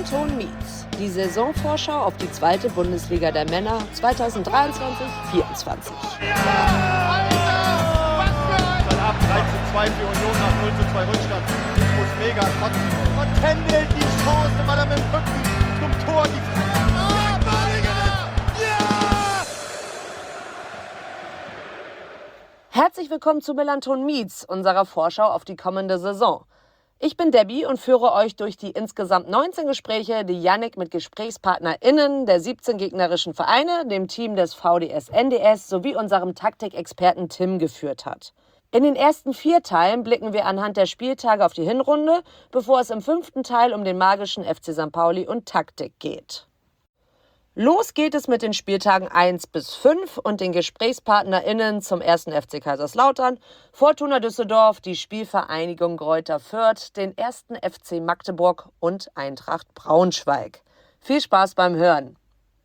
Millanton Meets, die Saisonvorschau auf die zweite Bundesliga der Männer 2023-24. Ab 3:2 für Union nach 0:2 Rückstand. Muss mega kotzen. Und Kendall die Chance, weil er mit dem Rücken zum Tor Herzlich willkommen zu Millanton Meets, unserer Vorschau auf die kommende Saison. Ich bin Debbie und führe euch durch die insgesamt 19 Gespräche, die Yannick mit GesprächspartnerInnen der 17 gegnerischen Vereine, dem Team des VDS NDS sowie unserem Taktikexperten Tim geführt hat. In den ersten 4 Teilen blicken wir anhand der Spieltage auf die Hinrunde, bevor es im 5. Teil um den magischen FC St. Pauli und Taktik geht. Los geht es mit den Spieltagen 1 bis 5 und den GesprächspartnerInnen zum 1. FC Kaiserslautern, Fortuna Düsseldorf, die Spielvereinigung Greuther Fürth, den 1. FC Magdeburg und Eintracht Braunschweig. Viel Spaß beim Hören!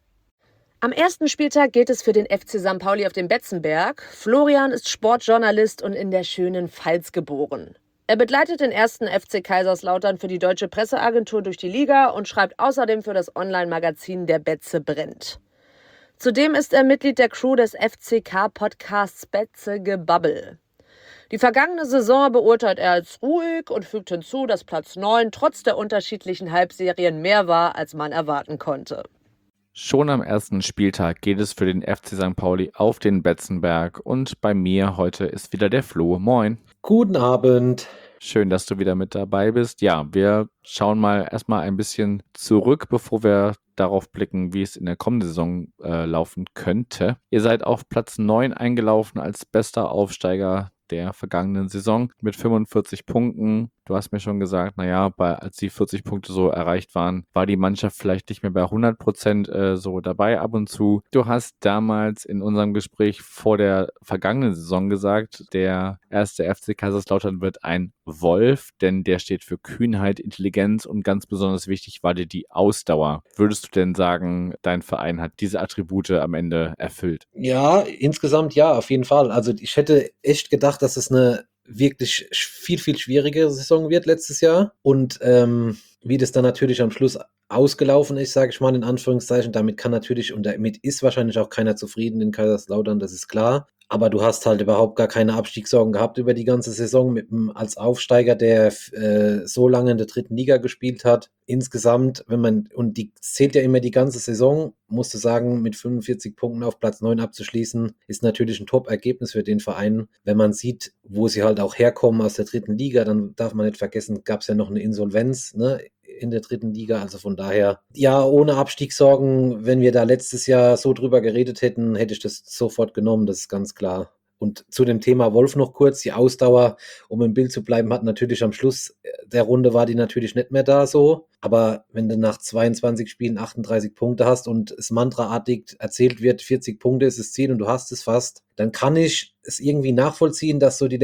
Am ersten Spieltag geht es für den FC St. Pauli auf dem Betzenberg. Florian ist Sportjournalist und in der schönen Pfalz geboren. Er begleitet den 1. FC Kaiserslautern für die Deutsche Presseagentur durch die Liga und schreibt außerdem für das Online-Magazin Der Betze brennt. Zudem ist er Mitglied der Crew des FCK-Podcasts Betze Gebabbel. Die vergangene Saison beurteilt er als ruhig und fügt hinzu, dass Platz 9 trotz der unterschiedlichen Halbserien mehr war, als man erwarten konnte. Schon am ersten Spieltag geht es für den FC St. Pauli auf den Betzenberg und bei mir heute ist wieder der Flo. Moin. Guten Abend. Schön, dass du wieder mit dabei bist. Ja, wir schauen mal erstmal ein bisschen zurück, bevor wir darauf blicken, wie es in der kommenden Saison laufen könnte. Ihr seid auf Platz 9 eingelaufen als bester Aufsteiger der vergangenen Saison mit 45 Punkten. Du hast mir schon gesagt, als die 40 Punkte so erreicht waren, war die Mannschaft vielleicht nicht mehr bei 100% so dabei ab und zu. Du hast damals in unserem Gespräch vor der vergangenen Saison gesagt, der erste FC Kaiserslautern wird ein Wolf, denn der steht für Kühnheit, Intelligenz und ganz besonders wichtig war dir die Ausdauer. Würdest du denn sagen, dein Verein hat diese Attribute am Ende erfüllt? Ja, insgesamt ja, auf jeden Fall. Also ich hätte echt gedacht, dass es eine wirklich viel, viel schwierigere Saison wird letztes Jahr. Und wie das dann natürlich am Schluss ausgelaufen ist, sage ich mal in Anführungszeichen, damit kann natürlich und damit ist wahrscheinlich auch keiner zufrieden in Kaiserslautern, das ist klar. Aber du hast halt überhaupt gar keine Abstiegssorgen gehabt über die ganze Saison als Aufsteiger, der so lange in der 3. Liga gespielt hat. Insgesamt, die zählt ja immer die ganze Saison, musst du sagen, mit 45 Punkten auf Platz 9 abzuschließen, ist natürlich ein Top-Ergebnis für den Verein. Wenn man sieht, wo sie halt auch herkommen aus der 3. Liga, dann darf man nicht vergessen, gab es ja noch eine Insolvenz, ne? In der 3. Liga, also von daher, ja, ohne Abstiegssorgen, wenn wir da letztes Jahr so drüber geredet hätten, hätte ich das sofort genommen, das ist ganz klar. Und zu dem Thema Wolf noch kurz, die Ausdauer, um im Bild zu bleiben, hat natürlich am Schluss der Runde war die natürlich nicht mehr da so, aber wenn du nach 22 Spielen 38 Punkte hast und es mantraartig erzählt wird, 40 Punkte ist das Ziel und du hast es fast, dann kann ich es irgendwie nachvollziehen, dass so die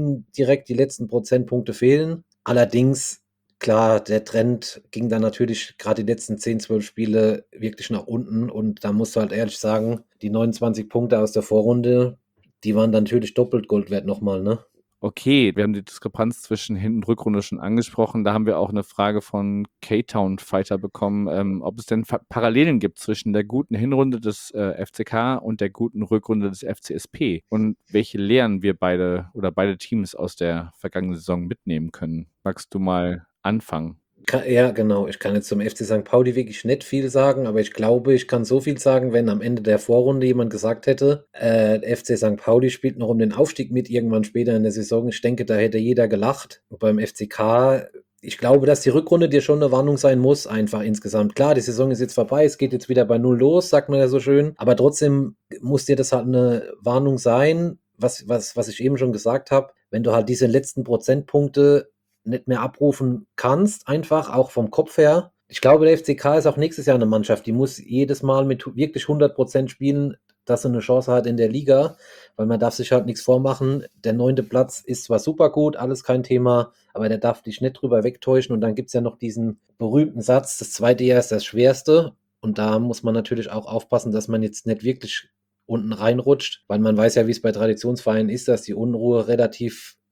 letzten Prozentpunkte fehlen. Allerdings klar, der Trend ging dann natürlich gerade die letzten 10, 12 Spiele wirklich nach unten und da musst du halt ehrlich sagen, die 29 Punkte aus der Vorrunde, die waren dann natürlich doppelt Gold wert nochmal, ne? Okay, wir haben die Diskrepanz zwischen Hin- und Rückrunde schon angesprochen. Da haben wir auch eine Frage von K-Town Fighter bekommen, ob es denn Parallelen gibt zwischen der guten Hinrunde des FCK und der guten Rückrunde des FCSP und welche Lehren wir beide Teams aus der vergangenen Saison mitnehmen können. Magst du mal anfangen? Ja, genau. Ich kann jetzt zum FC St. Pauli wirklich nicht viel sagen, aber ich glaube, ich kann so viel sagen, wenn am Ende der Vorrunde jemand gesagt hätte, FC St. Pauli spielt noch um den Aufstieg mit irgendwann später in der Saison. Ich denke, da hätte jeder gelacht. Und beim FCK, ich glaube, dass die Rückrunde dir schon eine Warnung sein muss, einfach insgesamt. Klar, die Saison ist jetzt vorbei, es geht jetzt wieder bei 0 los, sagt man ja so schön. Aber trotzdem muss dir das halt eine Warnung sein, was ich eben schon gesagt habe, wenn du halt diese letzten Prozentpunkte nicht mehr abrufen kannst, einfach, auch vom Kopf her. Ich glaube, der FCK ist auch nächstes Jahr eine Mannschaft, die muss jedes Mal mit wirklich 100% spielen, dass sie eine Chance hat in der Liga, weil man darf sich halt nichts vormachen. Der 9. Platz ist zwar super gut, alles kein Thema, aber der darf dich nicht drüber wegtäuschen und dann gibt es ja noch diesen berühmten Satz, das 2. Jahr ist das Schwerste und da muss man natürlich auch aufpassen, dass man jetzt nicht wirklich unten reinrutscht, weil man weiß ja, wie es bei Traditionsvereinen ist, dass die Unruhe relativ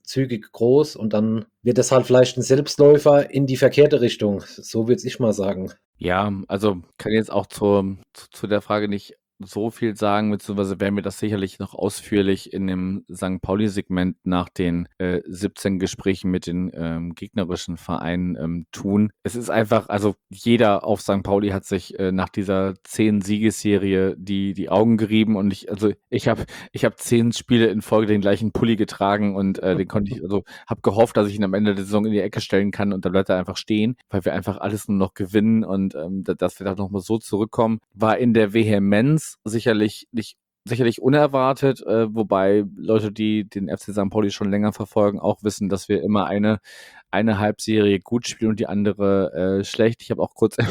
zügig groß und dann wird das halt vielleicht ein Selbstläufer in die verkehrte Richtung. So würde ich mal sagen. Ja, also kann jetzt auch zu der Frage nicht so viel sagen, beziehungsweise werden wir das sicherlich noch ausführlich in dem St. Pauli-Segment nach den 17 Gesprächen mit den gegnerischen Vereinen tun. Es ist einfach, also jeder auf St. Pauli hat sich nach dieser 10-Siegesserie die Augen gerieben und ich habe 10 Spiele in Folge den gleichen Pulli getragen und den konnte ich, also habe gehofft, dass ich ihn am Ende der Saison in die Ecke stellen kann und dann bleibt er einfach stehen, weil wir einfach alles nur noch gewinnen und dass wir da nochmal so zurückkommen, war in der Vehemenz sicherlich unerwartet, wobei Leute, die den FC St. Pauli schon länger verfolgen, auch wissen, dass wir immer eine Halbserie gut spielen und die andere schlecht. Ich habe auch kurz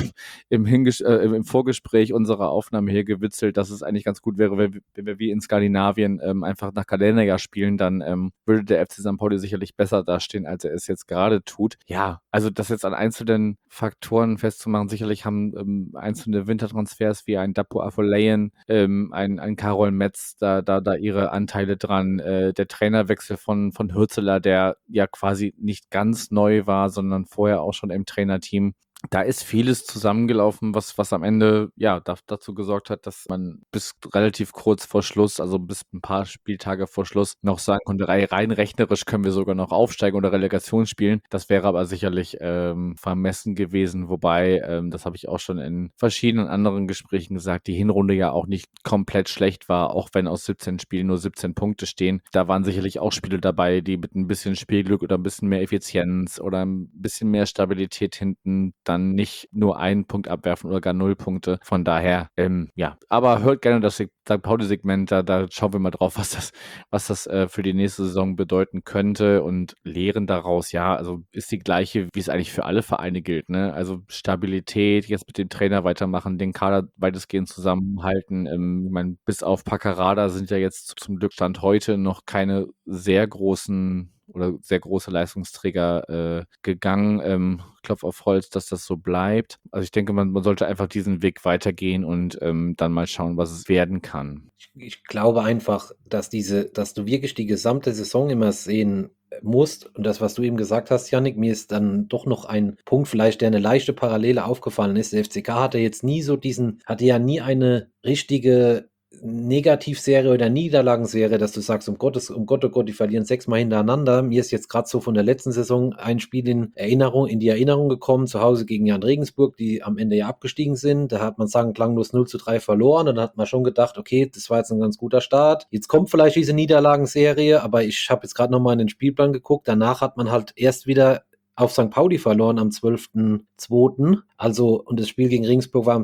im Vorgespräch unserer Aufnahme hier gewitzelt, dass es eigentlich ganz gut wäre, wenn wir wie in Skandinavien einfach nach Kalenderjahr spielen, dann würde der FC St. Pauli sicherlich besser dastehen, als er es jetzt gerade tut. Ja, also das jetzt an einzelnen Faktoren festzumachen, sicherlich haben einzelne Wintertransfers wie ein Dapo Afolayan, ein Karol Metz da ihre Anteile dran, der Trainerwechsel von Hürzeler, der ja quasi nicht ganz neu war, sondern vorher auch schon im Trainerteam. Da ist vieles zusammengelaufen, was am Ende ja dazu gesorgt hat, dass man bis relativ kurz vor Schluss, also bis ein paar Spieltage vor Schluss, noch sagen konnte, rein rechnerisch können wir sogar noch aufsteigen oder Relegation spielen. Das wäre aber sicherlich vermessen gewesen, wobei, das habe ich auch schon in verschiedenen anderen Gesprächen gesagt, die Hinrunde ja auch nicht komplett schlecht war, auch wenn aus 17 Spielen nur 17 Punkte stehen. Da waren sicherlich auch Spiele dabei, die mit ein bisschen Spielglück oder ein bisschen mehr Effizienz oder ein bisschen mehr Stabilität hinten dann nicht nur einen Punkt abwerfen oder gar 0 Punkte. Von daher, ja. Aber hört gerne das St. Pauli-Segment, da schauen wir mal drauf, was das für die nächste Saison bedeuten könnte und lehren daraus, ja, also ist die gleiche, wie es eigentlich für alle Vereine gilt, ne? Also Stabilität, jetzt mit dem Trainer weitermachen, den Kader weitestgehend zusammenhalten. Ich meine, bis auf Paccarada sind ja jetzt zum Glück Stand heute noch keine sehr große Leistungsträger gegangen. Klopf auf Holz, dass das so bleibt. Also ich denke, man sollte einfach diesen Weg weitergehen und dann mal schauen, was es werden kann. Ich glaube einfach, dass du wirklich die gesamte Saison immer sehen musst. Und das, was du eben gesagt hast, Yannick, mir ist dann doch noch ein Punkt vielleicht, der eine leichte Parallele aufgefallen ist. Der FCK hatte ja nie eine richtige Negativserie oder Niederlagenserie, dass du sagst, um Gott, oh Gott, die verlieren 6-mal hintereinander. Mir ist jetzt gerade so von der letzten Saison ein Spiel in die Erinnerung gekommen, zu Hause gegen Jan Regensburg, die am Ende ja abgestiegen sind. Da hat man sagen klanglos 0-3 verloren und dann hat man schon gedacht, okay, das war jetzt ein ganz guter Start. Jetzt kommt vielleicht diese Niederlagenserie, aber ich habe jetzt gerade nochmal in den Spielplan geguckt. Danach hat man halt erst wieder auf St. Pauli verloren am 12.02. Also, und das Spiel gegen Regensburg war am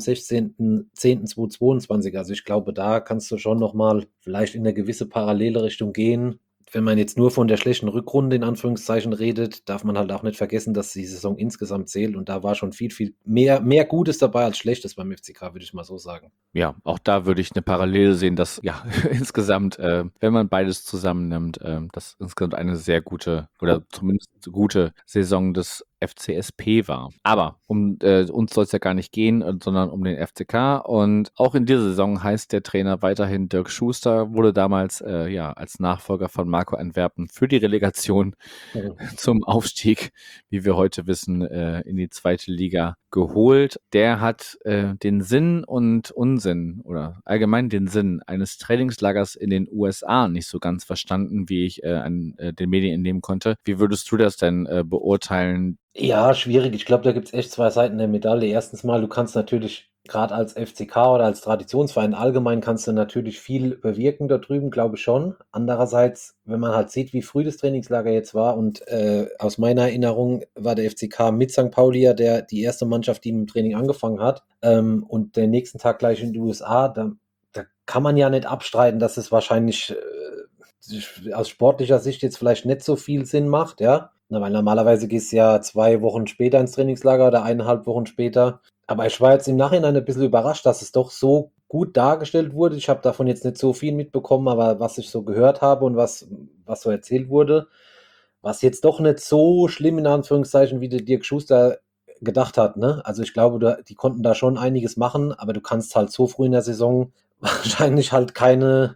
16.10.2022. Also ich glaube, da kannst du schon nochmal vielleicht in eine gewisse parallele Richtung gehen. Wenn man jetzt nur von der schlechten Rückrunde in Anführungszeichen redet, darf man halt auch nicht vergessen, dass die Saison insgesamt zählt und da war schon viel mehr Gutes dabei als Schlechtes beim FCK, würde ich mal so sagen. Ja, auch da würde ich eine Parallele sehen, dass ja insgesamt, wenn man beides zusammennimmt, das insgesamt eine sehr gute oder zumindest gute Saison des FCSP war. Aber um uns soll es ja gar nicht gehen, sondern um den FCK. Und auch in dieser Saison heißt der Trainer weiterhin Dirk Schuster, wurde damals als Nachfolger von Marco Antwerpen für die Relegation zum Aufstieg, wie wir heute wissen, in die zweite Liga geholt. Der hat den Sinn und Unsinn oder allgemein den Sinn eines Trainingslagers in den USA nicht so ganz verstanden, wie ich an den Medien entnehmen konnte. Wie würdest du das denn beurteilen? Ja, schwierig. Ich glaube, da gibt es echt zwei Seiten der Medaille. Erstens mal, du kannst natürlich gerade als FCK oder als Traditionsverein allgemein kannst du natürlich viel bewirken da drüben, glaube ich schon. Andererseits, wenn man halt sieht, wie früh das Trainingslager jetzt war und aus meiner Erinnerung war der FCK mit St. Pauli ja die erste Mannschaft, die mit dem Training angefangen hat und den nächsten Tag gleich in die USA, da kann man ja nicht abstreiten, dass es wahrscheinlich aus sportlicher Sicht jetzt vielleicht nicht so viel Sinn macht, ja. Weil normalerweise gehst du ja 2 Wochen später ins Trainingslager oder 1,5 Wochen später. Aber ich war jetzt im Nachhinein ein bisschen überrascht, dass es doch so gut dargestellt wurde. Ich habe davon jetzt nicht so viel mitbekommen, aber was ich so gehört habe und was so erzählt wurde, was jetzt doch nicht so schlimm in Anführungszeichen, wie der Dirk Schuster gedacht hat. Ne? Also ich glaube, die konnten da schon einiges machen, aber du kannst halt so früh in der Saison wahrscheinlich halt keine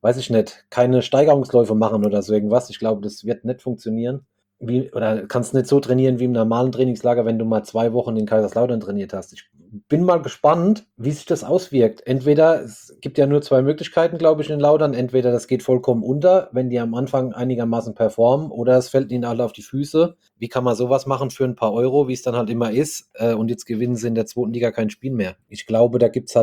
weiß ich nicht, keine Steigerungsläufe machen oder so irgendwas. Ich glaube, das wird nicht funktionieren. Oder kannst nicht so trainieren wie im normalen Trainingslager, wenn du mal 2 Wochen in Kaiserslautern trainiert hast. Ich bin mal gespannt, wie sich das auswirkt. Entweder, es gibt ja nur 2 Möglichkeiten, glaube ich, in Lautern. Entweder das geht vollkommen unter, wenn die am Anfang einigermaßen performen, oder es fällt ihnen alle auf die Füße. Wie kann man sowas machen für ein paar Euro, wie es dann halt immer ist? Und jetzt gewinnen sie in der 2. Liga kein Spiel mehr. Ich glaube,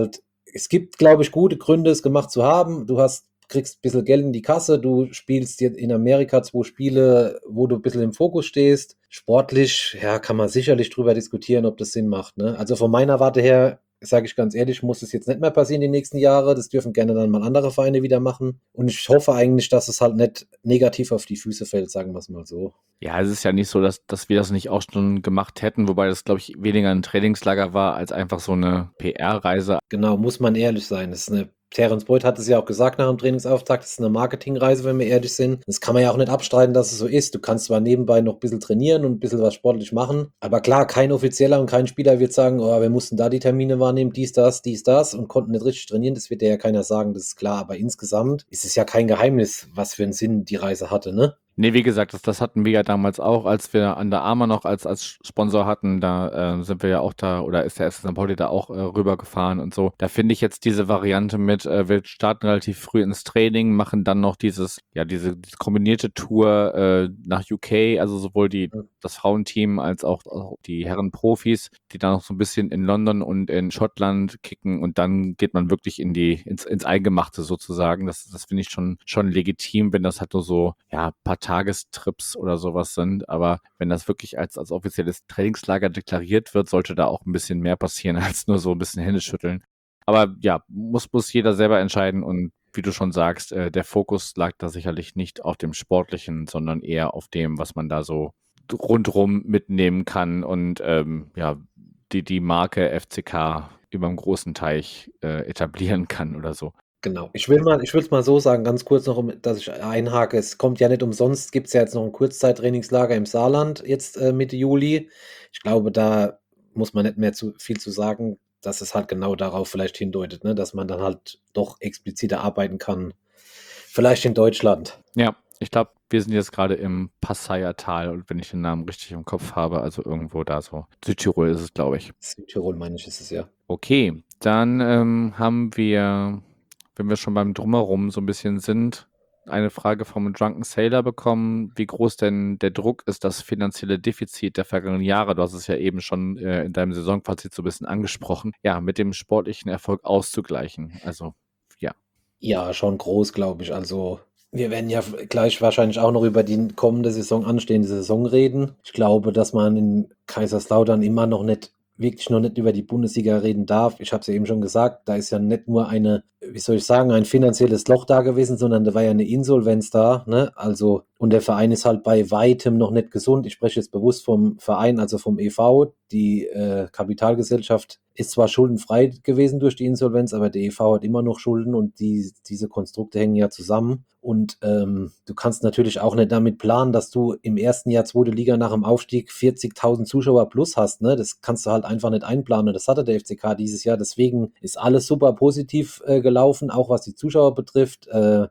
es gibt, glaube ich, gute Gründe, es gemacht zu haben. Kriegst ein bisschen Geld in die Kasse, du spielst jetzt in Amerika 2 Spiele, wo du ein bisschen im Fokus stehst. Sportlich, ja, kann man sicherlich drüber diskutieren, ob das Sinn macht. Ne? Also von meiner Warte her, sage ich ganz ehrlich, muss es jetzt nicht mehr passieren die nächsten Jahre. Das dürfen gerne dann mal andere Vereine wieder machen. Und ich hoffe eigentlich, dass es halt nicht negativ auf die Füße fällt, sagen wir es mal so. Ja, es ist ja nicht so, dass wir das nicht auch schon gemacht hätten, wobei das, glaube ich, weniger ein Trainingslager war als einfach so eine PR-Reise. Genau, muss man ehrlich sein. Terence Boyd hat es ja auch gesagt nach dem Trainingsauftakt, das ist eine Marketingreise, wenn wir ehrlich sind. Das kann man ja auch nicht abstreiten, dass es so ist. Du kannst zwar nebenbei noch ein bisschen trainieren und ein bisschen was sportlich machen, aber klar, kein Offizieller und kein Spieler wird sagen, oh, wir mussten da die Termine wahrnehmen, dies, das und konnten nicht richtig trainieren. Das wird dir ja keiner sagen, das ist klar. Aber insgesamt ist es ja kein Geheimnis, was für einen Sinn die Reise hatte, ne? Nee, wie gesagt, das hatten wir ja damals auch, als wir Under Armour noch als Sponsor hatten, da sind wir ja auch da, oder ist der FC St. Pauli da auch rübergefahren und so. Da finde ich jetzt diese Variante mit, wir starten relativ früh ins Training, machen dann noch diese kombinierte Tour nach UK, also sowohl das Frauenteam als auch die Herrenprofis, die dann noch so ein bisschen in London und in Schottland kicken und dann geht man wirklich ins Eingemachte sozusagen. Das finde ich schon legitim, wenn das halt nur so, ja, paar Tagestrips oder sowas sind, aber wenn das wirklich als offizielles Trainingslager deklariert wird, sollte da auch ein bisschen mehr passieren als nur so ein bisschen Hände schütteln. Aber ja, muss jeder selber entscheiden und wie du schon sagst, der Fokus lag da sicherlich nicht auf dem Sportlichen, sondern eher auf dem, was man da so rundrum mitnehmen kann und ja, die Marke FCK überm großen Teich etablieren kann oder so. Genau. Ich will es mal so sagen, ganz kurz noch, dass ich einhake. Es kommt ja nicht umsonst, gibt es ja jetzt noch ein Kurzzeittrainingslager im Saarland jetzt Mitte Juli. Ich glaube, da muss man nicht mehr zu viel zu sagen, dass es halt genau darauf vielleicht hindeutet, ne? Dass man dann halt doch expliziter arbeiten kann. Vielleicht in Deutschland. Ja, ich glaube, wir sind jetzt gerade im Passayer Tal und wenn ich den Namen richtig im Kopf habe, also irgendwo da so. Südtirol ist es, glaube ich. Südtirol, meine ich, ist es ja. Okay, dann haben wir, wenn wir schon beim Drumherum so ein bisschen sind, eine Frage vom Drunken Sailor bekommen, wie groß denn der Druck ist, das finanzielle Defizit der vergangenen Jahre, du hast es ja eben schon in deinem Saisonfazit so ein bisschen angesprochen, ja, mit dem sportlichen Erfolg auszugleichen. Also, ja. Ja, schon groß, glaube ich. Also, wir werden ja gleich wahrscheinlich auch noch über die kommende Saison, anstehende Saison reden. Ich glaube, dass man in Kaiserslautern immer noch nicht über die Bundesliga reden darf. Ich habe es ja eben schon gesagt, da ist ja nicht nur wie soll ich sagen, ein finanzielles Loch da gewesen, sondern da war ja eine Insolvenz da, ne? Also, und der Verein ist halt bei weitem noch nicht gesund. Ich spreche jetzt bewusst vom Verein, also vom e.V. Die Kapitalgesellschaft ist zwar schuldenfrei gewesen durch die Insolvenz, aber der e.V. hat immer noch Schulden und diese Konstrukte hängen ja zusammen. Und du kannst natürlich auch nicht damit planen, dass du im ersten Jahr 2. Liga nach dem Aufstieg 40.000 Zuschauer plus hast. Ne? Das kannst du halt einfach nicht einplanen. Das hatte der FCK dieses Jahr. Deswegen ist alles super positiv gelaufen, auch was die Zuschauer betrifft.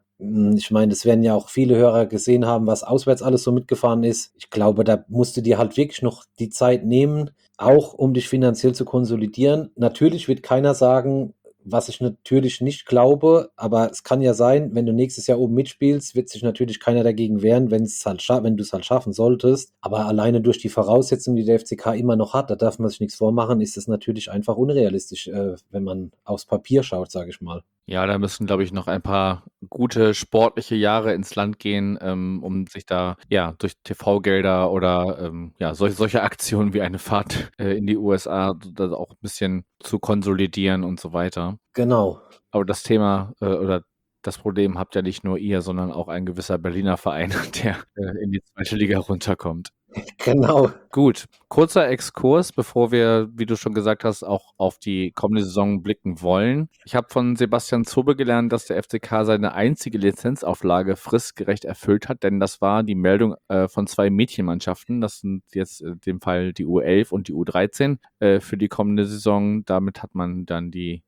Ich meine, das werden ja auch viele Hörer gesehen haben, was auswärts alles so mitgefahren ist. Ich glaube, da musst du dir halt wirklich noch die Zeit nehmen, auch um dich finanziell zu konsolidieren. Natürlich wird keiner sagen, was ich natürlich nicht glaube, aber es kann ja sein, wenn du nächstes Jahr oben mitspielst, wird sich natürlich keiner dagegen wehren, wenn du es halt schaffen solltest. Aber alleine durch die Voraussetzungen, die der FCK immer noch hat, da darf man sich nichts vormachen, ist es natürlich einfach unrealistisch, wenn man aufs Papier schaut, sage ich mal. Ja, da müssen, glaube ich, noch ein paar gute sportliche Jahre ins Land gehen, um sich da ja durch TV-Gelder oder ja solche Aktionen wie eine Fahrt in die USA da auch ein bisschen zu konsolidieren und so weiter. Genau. Aber das Thema oder das Problem habt ja nicht nur ihr, sondern auch ein gewisser Berliner Verein, der in die 2. Liga runterkommt. Genau. Gut, kurzer Exkurs, bevor wir, wie du schon gesagt hast, auch auf die kommende Saison blicken wollen. Ich habe von Sebastian Zobel gelernt, dass der FCK seine einzige Lizenzauflage fristgerecht erfüllt hat, denn das war die Meldung von 2 Mädchenmannschaften. Das sind jetzt in dem Fall die U11 und die U13 für die kommende Saison. Damit hat man dann die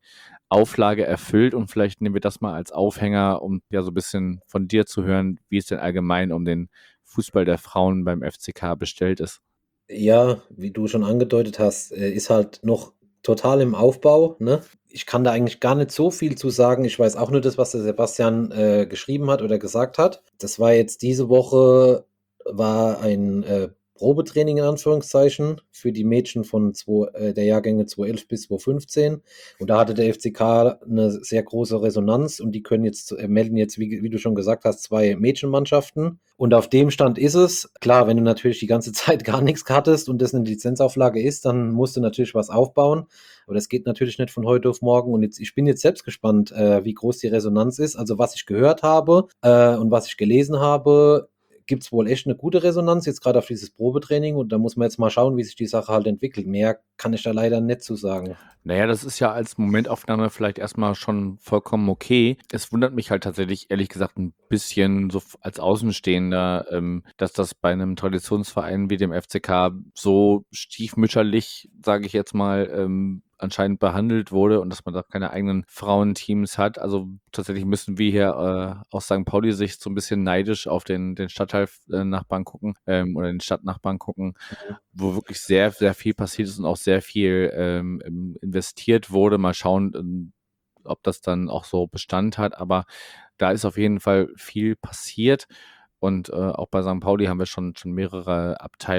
Auflage erfüllt und vielleicht nehmen wir das mal als Aufhänger, um ja so ein bisschen von dir zu hören, wie es denn allgemein um den Fußball der Frauen beim FCK bestellt ist. Ja, wie du schon angedeutet hast, ist halt noch total im Aufbau, ne? Ich kann da eigentlich gar nicht so viel zu sagen. Ich weiß auch nur das, was der Sebastian geschrieben hat oder gesagt hat. Das war jetzt diese Woche, war ein Probetraining in Anführungszeichen für die Mädchen von der Jahrgänge 2011 bis 2015. Und da hatte der FCK eine sehr große Resonanz und die können jetzt melden jetzt, wie du schon gesagt hast, 2 Mädchenmannschaften. Und auf dem Stand ist es. Klar, wenn du natürlich die ganze Zeit gar nichts hattest und das eine Lizenzauflage ist, dann musst du natürlich was aufbauen. Aber das geht natürlich nicht von heute auf morgen. Und ich bin jetzt selbst gespannt, wie groß die Resonanz ist. Also was ich gehört habe und was ich gelesen habe, gibt es wohl echt eine gute Resonanz, jetzt gerade auf dieses Probetraining. Und da muss man jetzt mal schauen, wie sich die Sache halt entwickelt. Mehr kann ich da leider nicht zu sagen. Naja, das ist ja als Momentaufnahme vielleicht erstmal schon vollkommen okay. Es wundert mich halt tatsächlich, ehrlich gesagt, ein bisschen so als Außenstehender, dass das bei einem Traditionsverein wie dem FCK so stiefmütterlich, sage ich jetzt mal, anscheinend behandelt wurde und dass man da keine eigenen Frauenteams hat. Also tatsächlich müssen wir hier aus St. Pauli-Sicht so ein bisschen neidisch auf den Stadtteil-Nachbarn gucken oder den Stadtnachbarn gucken, wo wirklich sehr, sehr viel passiert ist und auch sehr viel investiert wurde. Mal schauen, ob das dann auch so Bestand hat. Aber da ist auf jeden Fall viel passiert. Und auch bei St. Pauli haben wir schon mehrere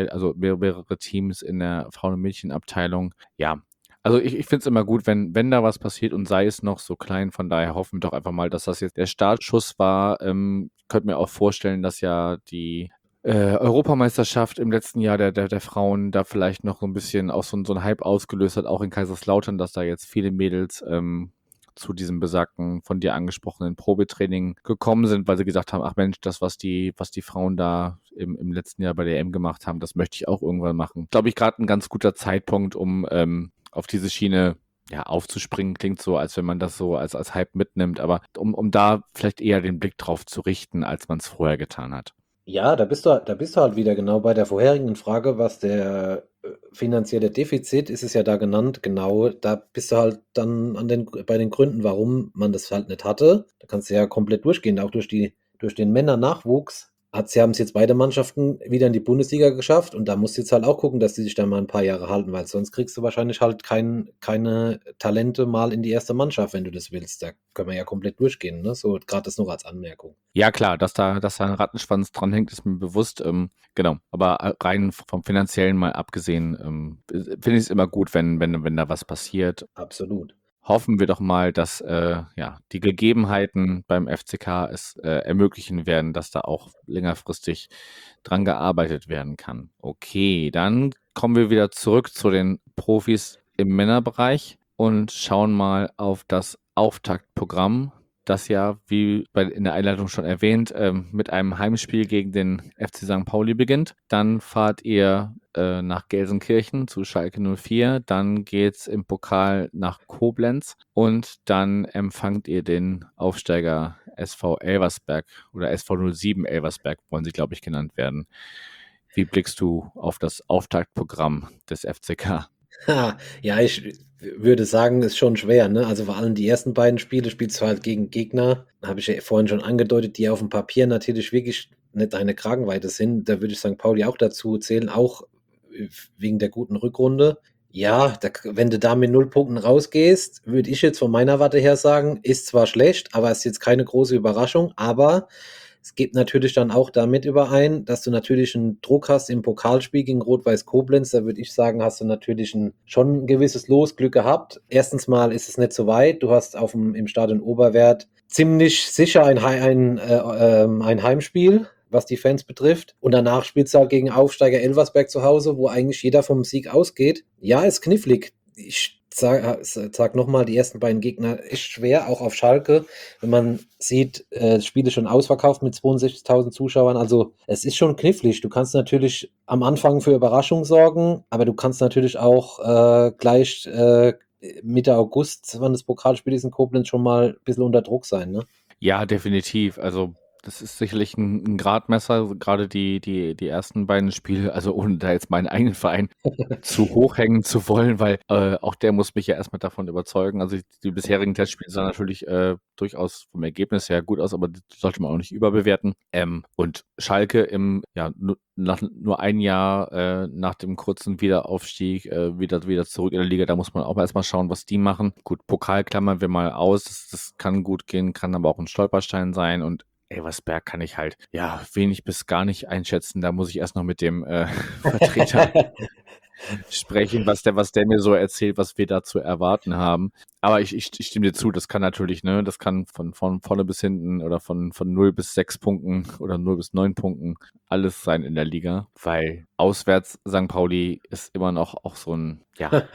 mehrere Teams in der Frauen- und Mädchenabteilung. Ja, also ich finde es immer gut, wenn da was passiert und sei es noch so klein. Von daher hoffen wir doch einfach mal, dass das jetzt der Startschuss war. Könnte mir auch vorstellen, dass ja die Europameisterschaft im letzten Jahr der Frauen da vielleicht noch so ein bisschen auch so ein Hype ausgelöst hat, auch in Kaiserslautern, dass da jetzt viele Mädels zu diesem besagten, von dir angesprochenen Probetraining gekommen sind, weil sie gesagt haben, ach Mensch, das, was die Frauen da im letzten Jahr bei der EM gemacht haben, das möchte ich auch irgendwann machen. Glaube ich, gerade ein ganz guter Zeitpunkt, um auf diese Schiene aufzuspringen. Klingt so, als wenn man das so als Hype mitnimmt, aber um da vielleicht eher den Blick drauf zu richten, als man es vorher getan hat. Ja, da bist du halt wieder genau bei der vorherigen Frage, was der finanzielle Defizit ist es ja da genannt, genau, da bist du halt dann bei den Gründen, warum man das halt nicht hatte. Da kannst du ja komplett durchgehen, auch durch den Männernachwuchs haben es jetzt beide Mannschaften wieder in die Bundesliga geschafft und da musst du jetzt halt auch gucken, dass die sich da mal ein paar Jahre halten, weil sonst kriegst du wahrscheinlich halt keine Talente mal in die erste Mannschaft, wenn du das willst. Da können wir ja komplett durchgehen, ne? So gerade das noch als Anmerkung. Ja, klar, dass da ein Rattenschwanz dranhängt, ist mir bewusst. Genau, aber rein vom Finanziellen mal abgesehen, finde ich es immer gut, wenn da was passiert. Absolut. Hoffen wir doch mal, dass die Gegebenheiten beim FCK es ermöglichen werden, dass da auch längerfristig dran gearbeitet werden kann. Okay, dann kommen wir wieder zurück zu den Profis im Männerbereich und schauen mal auf das Auftaktprogramm, das ja, wie in der Einleitung schon erwähnt, mit einem Heimspiel gegen den FC St. Pauli beginnt. Dann fahrt ihr nach Gelsenkirchen zu Schalke 04. Dann geht's im Pokal nach Koblenz und dann empfangt ihr den Aufsteiger SV Elversberg oder SV 07 Elversberg, wollen sie, glaube ich, genannt werden. Wie blickst du auf das Auftaktprogramm des FCK? Ja, ich würde sagen, ist schon schwer, ne? Also vor allem die ersten beiden Spiele spielst du halt gegen Gegner, habe ich ja vorhin schon angedeutet, die auf dem Papier natürlich wirklich nicht deine Kragenweite sind. Da würde ich St. Pauli auch dazu zählen, auch wegen der guten Rückrunde. Ja, wenn du da mit 0 Punkten rausgehst, würde ich jetzt von meiner Warte her sagen, ist zwar schlecht, aber ist jetzt keine große Überraschung, aber es geht natürlich dann auch damit überein, dass du natürlich einen Druck hast im Pokalspiel gegen Rot-Weiß Koblenz. Da würde ich sagen, hast du natürlich schon ein gewisses Losglück gehabt. Erstens mal ist es nicht so weit. Du hast im Stadion Oberwert ziemlich sicher ein Heimspiel, was die Fans betrifft. Und danach spielst du halt gegen Aufsteiger Elversberg zu Hause, wo eigentlich jeder vom Sieg ausgeht. Ja, ist knifflig. Ich sag nochmal, die ersten beiden Gegner ist schwer, auch auf Schalke. Wenn man sieht, das Spiel ist schon ausverkauft mit 62.000 Zuschauern. Also es ist schon knifflig. Du kannst natürlich am Anfang für Überraschung sorgen, aber du kannst natürlich auch gleich Mitte August, wann das Pokalspiel ist in Koblenz, schon mal ein bisschen unter Druck sein, ne? Ja, definitiv. Also Das ist sicherlich ein Gradmesser, gerade die ersten beiden Spiele, also ohne da jetzt meinen eigenen Verein zu hoch hängen zu wollen, weil auch der muss mich ja erstmal davon überzeugen. Also die bisherigen Testspiele sahen natürlich durchaus vom Ergebnis her gut aus, aber das sollte man auch nicht überbewerten. Und Schalke nach nur ein Jahr nach dem kurzen Wiederaufstieg wieder zurück in der Liga, da muss man auch erstmal schauen, was die machen. Gut, Pokal klammern wir mal aus, das kann gut gehen, kann aber auch ein Stolperstein sein und Elversberg kann ich halt, wenig bis gar nicht einschätzen. Da muss ich erst noch mit dem Vertreter sprechen, was der mir so erzählt, was wir da zu erwarten haben. Aber ich stimme dir zu, das kann natürlich, ne, das kann von vorne bis hinten oder von 0 bis 6 Punkten oder 0 bis 9 Punkten alles sein in der Liga, weil auswärts St. Pauli ist immer noch auch so ein,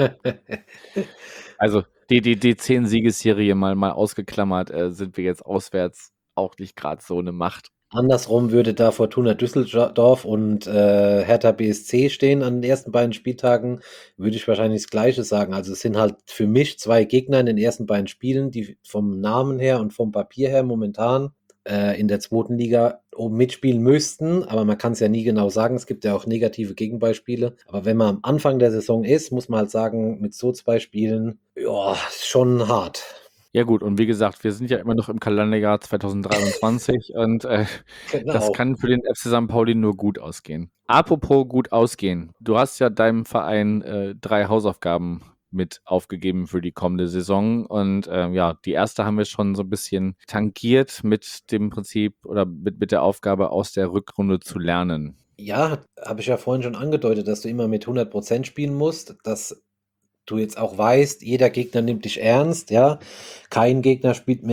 also die 10-Siegesserie mal ausgeklammert, sind wir jetzt auswärts auch nicht gerade so eine Macht. Andersrum würde da Fortuna Düsseldorf und Hertha BSC stehen an den ersten beiden Spieltagen, würde ich wahrscheinlich das Gleiche sagen. Also es sind halt für mich 2 Gegner in den ersten beiden Spielen, die vom Namen her und vom Papier her momentan in der 2. Liga oben mitspielen müssten, aber man kann es ja nie genau sagen. Es gibt ja auch negative Gegenbeispiele. Aber wenn man am Anfang der Saison ist, muss man halt sagen, mit so 2 Spielen, ja, ist schon hart. Ja gut, und wie gesagt, wir sind ja immer noch im Kalenderjahr 2023 und das Genau. kann für den FC St. Pauli nur gut ausgehen. Apropos gut ausgehen, du hast ja deinem Verein 3 Hausaufgaben mit aufgegeben für die kommende Saison und die erste haben wir schon so ein bisschen tangiert mit dem Prinzip oder mit der Aufgabe aus der Rückrunde zu lernen. Ja, habe ich ja vorhin schon angedeutet, dass du immer mit 100% spielen musst, dass du jetzt auch weißt, jeder Gegner nimmt dich ernst, ja. Kein Gegner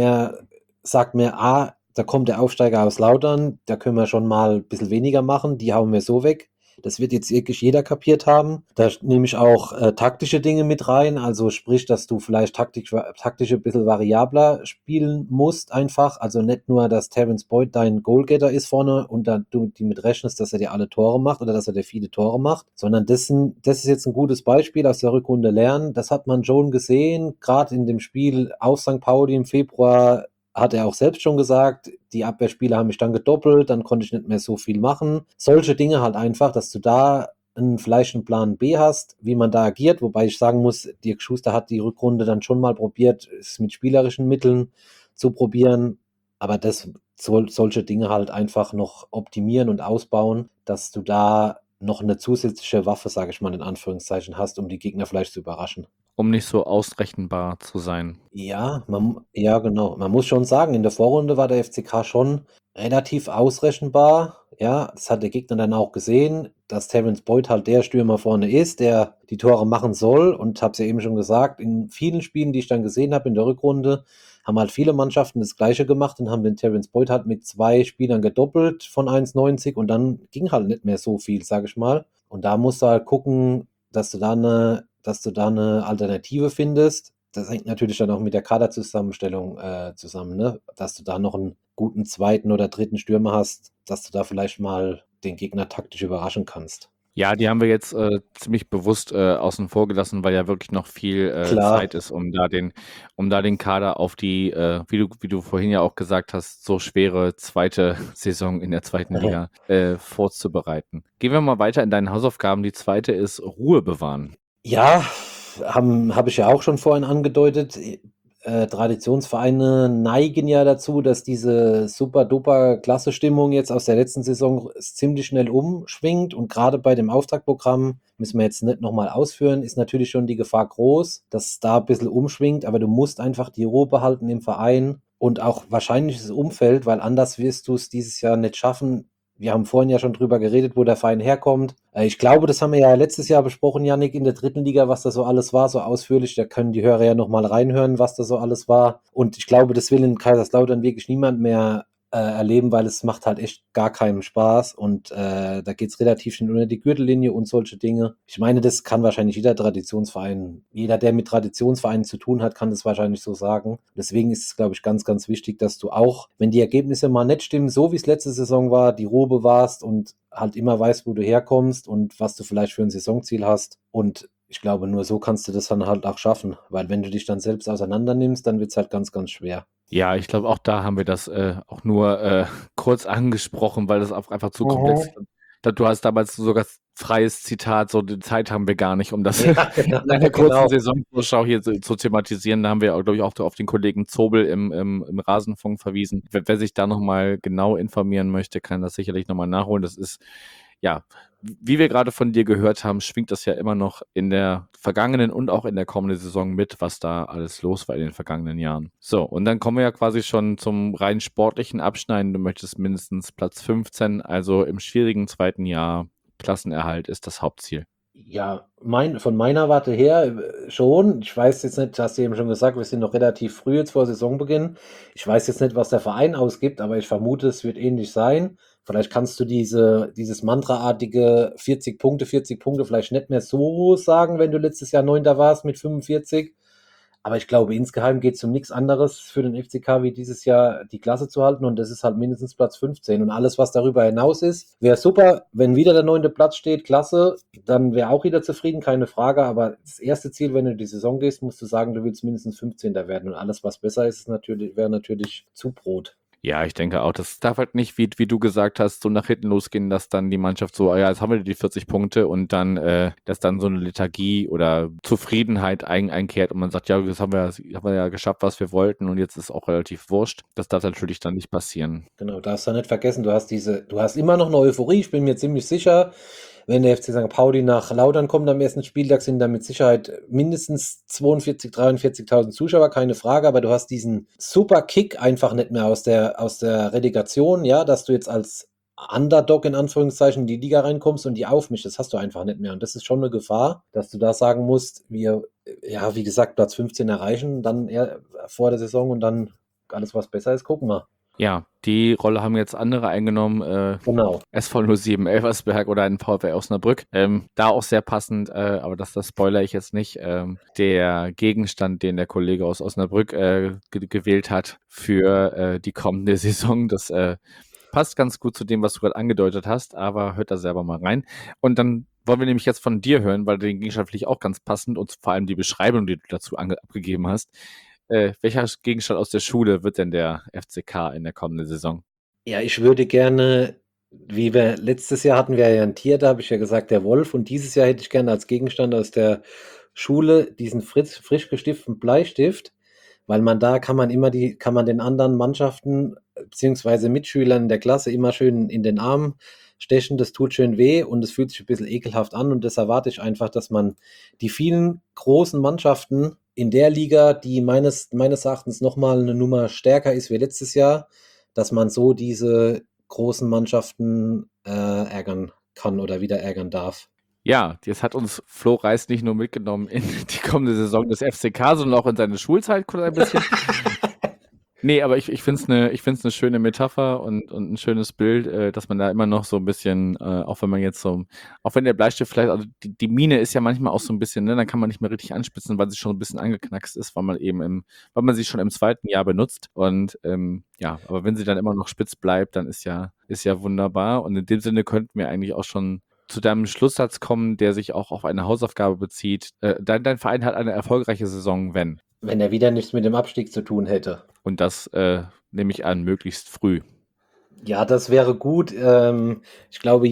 sagt mehr, da kommt der Aufsteiger aus Lautern, da können wir schon mal ein bisschen weniger machen, die hauen wir so weg. Das wird jetzt wirklich jeder kapiert haben. Da nehme ich auch taktische Dinge mit rein, also sprich, dass du vielleicht taktisch ein bisschen variabler spielen musst einfach. Also nicht nur, dass Terence Boyd dein Goalgetter ist vorne und dann du die mit rechnest, dass er dir alle Tore macht oder dass er dir viele Tore macht, sondern das ist jetzt ein gutes Beispiel aus der Rückrunde lernen. Das hat man schon gesehen, gerade in dem Spiel auf St. Pauli im Februar hat er auch selbst schon gesagt, die Abwehrspieler haben mich dann gedoppelt, dann konnte ich nicht mehr so viel machen. Solche Dinge halt einfach, dass du da vielleicht einen Plan B hast, wie man da agiert, wobei ich sagen muss, Dirk Schuster hat die Rückrunde dann schon mal probiert, es mit spielerischen Mitteln zu probieren, aber solche Dinge halt einfach noch optimieren und ausbauen, dass du da noch eine zusätzliche Waffe, sage ich mal in Anführungszeichen, hast, um die Gegner vielleicht zu überraschen. Um nicht so ausrechenbar zu sein. Ja, genau. Man muss schon sagen, in der Vorrunde war der FCK schon relativ ausrechenbar. Ja, das hat der Gegner dann auch gesehen, dass Terence Boyd halt der Stürmer vorne ist, der die Tore machen soll. Und habe es ja eben schon gesagt, in vielen Spielen, die ich dann gesehen habe in der Rückrunde, haben halt viele Mannschaften das Gleiche gemacht und haben den Terence Boyd halt mit 2 Spielern gedoppelt von 1,90 und dann ging halt nicht mehr so viel, sage ich mal. Und da musst du halt gucken, dass du da eine Alternative findest. Das hängt natürlich dann auch mit der Kaderzusammenstellung zusammen, ne? Dass du da noch einen guten 2. oder 3. Stürmer hast, dass du da vielleicht mal den Gegner taktisch überraschen kannst. Ja, die haben wir jetzt ziemlich bewusst außen vor gelassen, weil ja wirklich noch viel Klar. Zeit ist, um da den Kader auf die, wie du vorhin ja auch gesagt hast, so schwere zweite Saison in der 2. Liga vorzubereiten. Gehen wir mal weiter in deinen Hausaufgaben. Die zweite ist Ruhe bewahren. Ja, habe ich ja auch schon vorhin angedeutet. Traditionsvereine neigen ja dazu, dass diese super-duper klasse Stimmung jetzt aus der letzten Saison ziemlich schnell umschwingt. Und gerade bei dem Auftaktprogramm, müssen wir jetzt nicht nochmal ausführen, ist natürlich schon die Gefahr groß, dass es da ein bisschen umschwingt. Aber du musst einfach die Ruhe behalten im Verein und auch wahrscheinlich das Umfeld, weil anders wirst du es dieses Jahr nicht schaffen. Wir haben vorhin ja schon drüber geredet, wo der Verein herkommt. Ich glaube, das haben wir ja letztes Jahr besprochen, Jannik, in der 3. Liga, was da so alles war, so ausführlich. Da können die Hörer ja nochmal reinhören, was da so alles war. Und ich glaube, das will in Kaiserslautern wirklich niemand mehr erleben, weil es macht halt echt gar keinen Spaß. Und da geht's relativ schnell unter die Gürtellinie und solche Dinge. Ich meine, das kann wahrscheinlich jeder Traditionsverein, jeder, der mit Traditionsvereinen zu tun hat, kann das wahrscheinlich so sagen. Deswegen ist es, glaube ich, ganz, ganz wichtig, dass du auch, wenn die Ergebnisse mal nicht stimmen, so wie es letzte Saison war, die Ruhe bewahrst und halt immer weißt, wo du herkommst und was du vielleicht für ein Saisonziel hast. Und ich glaube, nur so kannst du das dann halt auch schaffen. Weil wenn du dich dann selbst auseinander nimmst, dann wird's halt ganz, ganz schwer. Ja, ich glaube, auch da haben wir das auch nur kurz angesprochen, weil das auch einfach zu komplex ist. Du hast damals sogar freies Zitat, so die Zeit haben wir gar nicht, um das Ja, genau, in einer kurzen genau. Saisonvorschau hier zu thematisieren. Da haben wir, glaube ich, auch auf den Kollegen Zobel im Rasenfunk verwiesen. Wer sich da nochmal genau informieren möchte, kann das sicherlich nochmal nachholen. Das ist, ja, wie wir gerade von dir gehört haben, schwingt das ja immer noch in der vergangenen und auch in der kommenden Saison mit, was da alles los war in den vergangenen Jahren. So, und dann kommen wir ja quasi schon zum rein sportlichen Abschneiden. Du möchtest mindestens Platz 15, also im schwierigen zweiten Jahr. Klassenerhalt ist das Hauptziel. Ja, von meiner Warte her schon. Ich weiß jetzt nicht, hast du eben schon gesagt, wir sind noch relativ früh jetzt vor Saisonbeginn. Ich weiß jetzt nicht, was der Verein ausgibt, aber ich vermute, es wird ähnlich sein. Vielleicht kannst du dieses Mantraartige 40 Punkte vielleicht nicht mehr so sagen, wenn du letztes Jahr 9. warst mit 45. Aber ich glaube, insgeheim geht es um nichts anderes für den FCK, wie dieses Jahr die Klasse zu halten. Und das ist halt mindestens Platz 15. Und alles, was darüber hinaus ist, wäre super. Wenn wieder der 9. Platz steht, klasse, dann wäre auch wieder zufrieden, keine Frage. Aber das erste Ziel, wenn du in die Saison gehst, musst du sagen, du willst mindestens 15. werden. Und alles, was besser ist, wäre natürlich Zubrot. Ja, ich denke auch, das darf halt nicht, wie du gesagt hast, so nach hinten losgehen, dass dann die Mannschaft so, ja, jetzt haben wir die 40 Punkte und dann, dass dann so eine Lethargie oder Zufriedenheit einkehrt und man sagt, ja, das haben wir ja geschafft, was wir wollten und jetzt ist auch relativ wurscht. Das darf natürlich dann nicht passieren. Genau, darfst du nicht vergessen, du hast immer noch eine Euphorie, ich bin mir ziemlich sicher. Wenn der FC St. Pauli nach Lautern kommt am ersten Spieltag, sind da mit Sicherheit mindestens 42.000, 43.000 Zuschauer, keine Frage, aber du hast diesen super Kick einfach nicht mehr aus der Relegation, ja, dass du jetzt als Underdog in Anführungszeichen in die Liga reinkommst und die aufmischst, das hast du einfach nicht mehr und das ist schon eine Gefahr, dass du da sagen musst, wir, ja, wie gesagt, Platz 15 erreichen, dann eher vor der Saison und dann alles, was besser ist, gucken wir. Ja, die Rolle haben jetzt andere eingenommen. Genau. SV 07 Elversberg oder ein VfL Osnabrück. Da auch sehr passend, aber das spoilere ich jetzt nicht. Der Gegenstand, den der Kollege aus Osnabrück gewählt hat für die kommende Saison, das passt ganz gut zu dem, was du gerade angedeutet hast, aber hört da selber mal rein. Und dann wollen wir nämlich jetzt von dir hören, weil den Gegenstand finde ich auch ganz passend und vor allem die Beschreibung, die du dazu abgegeben hast. Welcher Gegenstand aus der Schule wird denn der FCK in der kommenden Saison? Ja, ich würde gerne, letztes Jahr hatten wir ja ein Tier, da habe ich ja gesagt, der Wolf, und dieses Jahr hätte ich gerne als Gegenstand aus der Schule diesen frisch gestifteten Bleistift, weil kann man den anderen Mannschaften beziehungsweise Mitschülern der Klasse immer schön in den Arm stechen, das tut schön weh und es fühlt sich ein bisschen ekelhaft an und das erwarte ich einfach, dass man die vielen großen Mannschaften in der Liga, die meines Erachtens nochmal eine Nummer stärker ist wie letztes Jahr, dass man so diese großen Mannschaften ärgern kann oder wieder ärgern darf. Ja, jetzt hat uns Flo Reis nicht nur mitgenommen in die kommende Saison des FCK, sondern auch in seine Schulzeit kurz ein bisschen. Nee, aber ich finde es eine schöne Metapher und ein schönes Bild, dass man da immer noch so ein bisschen, auch wenn man jetzt so, auch wenn der Bleistift vielleicht, also die Mine ist ja manchmal auch so ein bisschen, ne, dann kann man nicht mehr richtig anspitzen, weil sie schon ein bisschen angeknackst ist, weil man sie schon im zweiten Jahr benutzt. Und ja, aber wenn sie dann immer noch spitz bleibt, dann ist ja wunderbar. Und in dem Sinne könnten wir eigentlich auch schon zu deinem Schlusssatz kommen, der sich auch auf eine Hausaufgabe bezieht. Dein Verein hat eine erfolgreiche Saison, wenn er wieder nichts mit dem Abstieg zu tun hätte. Und das nehme ich an, möglichst früh. Ja, das wäre gut. Ich glaube,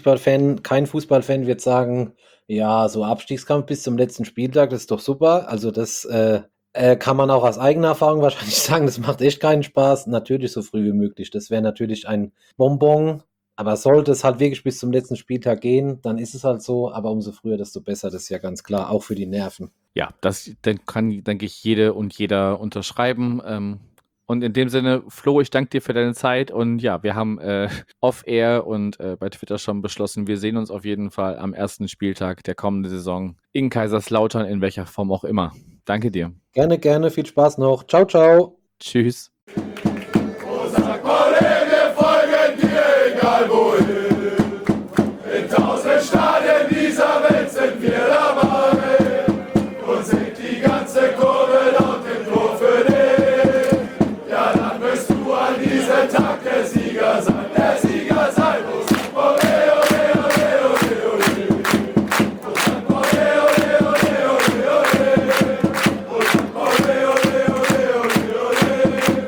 kein Fußballfan wird sagen, ja, so Abstiegskampf bis zum letzten Spieltag, das ist doch super. Also das kann man auch aus eigener Erfahrung wahrscheinlich sagen, das macht echt keinen Spaß. Natürlich so früh wie möglich. Das wäre natürlich ein Bonbon. Aber sollte es halt wirklich bis zum letzten Spieltag gehen, dann ist es halt so. Aber umso früher, desto besser. Das ist ja ganz klar, auch für die Nerven. Ja, dann kann, denke ich, jede und jeder unterschreiben. Und in dem Sinne, Flo, ich danke dir für deine Zeit. Und ja, wir haben off-air und bei Twitter schon beschlossen, wir sehen uns auf jeden Fall am ersten Spieltag der kommenden Saison in Kaiserslautern, in welcher Form auch immer. Danke dir. Gerne, gerne. Viel Spaß noch. Ciao, ciao. Tschüss. Egal wohin, in 1000 Stadien dieser Welt sind wir dabei und singt die ganze Kurve laut im Tor für dich. Ja, dann wirst du an diesem Tag der Sieger sein, Ole, ole, ole, ole, ole. Ole, ole, ole, ole, ole. Ole, ole, ole, ole, ole, ole.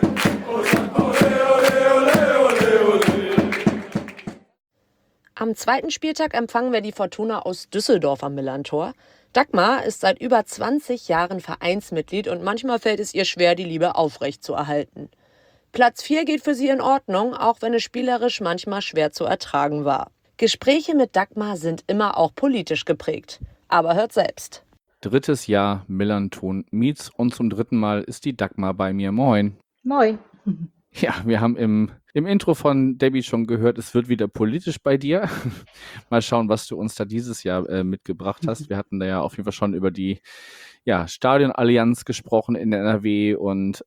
zweiten Spieltag empfangen wir die Fortuna aus Düsseldorf am Millantor. Dagmar ist seit über 20 Jahren Vereinsmitglied und manchmal fällt es ihr schwer, die Liebe aufrechtzuerhalten. Platz 4 geht für sie in Ordnung, auch wenn es spielerisch manchmal schwer zu ertragen war. Gespräche mit Dagmar sind immer auch politisch geprägt. Aber hört selbst. 3. Jahr Millanton Meets und zum 3. Mal ist die Dagmar bei mir. Moin. Moin. Ja, wir haben im Intro von Debbie schon gehört, es wird wieder politisch bei dir. Mal schauen, was du uns da dieses Jahr mitgebracht hast. Wir hatten da ja auf jeden Fall schon über die Stadionallianz gesprochen in der NRW und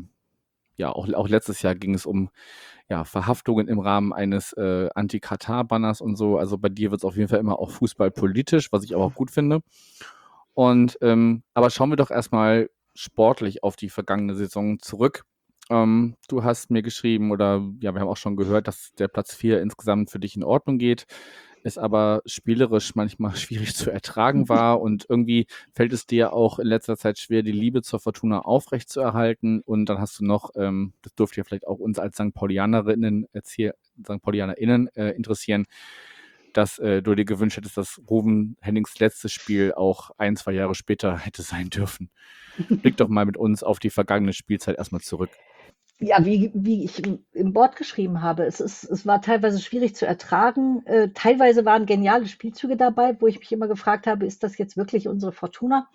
auch letztes Jahr ging es um Verhaftungen im Rahmen eines Anti-Katar-Banners und so. Also bei dir wird es auf jeden Fall immer auch fußballpolitisch, was ich aber auch gut finde. Und aber schauen wir doch erstmal sportlich auf die vergangene Saison zurück. Du hast mir geschrieben wir haben auch schon gehört, dass der Platz 4 insgesamt für dich in Ordnung geht, es aber spielerisch manchmal schwierig zu ertragen war und irgendwie fällt es dir auch in letzter Zeit schwer, die Liebe zur Fortuna aufrechtzuerhalten und dann hast du noch, das dürfte ja vielleicht auch uns als St. PaulianerInnen interessieren, dass du dir gewünscht hättest, dass Ruven Hennings letztes Spiel auch 1-2 Jahre später hätte sein dürfen. Blick doch mal mit uns auf die vergangene Spielzeit erstmal zurück. Ja, wie ich im Board geschrieben habe, es war teilweise schwierig zu ertragen. Teilweise waren geniale Spielzüge dabei, wo ich mich immer gefragt habe, ist das jetzt wirklich unsere Fortuna?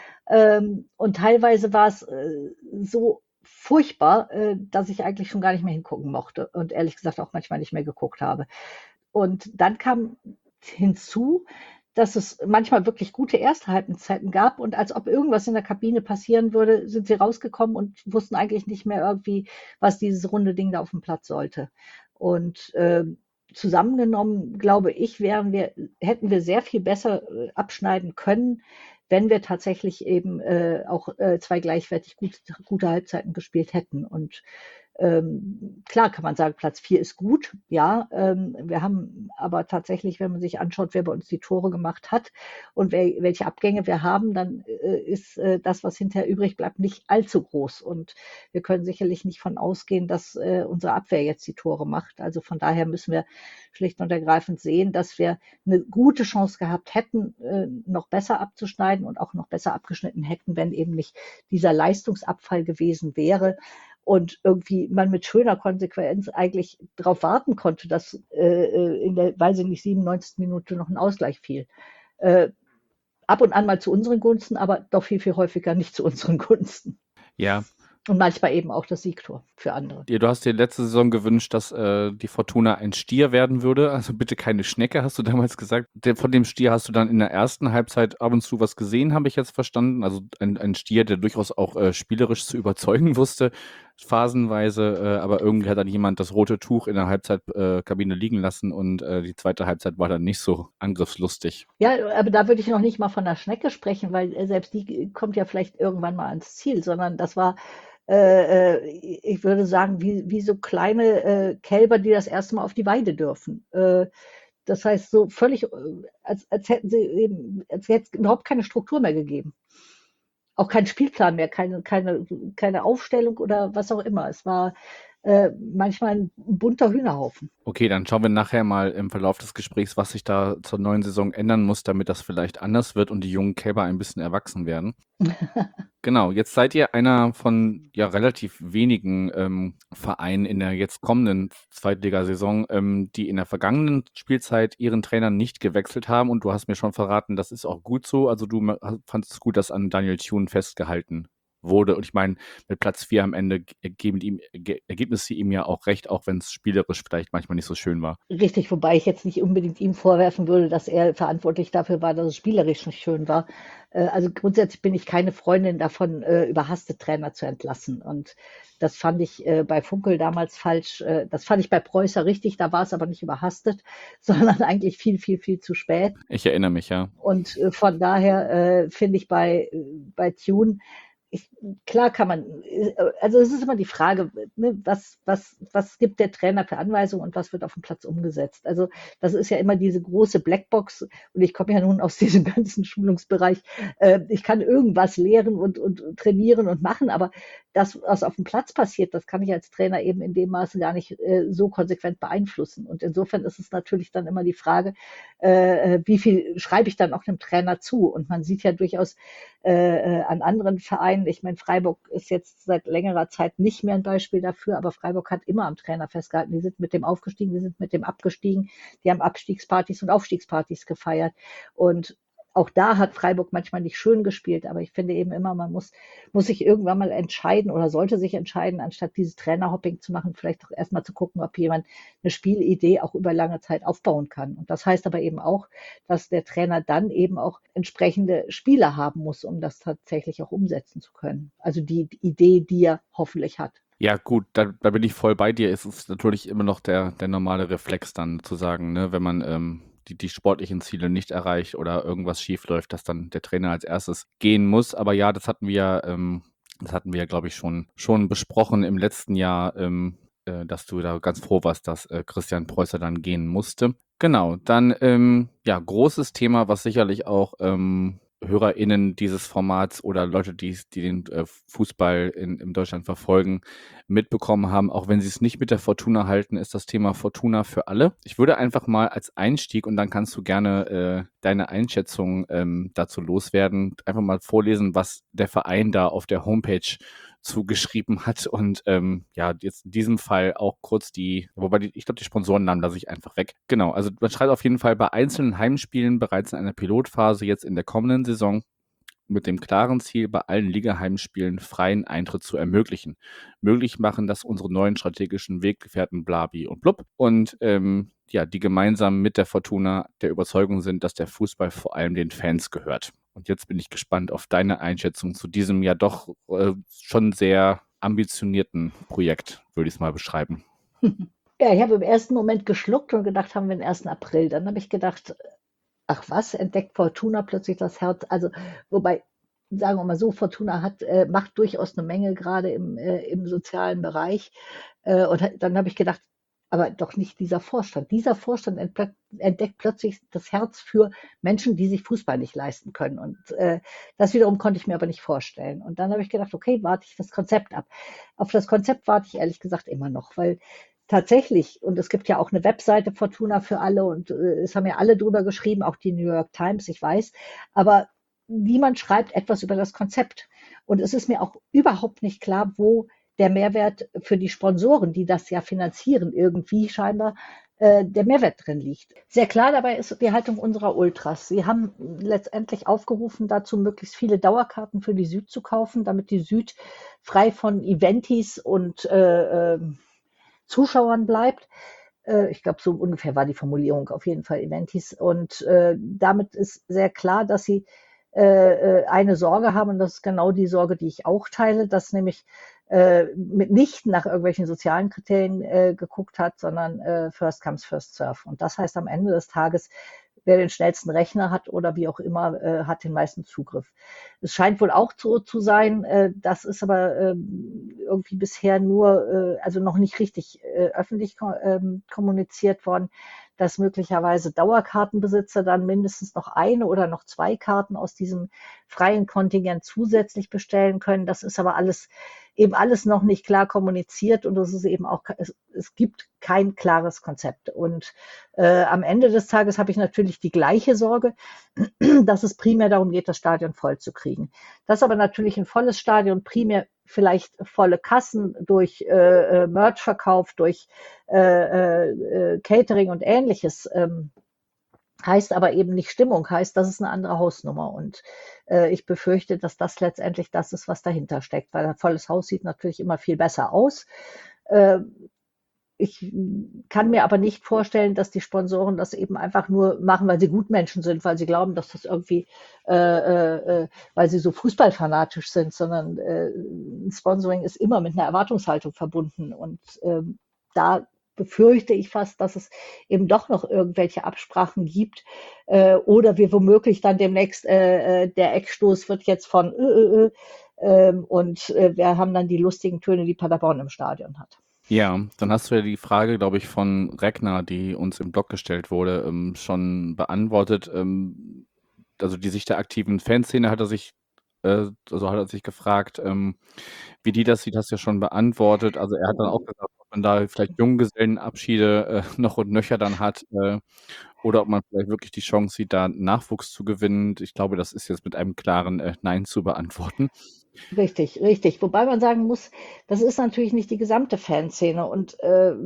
Und teilweise war es so furchtbar, dass ich eigentlich schon gar nicht mehr hingucken mochte und ehrlich gesagt auch manchmal nicht mehr geguckt habe. Und dann kam hinzu, dass es manchmal wirklich gute erste Halbzeiten gab und als ob irgendwas in der Kabine passieren würde, sind sie rausgekommen und wussten eigentlich nicht mehr irgendwie, was dieses runde Ding da auf dem Platz sollte. Und zusammengenommen, glaube ich, hätten wir sehr viel besser abschneiden können, wenn wir tatsächlich eben auch 2 gleichwertig gute Halbzeiten gespielt hätten. Und klar kann man sagen, Platz 4 ist gut, ja. Wir haben aber tatsächlich, wenn man sich anschaut, wer bei uns die Tore gemacht hat und welche Abgänge wir haben, dann ist das, was hinterher übrig bleibt, nicht allzu groß. Und wir können sicherlich nicht von ausgehen, dass unsere Abwehr jetzt die Tore macht. Also von daher müssen wir schlicht und ergreifend sehen, dass wir eine gute Chance gehabt hätten, noch besser abzuschneiden und auch noch besser abgeschnitten hätten, wenn eben nicht dieser Leistungsabfall gewesen wäre. Und irgendwie man mit schöner Konsequenz eigentlich darauf warten konnte, dass in der, weiß ich nicht, 97. Minute noch ein Ausgleich fiel. Ab und an mal zu unseren Gunsten, aber doch viel, viel häufiger nicht zu unseren Gunsten. Ja. Und manchmal eben auch das Siegtor für andere. Du hast dir letzte Saison gewünscht, dass die Fortuna ein Stier werden würde. Also bitte keine Schnecke, hast du damals gesagt. Von dem Stier hast du dann in der ersten Halbzeit ab und zu was gesehen, habe ich jetzt verstanden. Also ein Stier, der durchaus auch spielerisch zu überzeugen wusste, phasenweise. Aber irgendwie hat dann jemand das rote Tuch in der Halbzeitkabine liegen lassen und die zweite Halbzeit war dann nicht so angriffslustig. Ja, aber da würde ich noch nicht mal von der Schnecke sprechen, weil selbst die kommt ja vielleicht irgendwann mal ans Ziel, sondern das war ich würde sagen, wie so kleine Kälber, die das erste Mal auf die Weide dürfen. Das heißt, so völlig, als hätten sie eben, als hätte es überhaupt keine Struktur mehr gegeben. Auch kein Spielplan mehr, keine Aufstellung oder was auch immer. Es war manchmal ein bunter Hühnerhaufen. Okay, dann schauen wir nachher mal im Verlauf des Gesprächs, was sich da zur neuen Saison ändern muss, damit das vielleicht anders wird und die jungen Kälber ein bisschen erwachsen werden. Genau, jetzt seid ihr einer von relativ wenigen Vereinen in der jetzt kommenden Zweitligasaison, die in der vergangenen Spielzeit ihren Trainer nicht gewechselt haben und du hast mir schon verraten, das ist auch gut so. Also du fandest es gut, dass an Daniel Thune festgehalten wurde. Und ich meine, mit Platz 4 am Ende Ergebnisse ihm ja auch recht, auch wenn es spielerisch vielleicht manchmal nicht so schön war. Richtig, wobei ich jetzt nicht unbedingt ihm vorwerfen würde, dass er verantwortlich dafür war, dass es spielerisch nicht schön war. Also grundsätzlich bin ich keine Freundin davon, überhastet Trainer zu entlassen. Und das fand ich bei Funkel damals falsch. Das fand ich bei Preußer richtig, da war es aber nicht überhastet, sondern eigentlich viel, viel, viel zu spät. Ich erinnere mich, ja. Und von daher finde ich bei Thune, klar kann man, also es ist immer die Frage, ne, was gibt der Trainer für Anweisungen und was wird auf dem Platz umgesetzt. Also das ist ja immer diese große Blackbox und ich komme ja nun aus diesem ganzen Schulungsbereich. Ich kann irgendwas lehren und trainieren und machen, aber das, was auf dem Platz passiert, das kann ich als Trainer eben in dem Maße gar nicht so konsequent beeinflussen. Und insofern ist es natürlich dann immer die Frage, wie viel schreibe ich dann auch dem Trainer zu? Und man sieht ja durchaus an anderen Vereinen, ich meine, Freiburg ist jetzt seit längerer Zeit nicht mehr ein Beispiel dafür, aber Freiburg hat immer am Trainer festgehalten. Die sind mit dem aufgestiegen, die sind mit dem abgestiegen, die haben Abstiegspartys und Aufstiegspartys gefeiert. Und auch da hat Freiburg manchmal nicht schön gespielt, aber ich finde eben immer, man muss sich irgendwann mal entscheiden oder sollte sich entscheiden, anstatt dieses Trainerhopping zu machen, vielleicht auch erstmal zu gucken, ob jemand eine Spielidee auch über lange Zeit aufbauen kann. Und das heißt aber eben auch, dass der Trainer dann eben auch entsprechende Spieler haben muss, um das tatsächlich auch umsetzen zu können. Also die Idee, die er hoffentlich hat. Ja, gut, da bin ich voll bei dir. Es ist natürlich immer noch der normale Reflex dann zu sagen, ne, wenn man die sportlichen Ziele nicht erreicht oder irgendwas schief läuft, dass dann der Trainer als erstes gehen muss. Aber ja, das hatten wir, glaube ich, schon besprochen im letzten Jahr, dass du da ganz froh warst, dass Christian Preußer dann gehen musste. Genau, dann ja, großes Thema, was sicherlich auch HörerInnen dieses Formats oder Leute, die den Fußball in Deutschland verfolgen, mitbekommen haben, auch wenn sie es nicht mit der Fortuna halten, ist das Thema Fortuna für alle. Ich würde einfach mal als Einstieg, und dann kannst du gerne deine Einschätzung dazu loswerden, einfach mal vorlesen, was der Verein da auf der Homepage zugeschrieben hat und ja, jetzt in diesem Fall auch kurz ich glaube, die Sponsorennamen lasse ich einfach weg. Genau, also man schreibt auf jeden Fall bei einzelnen Heimspielen bereits in einer Pilotphase jetzt in der kommenden Saison mit dem klaren Ziel, bei allen Liga-Heimspielen freien Eintritt zu ermöglichen. Möglich machen das unsere neuen strategischen Weggefährten Blabi und Blub und ja, die gemeinsam mit der Fortuna der Überzeugung sind, dass der Fußball vor allem den Fans gehört. Und jetzt bin ich gespannt auf deine Einschätzung zu diesem ja doch schon sehr ambitionierten Projekt, würde ich es mal beschreiben. Ja, ich habe im ersten Moment geschluckt und gedacht, haben wir den 1. April. Dann habe ich gedacht, ach was, entdeckt Fortuna plötzlich das Herz? Also, wobei, sagen wir mal so, Fortuna macht durchaus eine Menge gerade im sozialen Bereich. Und dann habe ich gedacht, aber doch nicht dieser Vorstand. Dieser Vorstand entdeckt plötzlich das Herz für Menschen, die sich Fußball nicht leisten können. Und das wiederum konnte ich mir aber nicht vorstellen. Und dann habe ich gedacht, okay, warte ich das Konzept ab. Auf das Konzept warte ich ehrlich gesagt immer noch, weil tatsächlich, und es gibt ja auch eine Webseite Fortuna für alle und es haben ja alle drüber geschrieben, auch die New York Times, ich weiß, aber niemand schreibt etwas über das Konzept. Und es ist mir auch überhaupt nicht klar, wo der Mehrwert für die Sponsoren, die das ja finanzieren, irgendwie scheinbar der Mehrwert drin liegt. Sehr klar dabei ist die Haltung unserer Ultras. Sie haben letztendlich aufgerufen, dazu möglichst viele Dauerkarten für die Süd zu kaufen, damit die Süd frei von Eventis und Zuschauern bleibt. Ich glaube, so ungefähr war die Formulierung, auf jeden Fall Eventis. Und damit ist sehr klar, dass sie eine Sorge haben, und das ist genau die Sorge, die ich auch teile, dass nämlich nicht nach irgendwelchen sozialen Kriterien geguckt hat, sondern first comes, first serve. Und das heißt am Ende des Tages, wer den schnellsten Rechner hat oder wie auch immer, hat den meisten Zugriff. Es scheint wohl auch so zu sein, das ist aber irgendwie bisher nur, also noch nicht richtig öffentlich kommuniziert worden, dass möglicherweise Dauerkartenbesitzer dann mindestens noch eine oder noch 2 Karten aus diesem freien Kontingent zusätzlich bestellen können. Das ist aber alles noch nicht klar kommuniziert und es ist eben auch, es gibt kein klares Konzept. Und am Ende des Tages habe ich natürlich die gleiche Sorge, dass es primär darum geht, das Stadion voll zu kriegen. Dass aber natürlich ein volles Stadion primär vielleicht volle Kassen durch Merchverkauf, durch Catering und Ähnliches heißt aber eben nicht Stimmung, heißt, das ist eine andere Hausnummer. Und ich befürchte, dass das letztendlich das ist, was dahinter steckt, weil ein volles Haus sieht natürlich immer viel besser aus. Ich kann mir aber nicht vorstellen, dass die Sponsoren das eben einfach nur machen, weil sie Gutmenschen sind, weil sie glauben, dass das irgendwie, weil sie so fußballfanatisch sind, sondern Sponsoring ist immer mit einer Erwartungshaltung verbunden. Und da befürchte ich fast, dass es eben doch noch irgendwelche Absprachen gibt oder wir womöglich dann demnächst, der Eckstoß wird jetzt von und wir haben dann die lustigen Töne, die Paderborn im Stadion hat. Ja, dann hast du ja die Frage, glaube ich, von Regner, die uns im Blog gestellt wurde, schon beantwortet. Also die Sicht der aktiven Fanszene hat er sich also hat er sich gefragt, wie die das sieht, hast du ja schon beantwortet. Also er hat dann auch gesagt, ob man da vielleicht Junggesellenabschiede noch und nöcher dann hat oder ob man vielleicht wirklich die Chance sieht, da Nachwuchs zu gewinnen. Ich glaube, das ist jetzt mit einem klaren Nein zu beantworten. Richtig, richtig. Wobei man sagen muss, das ist natürlich nicht die gesamte Fanszene und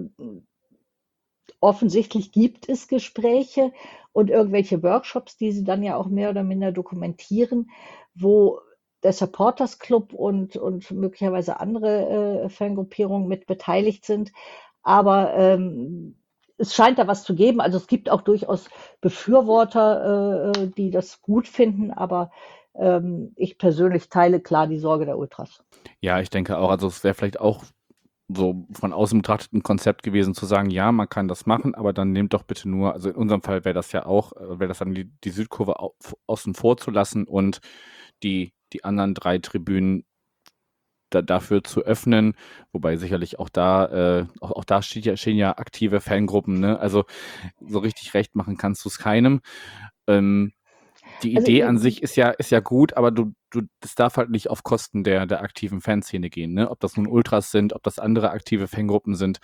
offensichtlich gibt es Gespräche und irgendwelche Workshops, die sie dann ja auch mehr oder minder dokumentieren, wo der Supporters Club und möglicherweise andere Fangruppierungen mit beteiligt sind. Aber es scheint da was zu geben. Also es gibt auch durchaus Befürworter, die das gut finden, aber ich persönlich teile klar die Sorge der Ultras. Ja, ich denke auch, also es wäre vielleicht auch so von außen betrachtet ein Konzept gewesen, zu sagen, ja, man kann das machen, aber dann nehmt doch bitte nur, also in unserem Fall wäre das ja auch, wäre das dann die Südkurve außen vor zu lassen und die anderen 3 Tribünen dafür zu öffnen, wobei sicherlich auch da stehen ja aktive Fangruppen, ne? Also so richtig recht machen kannst du es keinem. Die Also Idee an sich ist ja gut, aber das darf halt nicht auf Kosten der aktiven Fanszene gehen, ne? Ob das nun Ultras sind, ob das andere aktive Fangruppen sind,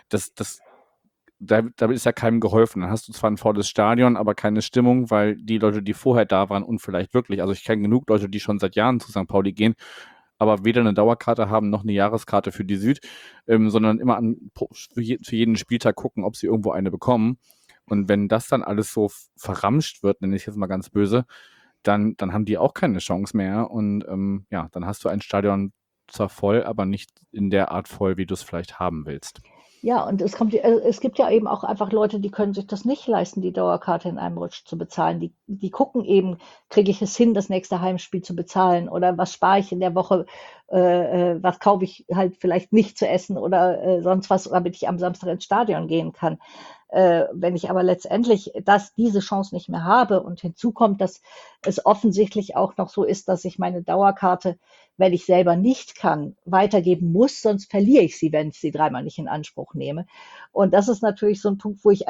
damit ist ja keinem geholfen. Dann hast du zwar ein volles Stadion, aber keine Stimmung, weil die Leute, die vorher da waren und vielleicht wirklich, also ich kenne genug Leute, die schon seit Jahren zu St. Pauli gehen, aber weder eine Dauerkarte haben noch eine Jahreskarte für die Süd, sondern immer für jeden Spieltag gucken, ob sie irgendwo eine bekommen. Und wenn das dann alles so verramscht wird, nenne ich jetzt mal ganz böse, dann haben die auch keine Chance mehr. Und ja, dann hast du ein Stadion zwar voll, aber nicht in der Art voll, wie du es vielleicht haben willst. Ja, und es gibt ja eben auch einfach Leute, die können sich das nicht leisten, die Dauerkarte in einem Rutsch zu bezahlen. Die gucken eben, kriege ich es hin, das nächste Heimspiel zu bezahlen oder was spare ich in der Woche, was kaufe ich halt vielleicht nicht zu essen oder sonst was, damit ich am Samstag ins Stadion gehen kann. Wenn ich aber letztendlich diese Chance nicht mehr habe und hinzu kommt, dass es offensichtlich auch noch so ist, dass ich meine Dauerkarte, wenn ich selber nicht kann, weitergeben muss, sonst verliere ich sie, wenn ich sie 3-mal nicht in Anspruch nehme. Und das ist natürlich so ein Punkt, wo ich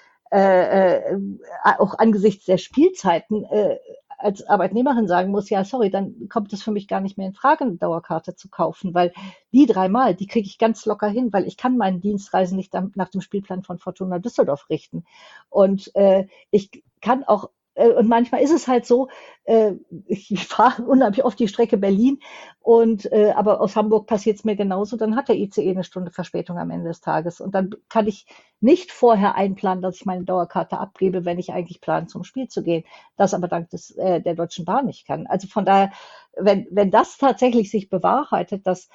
auch angesichts der Spielzeiten als Arbeitnehmerin sagen muss, ja, sorry, dann kommt es für mich gar nicht mehr in Frage, eine Dauerkarte zu kaufen, weil die 3-mal, die kriege ich ganz locker hin, weil ich kann meine Dienstreisen nicht nach dem Spielplan von Fortuna Düsseldorf richten. Und ich kann auch und manchmal ist es halt so, ich fahre unheimlich oft die Strecke Berlin aber aus Hamburg passiert es mir genauso, dann hat der ICE eine Stunde Verspätung am Ende des Tages und dann kann ich nicht vorher einplanen, dass ich meine Dauerkarte abgebe, wenn ich eigentlich plane, zum Spiel zu gehen. Das aber dank der Deutschen Bahn nicht kann. Also von daher, wenn das tatsächlich sich bewahrheitet, dass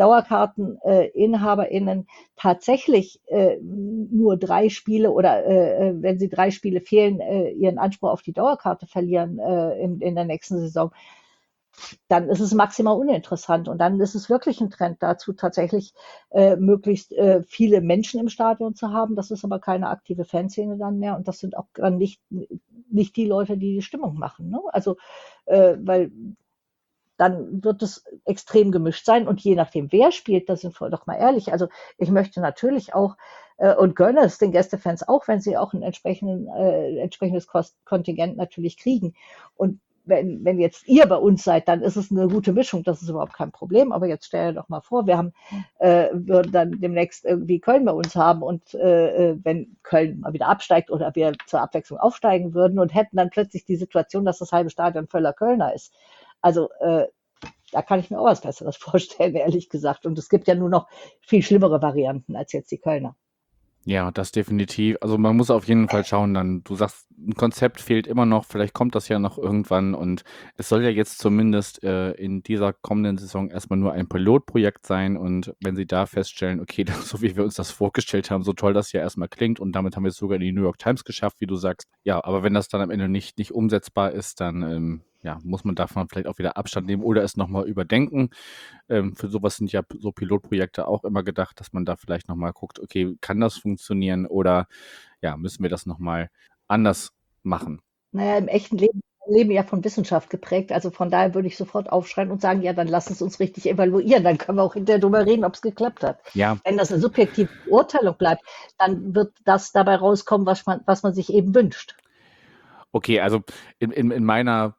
DauerkarteninhaberInnen tatsächlich nur 3 Spiele oder wenn sie 3 Spiele fehlen, ihren Anspruch auf die Dauerkarte verlieren in der nächsten Saison, dann ist es maximal uninteressant. Und dann ist es wirklich ein Trend dazu, tatsächlich möglichst viele Menschen im Stadion zu haben. Das ist aber keine aktive Fanszene dann mehr. Und das sind auch dann nicht die Leute, die die Stimmung machen. Ne? Also, weil dann wird es extrem gemischt sein. Und je nachdem, wer spielt, da sind wir doch mal ehrlich. Also ich möchte natürlich auch und gönne es den Gästefans auch, wenn sie auch ein entsprechendes Kontingent natürlich kriegen. Und wenn jetzt ihr bei uns seid, dann ist es eine gute Mischung, das ist überhaupt kein Problem. Aber jetzt stell dir doch mal vor, würden dann demnächst irgendwie Köln bei uns haben und wenn Köln mal wieder absteigt oder wir zur Abwechslung aufsteigen würden und hätten dann plötzlich die Situation, dass das halbe Stadion voller Kölner ist. Also da kann ich mir auch was Besseres vorstellen, ehrlich gesagt. Und es gibt ja nur noch viel schlimmere Varianten als jetzt die Kölner. Ja, das definitiv. Also man muss auf jeden Fall schauen dann. Du sagst, ein Konzept fehlt immer noch, vielleicht kommt das ja noch irgendwann und es soll ja jetzt zumindest in dieser kommenden Saison erstmal nur ein Pilotprojekt sein und wenn sie da feststellen, okay, so wie wir uns das vorgestellt haben, so toll das ja erstmal klingt und damit haben wir es sogar in die New York Times geschafft, wie du sagst. Ja, aber wenn das dann am Ende nicht umsetzbar ist, dann muss man davon vielleicht auch wieder Abstand nehmen oder es nochmal überdenken. Für sowas sind ja so Pilotprojekte auch immer gedacht, dass man da vielleicht nochmal guckt, okay, kann das funktionieren oder ja, müssen wir das nochmal anders machen? Naja, im echten Leben ja von Wissenschaft geprägt. Also von daher würde ich sofort aufschreien und sagen, ja, dann lass es uns richtig evaluieren. Dann können wir auch hinterher drüber reden, ob es geklappt hat. Ja. Wenn das eine subjektive Beurteilung bleibt, dann wird das dabei rauskommen, was man sich eben wünscht. Okay, also in meiner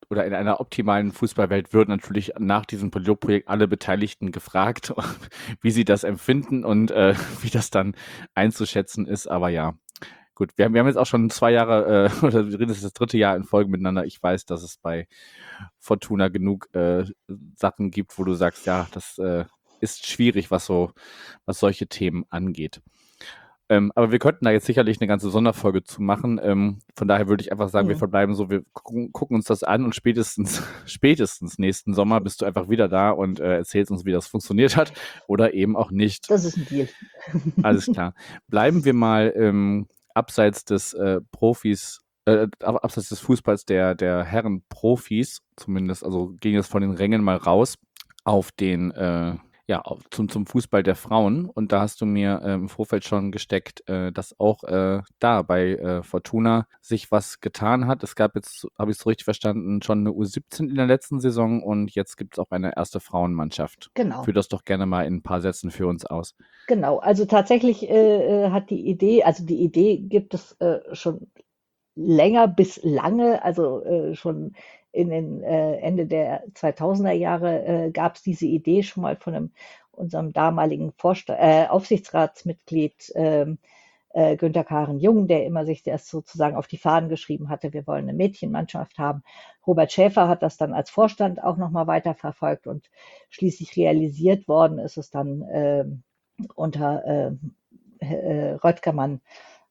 oder in einer optimalen Fußballwelt würden natürlich nach diesem Pilotprojekt alle Beteiligten gefragt, wie sie das empfinden und wie das dann einzuschätzen ist. Aber ja, gut, wir haben jetzt auch schon 2 Jahre, oder wir reden jetzt das 3. Jahr in Folge miteinander. Ich weiß, dass es bei Fortuna genug Sachen gibt, wo du sagst, ja, das ist schwierig, was solche Themen angeht. Aber wir könnten da jetzt sicherlich eine ganze Sonderfolge zu machen. Von daher würde ich einfach sagen, wir verbleiben so, wir gucken uns das an und spätestens nächsten Sommer bist du einfach wieder da und erzählst uns, wie das funktioniert hat oder eben auch nicht. Das ist ein Deal. Alles klar. Bleiben wir mal abseits des abseits des Fußballs der Herren-Profis, zumindest, also ging es von den Rängen mal raus auf den zum Fußball der Frauen. Und da hast du mir im Vorfeld schon gesteckt, dass auch da bei Fortuna sich was getan hat. Es gab jetzt, habe ich es so richtig verstanden, schon eine U17 in der letzten Saison und jetzt gibt es auch eine erste Frauenmannschaft. Genau. Führ das doch gerne mal in ein paar Sätzen für uns aus. Genau, also tatsächlich hat die Idee gibt es schon länger bis lange, also schon in den Ende der 2000er Jahre gab es diese Idee schon mal von unserem damaligen Aufsichtsratsmitglied Günther Karen-Jung, der immer sich das sozusagen auf die Fahnen geschrieben hatte, wir wollen eine Mädchenmannschaft haben. Robert Schäfer hat das dann als Vorstand auch nochmal weiterverfolgt und schließlich realisiert worden ist es dann unter Röttgermann,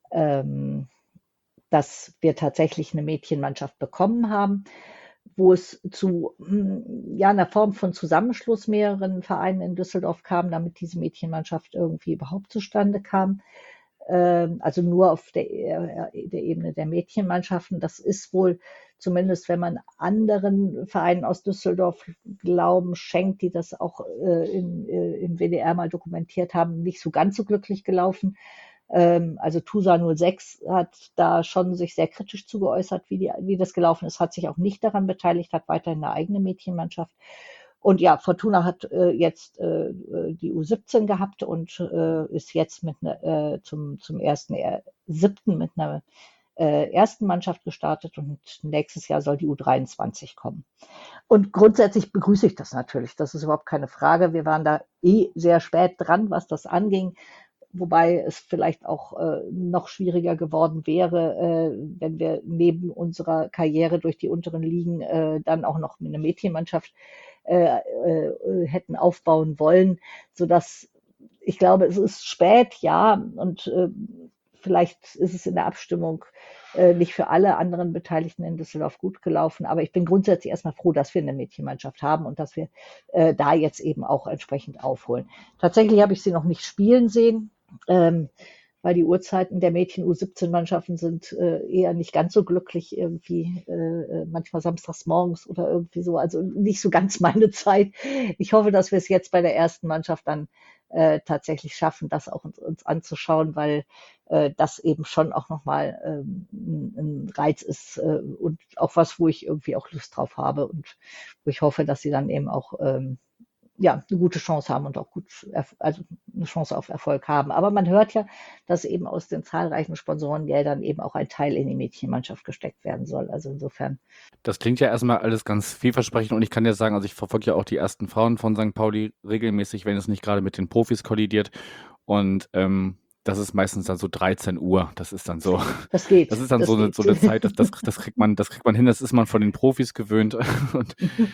dass wir tatsächlich eine Mädchenmannschaft bekommen haben, wo es zu einer Form von Zusammenschluss mehreren Vereinen in Düsseldorf kam, damit diese Mädchenmannschaft irgendwie überhaupt zustande kam. Also nur auf der Ebene der Mädchenmannschaften. Das ist wohl, zumindest wenn man anderen Vereinen aus Düsseldorf Glauben schenkt, die das auch im WDR mal dokumentiert haben, nicht so ganz so glücklich gelaufen. Also TUSA 06 hat da schon sich sehr kritisch zu geäußert, wie das gelaufen ist, hat sich auch nicht daran beteiligt, hat weiterhin eine eigene Mädchenmannschaft. Und ja, Fortuna hat jetzt die U17 gehabt und ist jetzt zum 1.7. mit einer ersten Mannschaft gestartet und nächstes Jahr soll die U23 kommen. Und grundsätzlich begrüße ich das natürlich, das ist überhaupt keine Frage. Wir waren da sehr spät dran, was das anging. Wobei es vielleicht auch noch schwieriger geworden wäre, wenn wir neben unserer Karriere durch die unteren Ligen dann auch noch eine Mädchenmannschaft hätten aufbauen wollen, sodass ich glaube, es ist spät, ja, und vielleicht ist es in der Abstimmung nicht für alle anderen Beteiligten in Düsseldorf gut gelaufen, aber ich bin grundsätzlich erstmal froh, dass wir eine Mädchenmannschaft haben und dass wir da jetzt eben auch entsprechend aufholen. Tatsächlich habe ich sie noch nicht spielen sehen, weil die Uhrzeiten der Mädchen-U17-Mannschaften sind eher nicht ganz so glücklich, irgendwie manchmal samstags morgens oder irgendwie so, also nicht so ganz meine Zeit. Ich hoffe, dass wir es jetzt bei der ersten Mannschaft dann tatsächlich schaffen, das auch uns anzuschauen, weil das eben schon auch nochmal ein Reiz ist und auch was, wo ich irgendwie auch Lust drauf habe und wo ich hoffe, dass sie dann eben auch eine gute Chance haben und auch also eine Chance auf Erfolg haben. Aber man hört ja, dass eben aus den zahlreichen Sponsorengeldern eben auch ein Teil in die Mädchenmannschaft gesteckt werden soll. Also insofern. Das klingt ja erstmal alles ganz vielversprechend und ich kann dir sagen, also ich verfolge ja auch die ersten Frauen von St. Pauli regelmäßig, wenn es nicht gerade mit den Profis kollidiert und das ist meistens dann so 13 Uhr. Das ist dann so. Das geht. Das ist dann so eine Zeit, das kriegt man hin, das ist man von den Profis gewöhnt und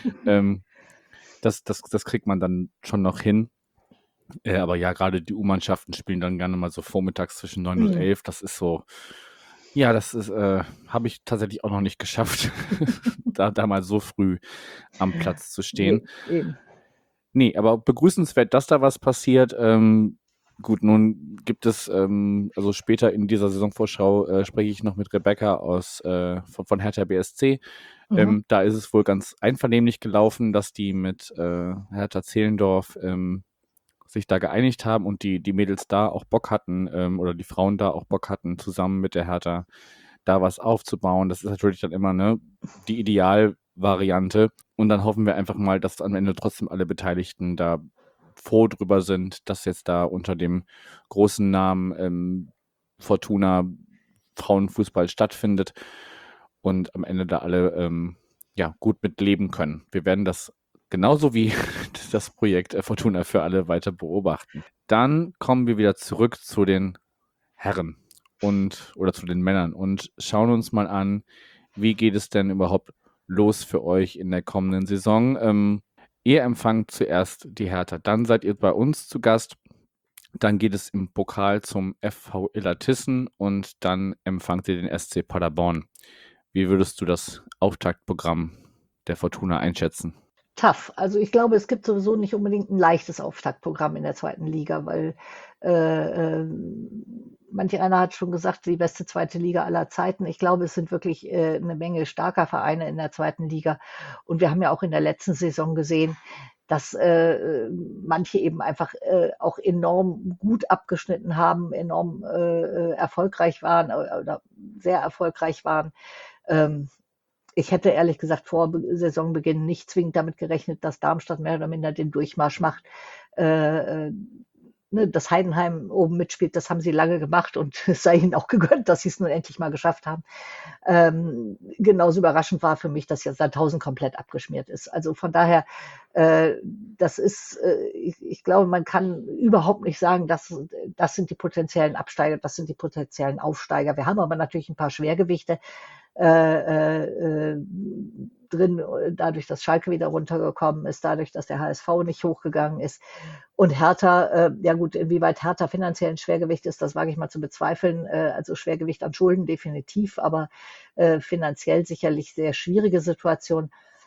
das kriegt man dann schon noch hin. Aber ja, gerade die U-Mannschaften spielen dann gerne mal so vormittags zwischen 9 und 11. Das ist so, ja, das ist, habe ich tatsächlich auch noch nicht geschafft, da mal so früh am Platz zu stehen. Nee, aber begrüßenswert, dass da was passiert. Gut, nun gibt es, also später in dieser Saisonvorschau spreche ich noch mit Rebecca von Hertha BSC. Da ist es wohl ganz einvernehmlich gelaufen, dass die mit Hertha Zehlendorf sich da geeinigt haben und die Mädels da auch Bock hatten oder die Frauen da auch Bock hatten, zusammen mit der Hertha da was aufzubauen. Das ist natürlich dann immer die Idealvariante. Und dann hoffen wir einfach mal, dass am Ende trotzdem alle Beteiligten da froh drüber sind, dass jetzt da unter dem großen Namen Fortuna Frauenfußball stattfindet und am Ende da alle ja, gut mit leben können. Wir werden das genauso wie das Projekt Fortuna für alle weiter beobachten. Dann kommen wir wieder zurück zu den Herren oder zu den Männern und schauen uns mal an, wie geht es denn überhaupt los für euch in der kommenden Saison. Ihr empfangt zuerst die Hertha, dann seid ihr bei uns zu Gast, dann geht es im Pokal zum FV Illertissen und dann empfangt ihr den SC Paderborn. Wie würdest du das Auftaktprogramm der Fortuna einschätzen? Tough. Also ich glaube, es gibt sowieso nicht unbedingt ein leichtes Auftaktprogramm in der zweiten Liga, weil manch einer hat schon gesagt, die beste zweite Liga aller Zeiten. Ich glaube, es sind wirklich eine Menge starker Vereine in der zweiten Liga. Und wir haben ja auch in der letzten Saison gesehen, dass manche eben einfach auch enorm gut abgeschnitten haben, enorm erfolgreich waren oder sehr erfolgreich waren. Ich hätte ehrlich gesagt vor Saisonbeginn nicht zwingend damit gerechnet, dass Darmstadt mehr oder minder den Durchmarsch macht. Dass Heidenheim oben mitspielt, das haben sie lange gemacht und es sei ihnen auch gegönnt, dass sie es nun endlich mal geschafft haben. Genauso überraschend war für mich, dass ja Sandhausen komplett abgeschmiert ist. Also von daher, das ist, ich glaube, man kann überhaupt nicht sagen, das sind die potenziellen Absteiger, das sind die potenziellen Aufsteiger. Wir haben aber natürlich ein paar Schwergewichte drin, dadurch, dass Schalke wieder runtergekommen ist, dadurch, dass der HSV nicht hochgegangen ist. Und Hertha, ja gut, inwieweit Hertha finanziell ein Schwergewicht ist, das wage ich mal zu bezweifeln. Also Schwergewicht an Schulden definitiv, aber finanziell sicherlich sehr schwierige Situation.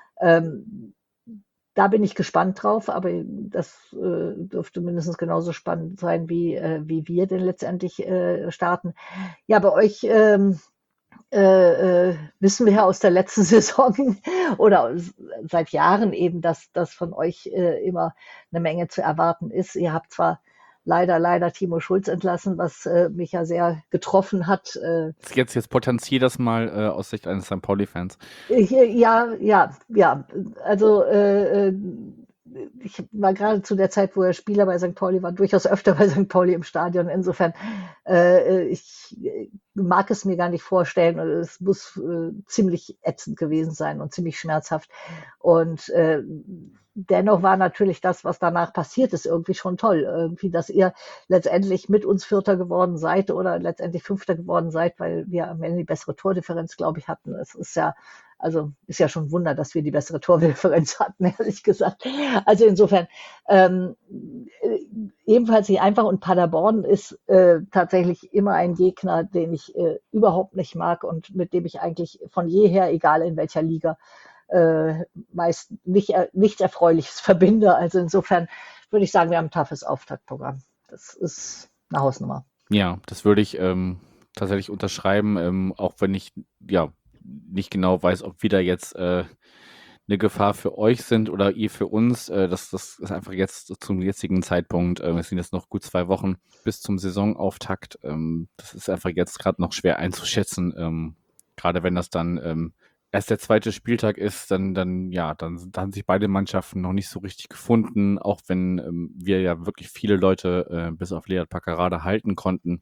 Da bin ich gespannt drauf, aber das dürfte mindestens genauso spannend sein, wie wir denn letztendlich starten. Ja, bei euch wissen wir ja aus der letzten Saison oder seit Jahren eben, dass von euch immer eine Menge zu erwarten ist. Ihr habt zwar leider Timo Schulz entlassen, was mich ja sehr getroffen hat. Jetzt potenzier das mal aus Sicht eines St. Pauli-Fans. Ja. Also ich war gerade zu der Zeit, wo er Spieler bei St. Pauli war, durchaus öfter bei St. Pauli im Stadion. Insofern, ich mag es mir gar nicht vorstellen. Es muss ziemlich ätzend gewesen sein und ziemlich schmerzhaft. Und dennoch war natürlich das, was danach passiert ist, irgendwie schon toll. Irgendwie, dass ihr letztendlich mit uns Vierter geworden seid oder letztendlich Fünfter geworden seid, weil wir am Ende die bessere Tordifferenz, glaube ich, hatten. Es ist ja schon ein Wunder, dass wir die bessere Tordifferenz hatten, ehrlich gesagt. Also insofern ebenfalls nicht einfach. Und Paderborn ist tatsächlich immer ein Gegner, den ich überhaupt nicht mag und mit dem ich eigentlich von jeher, egal in welcher Liga, meist nichts Erfreuliches verbinde. Also insofern würde ich sagen, wir haben ein toughes Auftaktprogramm. Das ist eine Hausnummer. Ja, das würde ich tatsächlich unterschreiben, auch wenn ich nicht genau weiß, ob wir da jetzt eine Gefahr für euch sind oder ihr für uns. Das ist einfach jetzt zum jetzigen Zeitpunkt, es sind jetzt noch gut 2 Wochen bis zum Saisonauftakt. Das ist einfach jetzt gerade noch schwer einzuschätzen. Gerade wenn das dann erst der zweite Spieltag ist, dann haben sich beide Mannschaften noch nicht so richtig gefunden, auch wenn wir ja wirklich viele Leute bis auf Lead Packerade halten konnten.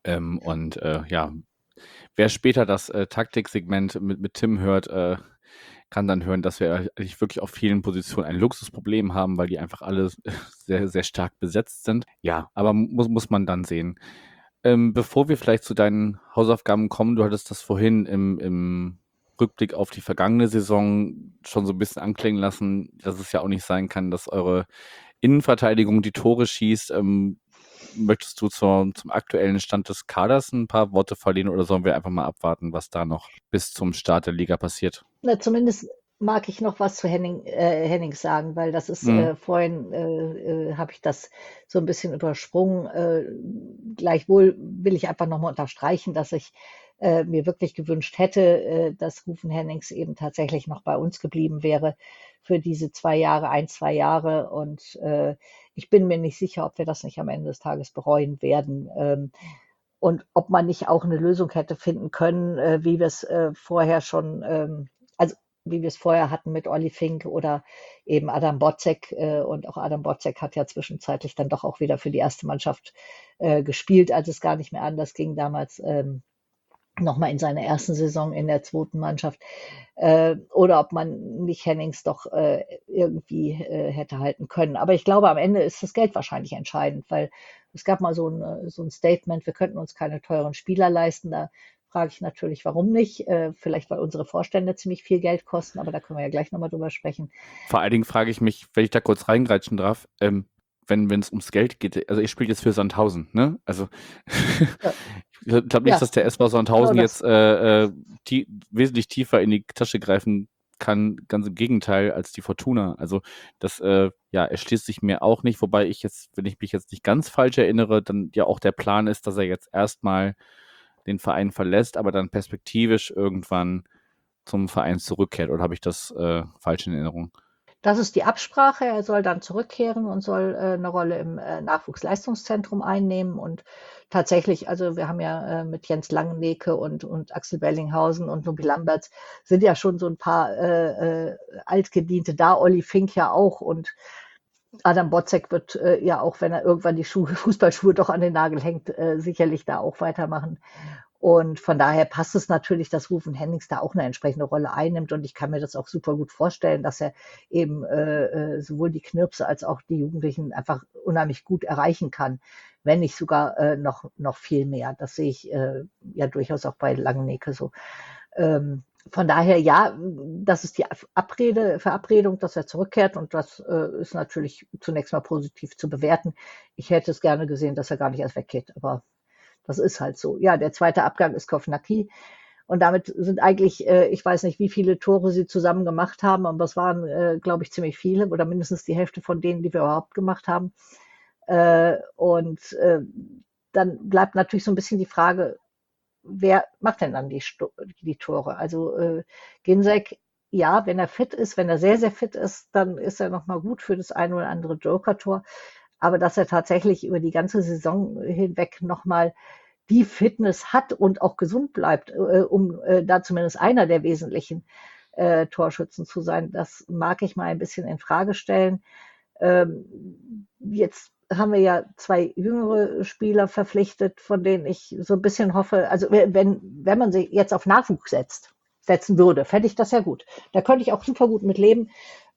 Wer später das Taktiksegment mit Tim hört, kann dann hören, dass wir eigentlich wirklich auf vielen Positionen ein Luxusproblem haben, weil die einfach alle sehr, sehr stark besetzt sind. Ja, aber muss man dann sehen. Bevor wir vielleicht zu deinen Hausaufgaben kommen, du hattest das vorhin im Rückblick auf die vergangene Saison schon so ein bisschen anklingen lassen, dass es ja auch nicht sein kann, dass eure Innenverteidigung die Tore schießt. Möchtest du zum aktuellen Stand des Kaders ein paar Worte verlieren oder sollen wir einfach mal abwarten, was da noch bis zum Start der Liga passiert? Na, zumindest mag ich noch was zu Hennings sagen, weil das ist vorhin habe ich das so ein bisschen übersprungen. Gleichwohl will ich einfach nochmal unterstreichen, dass ich mir wirklich gewünscht hätte, dass Rufen Hennings eben tatsächlich noch bei uns geblieben wäre für diese 2 Jahre, 2 Jahre. Und ich bin mir nicht sicher, ob wir das nicht am Ende des Tages bereuen werden. Und ob man nicht auch eine Lösung hätte finden können, wie wir es vorher schon, wie wir es vorher hatten mit Olli Fink oder eben Adam Botzek. Und auch Adam Botzek hat ja zwischenzeitlich dann doch auch wieder für die erste Mannschaft gespielt, als es gar nicht mehr anders ging damals. nochmal in seiner ersten Saison in der zweiten Mannschaft, oder ob man nicht Hennings doch irgendwie hätte halten können. Aber ich glaube, am Ende ist das Geld wahrscheinlich entscheidend, weil es gab mal so ein Statement, wir könnten uns keine teuren Spieler leisten. Da frage ich natürlich, warum nicht? Vielleicht, weil unsere Vorstände ziemlich viel Geld kosten, aber da können wir ja gleich nochmal drüber sprechen. Vor allen Dingen frage ich mich, wenn ich da kurz reingrätschen darf, wenn es ums Geld geht, also ich spiele jetzt für Sandhausen, ne? Also Ja, ich glaube nicht, ja, dass der SV genau Sandhausen das. jetzt wesentlich tiefer in die Tasche greifen kann, ganz im Gegenteil, als die Fortuna. Also das erschließt sich mir auch nicht, wobei ich jetzt, wenn ich mich jetzt nicht ganz falsch erinnere, dann ja auch der Plan ist, dass er jetzt erstmal den Verein verlässt, aber dann perspektivisch irgendwann zum Verein zurückkehrt. Oder habe ich das falsch in Erinnerung? Das ist die Absprache. Er soll dann zurückkehren und soll eine Rolle im Nachwuchsleistungszentrum einnehmen. Und tatsächlich, also wir haben ja mit Jens Langeneke und Axel Bellinghausen und Nubi Lamberts sind ja schon so ein paar Altgediente da. Olli Fink ja auch. Und Adam Botzek wird ja auch, wenn er irgendwann die Fußballschuhe doch an den Nagel hängt, sicherlich da auch weitermachen. Und von daher passt es natürlich, dass Rufen Hennings da auch eine entsprechende Rolle einnimmt. Und ich kann mir das auch super gut vorstellen, dass er eben sowohl die Knirpse als auch die Jugendlichen einfach unheimlich gut erreichen kann, wenn nicht sogar noch viel mehr. Das sehe ich ja durchaus auch bei Langeneke so. Von daher, ja, das ist die Verabredung, dass er zurückkehrt und das ist natürlich zunächst mal positiv zu bewerten. Ich hätte es gerne gesehen, dass er gar nicht erst weggeht, aber das ist halt so. Ja, der zweite Abgang ist Kovnacki und damit sind eigentlich, ich weiß nicht, wie viele Tore sie zusammen gemacht haben, aber es waren, glaube ich, ziemlich viele oder mindestens die Hälfte von denen, die wir überhaupt gemacht haben. Und dann bleibt natürlich so ein bisschen die Frage, wer macht denn dann die Tore? Also Ginzek, ja, wenn er fit ist, wenn er sehr, sehr fit ist, dann ist er nochmal gut für das ein oder andere Joker-Tor. Aber dass er tatsächlich über die ganze Saison hinweg nochmal die Fitness hat und auch gesund bleibt, um da zumindest einer der wesentlichen Torschützen zu sein, das mag ich mal ein bisschen in Frage stellen. Jetzt haben wir ja 2 jüngere Spieler verpflichtet, von denen ich so ein bisschen hoffe, also wenn man sie jetzt auf Nachwuchs setzen würde, fände ich das ja gut. Da könnte ich auch super gut mit leben,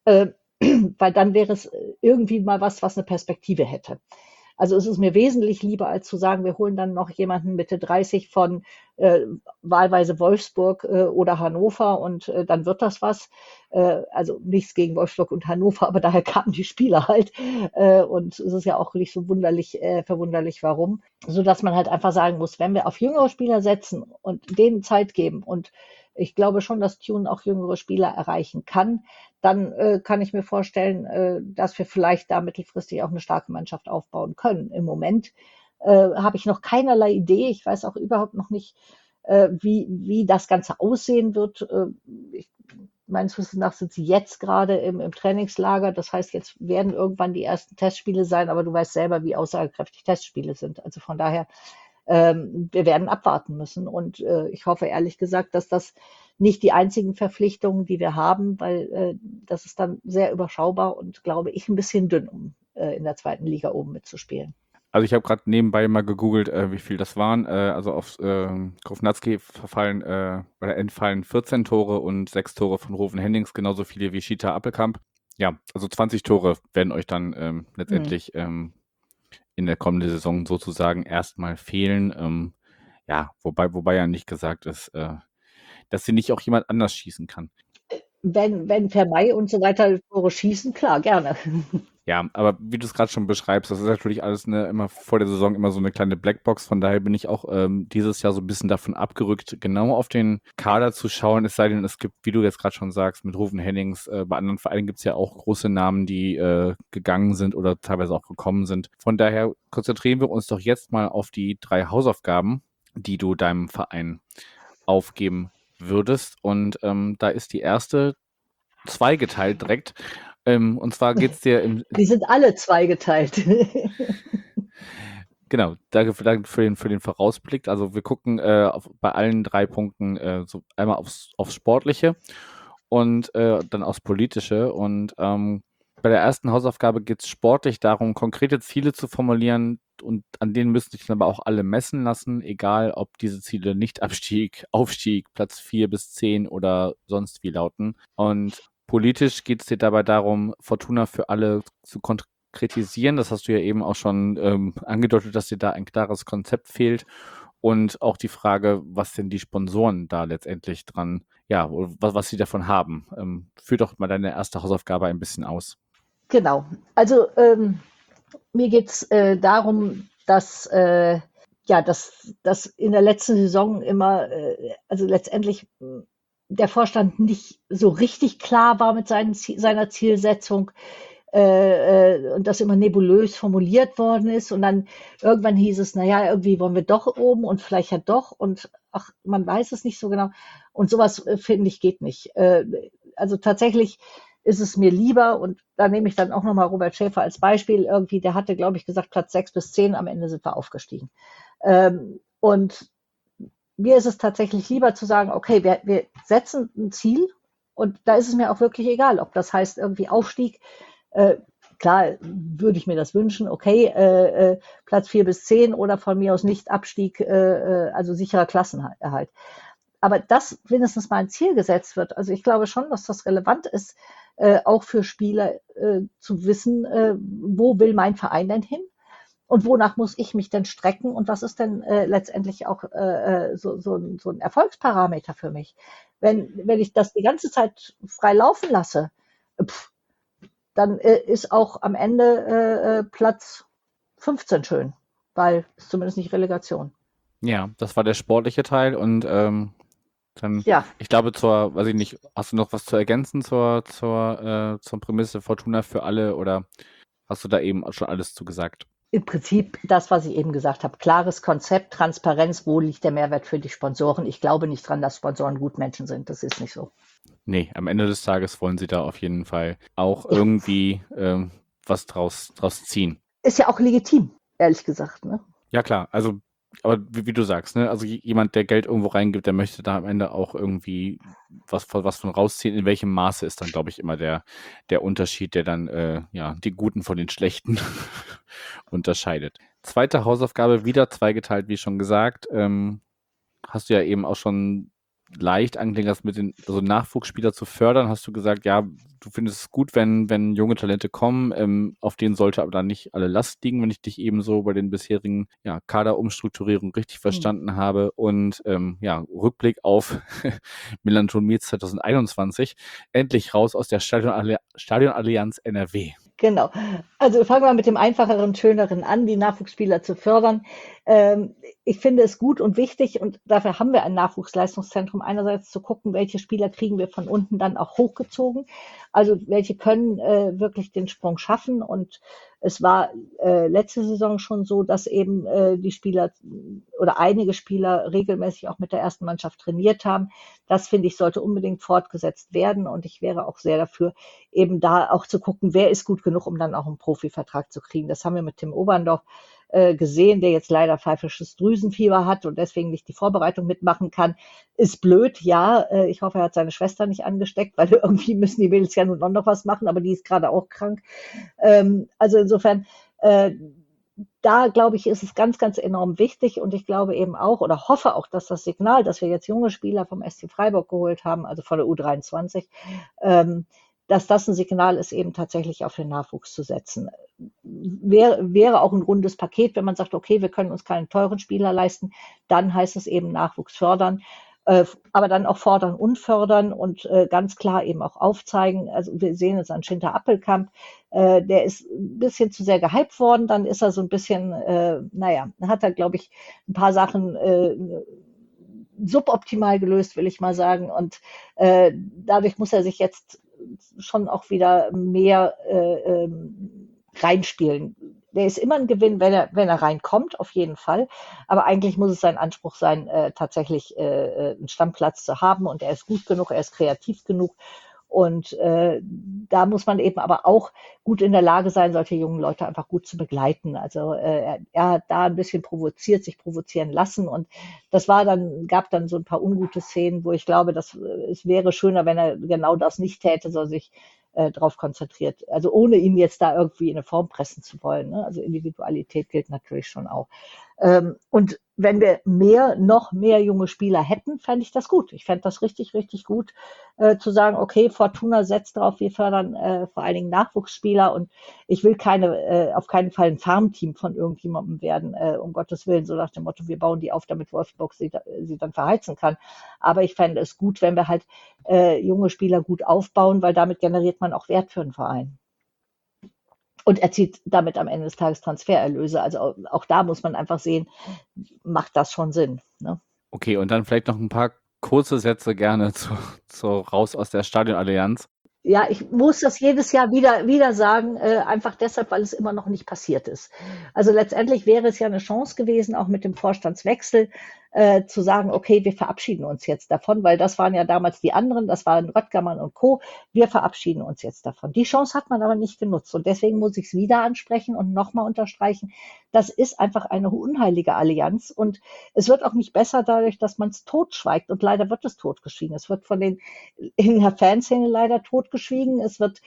weil dann wäre es irgendwie mal was eine Perspektive hätte. Also es ist mir wesentlich lieber, als zu sagen, wir holen dann noch jemanden Mitte 30 von wahlweise Wolfsburg oder Hannover und dann wird das was. Also nichts gegen Wolfsburg und Hannover, aber daher kamen die Spieler halt. Und es ist ja auch nicht so verwunderlich, warum. Sodass man halt einfach sagen muss, wenn wir auf jüngere Spieler setzen und denen Zeit geben und ich glaube schon, dass Tune auch jüngere Spieler erreichen kann, dann kann ich mir vorstellen, dass wir vielleicht da mittelfristig auch eine starke Mannschaft aufbauen können. Im Moment habe ich noch keinerlei Idee. Ich weiß auch überhaupt noch nicht, wie das Ganze aussehen wird. Meines Wissens nach sind sie jetzt gerade im Trainingslager. Das heißt, jetzt werden irgendwann die ersten Testspiele sein, aber du weißt selber, wie aussagekräftig Testspiele sind. Also von daher, wir werden abwarten müssen. Und ich hoffe ehrlich gesagt, dass das nicht die einzigen Verpflichtungen, die wir haben, weil das ist dann sehr überschaubar und, glaube ich, ein bisschen dünn, um in der zweiten Liga oben mitzuspielen. Also ich habe gerade nebenbei mal gegoogelt, wie viel das waren. Also auf Kovnacki entfallen 14 Tore und 6 Tore von Rufen Hennings, genauso viele wie Shita Appelkamp. Ja, also 20 Tore werden euch dann letztendlich in der kommenden Saison sozusagen erstmal fehlen. Ja, wobei ja nicht gesagt ist, dass sie nicht auch jemand anders schießen kann. Wenn Vermey und so weiter Tore schießen, klar, gerne. Ja, aber wie du es gerade schon beschreibst, das ist natürlich alles immer vor der Saison immer so eine kleine Blackbox. Von daher bin ich auch dieses Jahr so ein bisschen davon abgerückt, genau auf den Kader zu schauen. Es sei denn, es gibt, wie du jetzt gerade schon sagst, mit Rufen Hennings, bei anderen Vereinen gibt es ja auch große Namen, die gegangen sind oder teilweise auch gekommen sind. Von daher konzentrieren wir uns doch jetzt mal auf die 3 Hausaufgaben, die du deinem Verein aufgeben würdest. Und da ist die erste zweigeteilt direkt. Und zwar geht es dir Die sind alle zweigeteilt. Genau, danke für den Vorausblick. Also wir gucken bei allen 3 Punkten so einmal aufs Sportliche und dann aufs Politische. Und bei der ersten Hausaufgabe geht es sportlich darum, konkrete Ziele zu formulieren, und an denen müssen sich dann aber auch alle messen lassen, egal ob diese Ziele Nicht-Abstieg, Aufstieg, Platz 4 bis 10 oder sonst wie lauten. Und politisch geht es dir dabei darum, Fortuna für alle zu konkretisieren. Das hast du ja eben auch schon angedeutet, dass dir da ein klares Konzept fehlt. Und auch die Frage, was denn die Sponsoren da letztendlich dran, ja, was sie davon haben. Führ doch mal deine erste Hausaufgabe ein bisschen aus. Genau. Also mir geht es darum, dass dass in der letzten Saison immer, also letztendlich der Vorstand nicht so richtig klar war mit seiner Zielsetzung und das immer nebulös formuliert worden ist. Und dann irgendwann hieß es, naja, irgendwie wollen wir doch oben und vielleicht ja doch und ach, man weiß es nicht so genau. Und sowas, finde ich, geht nicht. Also tatsächlich ist es mir lieber, und da nehme ich dann auch nochmal Robert Schäfer als Beispiel, irgendwie, der hatte, glaube ich, gesagt, Platz 6 bis 10, am Ende sind wir aufgestiegen. Und mir ist es tatsächlich lieber zu sagen, okay, wir setzen ein Ziel und da ist es mir auch wirklich egal, ob das heißt irgendwie Aufstieg. Klar würde ich mir das wünschen, okay, Platz 4 bis 10 oder von mir aus nicht Abstieg, also sicherer Klassenerhalt. Aber dass wenigstens mal ein Ziel gesetzt wird, also ich glaube schon, dass das relevant ist, auch für Spieler zu wissen, wo will mein Verein denn hin? Und wonach muss ich mich denn strecken? Und was ist denn letztendlich auch so ein Erfolgsparameter für mich? Wenn ich das die ganze Zeit frei laufen lasse, dann ist auch am Ende Platz 15 schön, weil es zumindest nicht Relegation. Ja, das war der sportliche Teil und dann, Ja, ich glaube, weiß ich nicht, hast du noch was zu ergänzen zur Prämisse Fortuna für alle oder hast du da eben schon alles zu gesagt? im Prinzip das, was ich eben gesagt habe. Klares Konzept, Transparenz, wo liegt der Mehrwert für die Sponsoren? Ich glaube nicht dran, dass Sponsoren Gutmenschen sind. Das ist nicht so. Nee, am Ende des Tages wollen sie da auf jeden Fall auch irgendwie was draus ziehen. Ist ja auch legitim, ehrlich gesagt. Ne? Ja, klar. Also, aber wie du sagst, ne? Also jemand, der Geld irgendwo reingibt, der möchte da am Ende auch irgendwie was von rausziehen. In welchem Maße ist dann, glaube ich, immer der Unterschied, der dann die Guten von den Schlechten unterscheidet. Zweite Hausaufgabe, wieder zweigeteilt, wie schon gesagt. Hast du ja eben auch schon leicht angeklingelt, mit den Nachwuchsspieler zu fördern, hast du gesagt, ja, du findest es gut, wenn junge Talente kommen, auf denen sollte aber dann nicht alle Last liegen, wenn ich dich eben so bei den bistherigen Kaderumstrukturierungen richtig verstanden habe und Rückblick auf Melanchthon Mietz 2021, endlich raus aus der Stadionallianz NRW. Genau. Also fangen wir mit dem einfacheren, schöneren an, die Nachwuchsspieler zu fördern. Ich finde es gut und wichtig und dafür haben wir ein Nachwuchsleistungszentrum, einerseits zu gucken, welche Spieler kriegen wir von unten dann auch hochgezogen, also welche können wirklich den Sprung schaffen und es war letzte Saison schon so, dass eben die Spieler oder einige Spieler regelmäßig auch mit der ersten Mannschaft trainiert haben. Das, finde ich, sollte unbedingt fortgesetzt werden und ich wäre auch sehr dafür, eben da auch zu gucken, wer ist gut genug, um dann auch einen Profivertrag zu kriegen. Das haben wir mit Tim Oberndorf gesehen, der jetzt leider pfeifisches Drüsenfieber hat und deswegen nicht die Vorbereitung mitmachen kann. Ist blöd, ja. Ich hoffe, er hat seine Schwester nicht angesteckt, weil irgendwie müssen die Mädels ja nun noch was machen, aber die ist gerade auch krank. Also insofern, da glaube ich, ist es ganz, ganz enorm wichtig und ich glaube eben auch oder hoffe auch, dass das Signal, dass wir jetzt junge Spieler vom SC Freiburg geholt haben, also von der U23, dass das ein Signal ist, eben tatsächlich auf den Nachwuchs zu setzen. Wäre auch ein rundes Paket, wenn man sagt, okay, wir können uns keinen teuren Spieler leisten, dann heißt es eben Nachwuchs fördern, aber dann auch fordern und fördern und ganz klar eben auch aufzeigen. Also wir sehen es an Schinter Appelkamp, der ist ein bisschen zu sehr gehypt worden, dann ist er so ein bisschen, hat er, glaube ich, ein paar Sachen suboptimal gelöst, will ich mal sagen. Und dadurch muss er sich jetzt schon auch wieder mehr reinspielen. Der ist immer ein Gewinn, wenn er reinkommt, auf jeden Fall. Aber eigentlich muss es sein Anspruch sein, tatsächlich einen Stammplatz zu haben. Und er ist gut genug, er ist kreativ genug. Und da muss man eben aber auch gut in der Lage sein, solche jungen Leute einfach gut zu begleiten. Also er hat da ein bisschen provoziert, sich provozieren lassen. Und das gab dann so ein paar ungute Szenen, wo ich glaube, es wäre schöner, wenn er genau das nicht täte, sondern sich drauf konzentriert. Also ohne ihn jetzt da irgendwie in eine Form pressen zu wollen. Ne? Also Individualität gilt natürlich schon auch. Und wenn wir noch mehr junge Spieler hätten, fände ich das gut. Ich fände das richtig, richtig gut, zu sagen, okay, Fortuna setzt drauf, wir fördern vor allen Dingen Nachwuchsspieler und ich will auf keinen Fall ein Farmteam von irgendjemandem werden, um Gottes Willen, so nach dem Motto, wir bauen die auf, damit Wolfsburg sie dann verheizen kann. Aber ich fände es gut, wenn wir halt junge Spieler gut aufbauen, weil damit generiert man auch Wert für einen Verein. Und erzielt damit am Ende des Tages Transfererlöse. Also auch da muss man einfach sehen, macht das schon Sinn. Ne? Okay, und dann vielleicht noch ein paar kurze Sätze gerne raus aus der Stadionallianz. Ja, ich muss das jedes Jahr wieder sagen, einfach deshalb, weil es immer noch nicht passiert ist. Also letztendlich wäre es ja eine Chance gewesen, auch mit dem Vorstandswechsel zu sagen, okay, wir verabschieden uns jetzt davon, weil das waren ja damals die anderen, das waren Röttgermann und Co. Wir verabschieden uns jetzt davon. Die Chance hat man aber nicht genutzt und deswegen muss ich es wieder ansprechen und nochmal unterstreichen. Das ist einfach eine unheilige Allianz und es wird auch nicht besser dadurch, dass man es totschweigt und leider wird es totgeschwiegen. Es wird in der Fanszene leider totgeschwiegen, es wird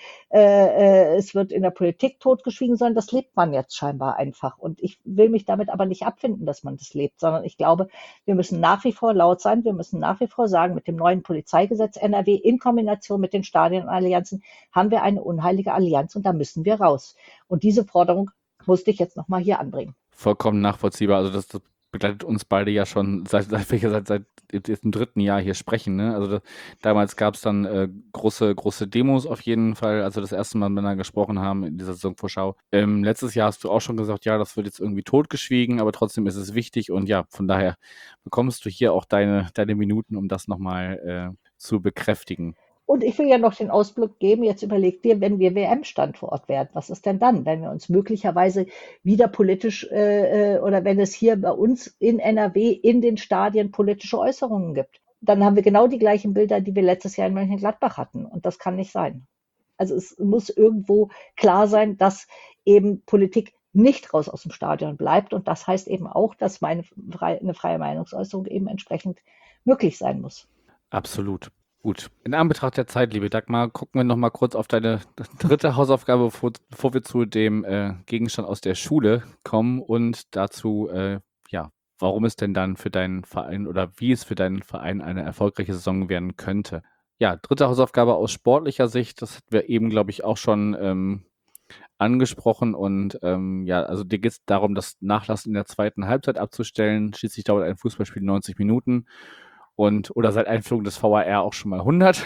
in der Politik totgeschwiegen, sondern das lebt man jetzt scheinbar einfach und ich will mich damit aber nicht abfinden, dass man das lebt, sondern ich glaube, wir müssen nach wie vor laut sein. Wir müssen nach wie vor sagen, mit dem neuen Polizeigesetz NRW in Kombination mit den Stadionallianzen haben wir eine unheilige Allianz und da müssen wir raus. Und diese Forderung musste ich jetzt nochmal hier anbringen. Vollkommen nachvollziehbar. Also das begleitet uns beide ja schon seit dem 3. Jahr hier sprechen. Ne? Also damals gab es dann große Demos auf jeden Fall, also das erste Mal miteinander gesprochen haben in dieser Saisonvorschau. Letztes Jahr hast du auch schon gesagt, ja, das wird jetzt irgendwie totgeschwiegen, aber trotzdem ist es wichtig und ja, von daher bekommst du hier auch deine Minuten, um das nochmal zu bekräftigen. Und ich will ja noch den Ausblick geben, jetzt überleg dir, wenn wir WM-Standort werden, was ist denn dann, wenn wir uns möglicherweise wieder politisch oder wenn es hier bei uns in NRW in den Stadien politische Äußerungen gibt. Dann haben wir genau die gleichen Bilder, die wir letztes Jahr in Mönchengladbach hatten und das kann nicht sein. Also es muss irgendwo klar sein, dass eben Politik nicht raus aus dem Stadion bleibt und das heißt eben auch, dass eine freie Meinungsäußerung eben entsprechend möglich sein muss. Absolut. Gut, in Anbetracht der Zeit, liebe Dagmar, gucken wir noch mal kurz auf deine dritte Hausaufgabe, bevor wir zu dem Gegenstand aus der Schule kommen und dazu, warum es denn dann für deinen Verein oder wie es für deinen Verein eine erfolgreiche Saison werden könnte. Ja, dritte Hausaufgabe aus sportlicher Sicht, das hatten wir eben, glaube ich, auch schon angesprochen und also dir geht es darum, das Nachlassen in der zweiten Halbzeit abzustellen. Schließlich dauert ein Fußballspiel 90 Minuten. Oder seit Einführung des VAR auch schon mal 100.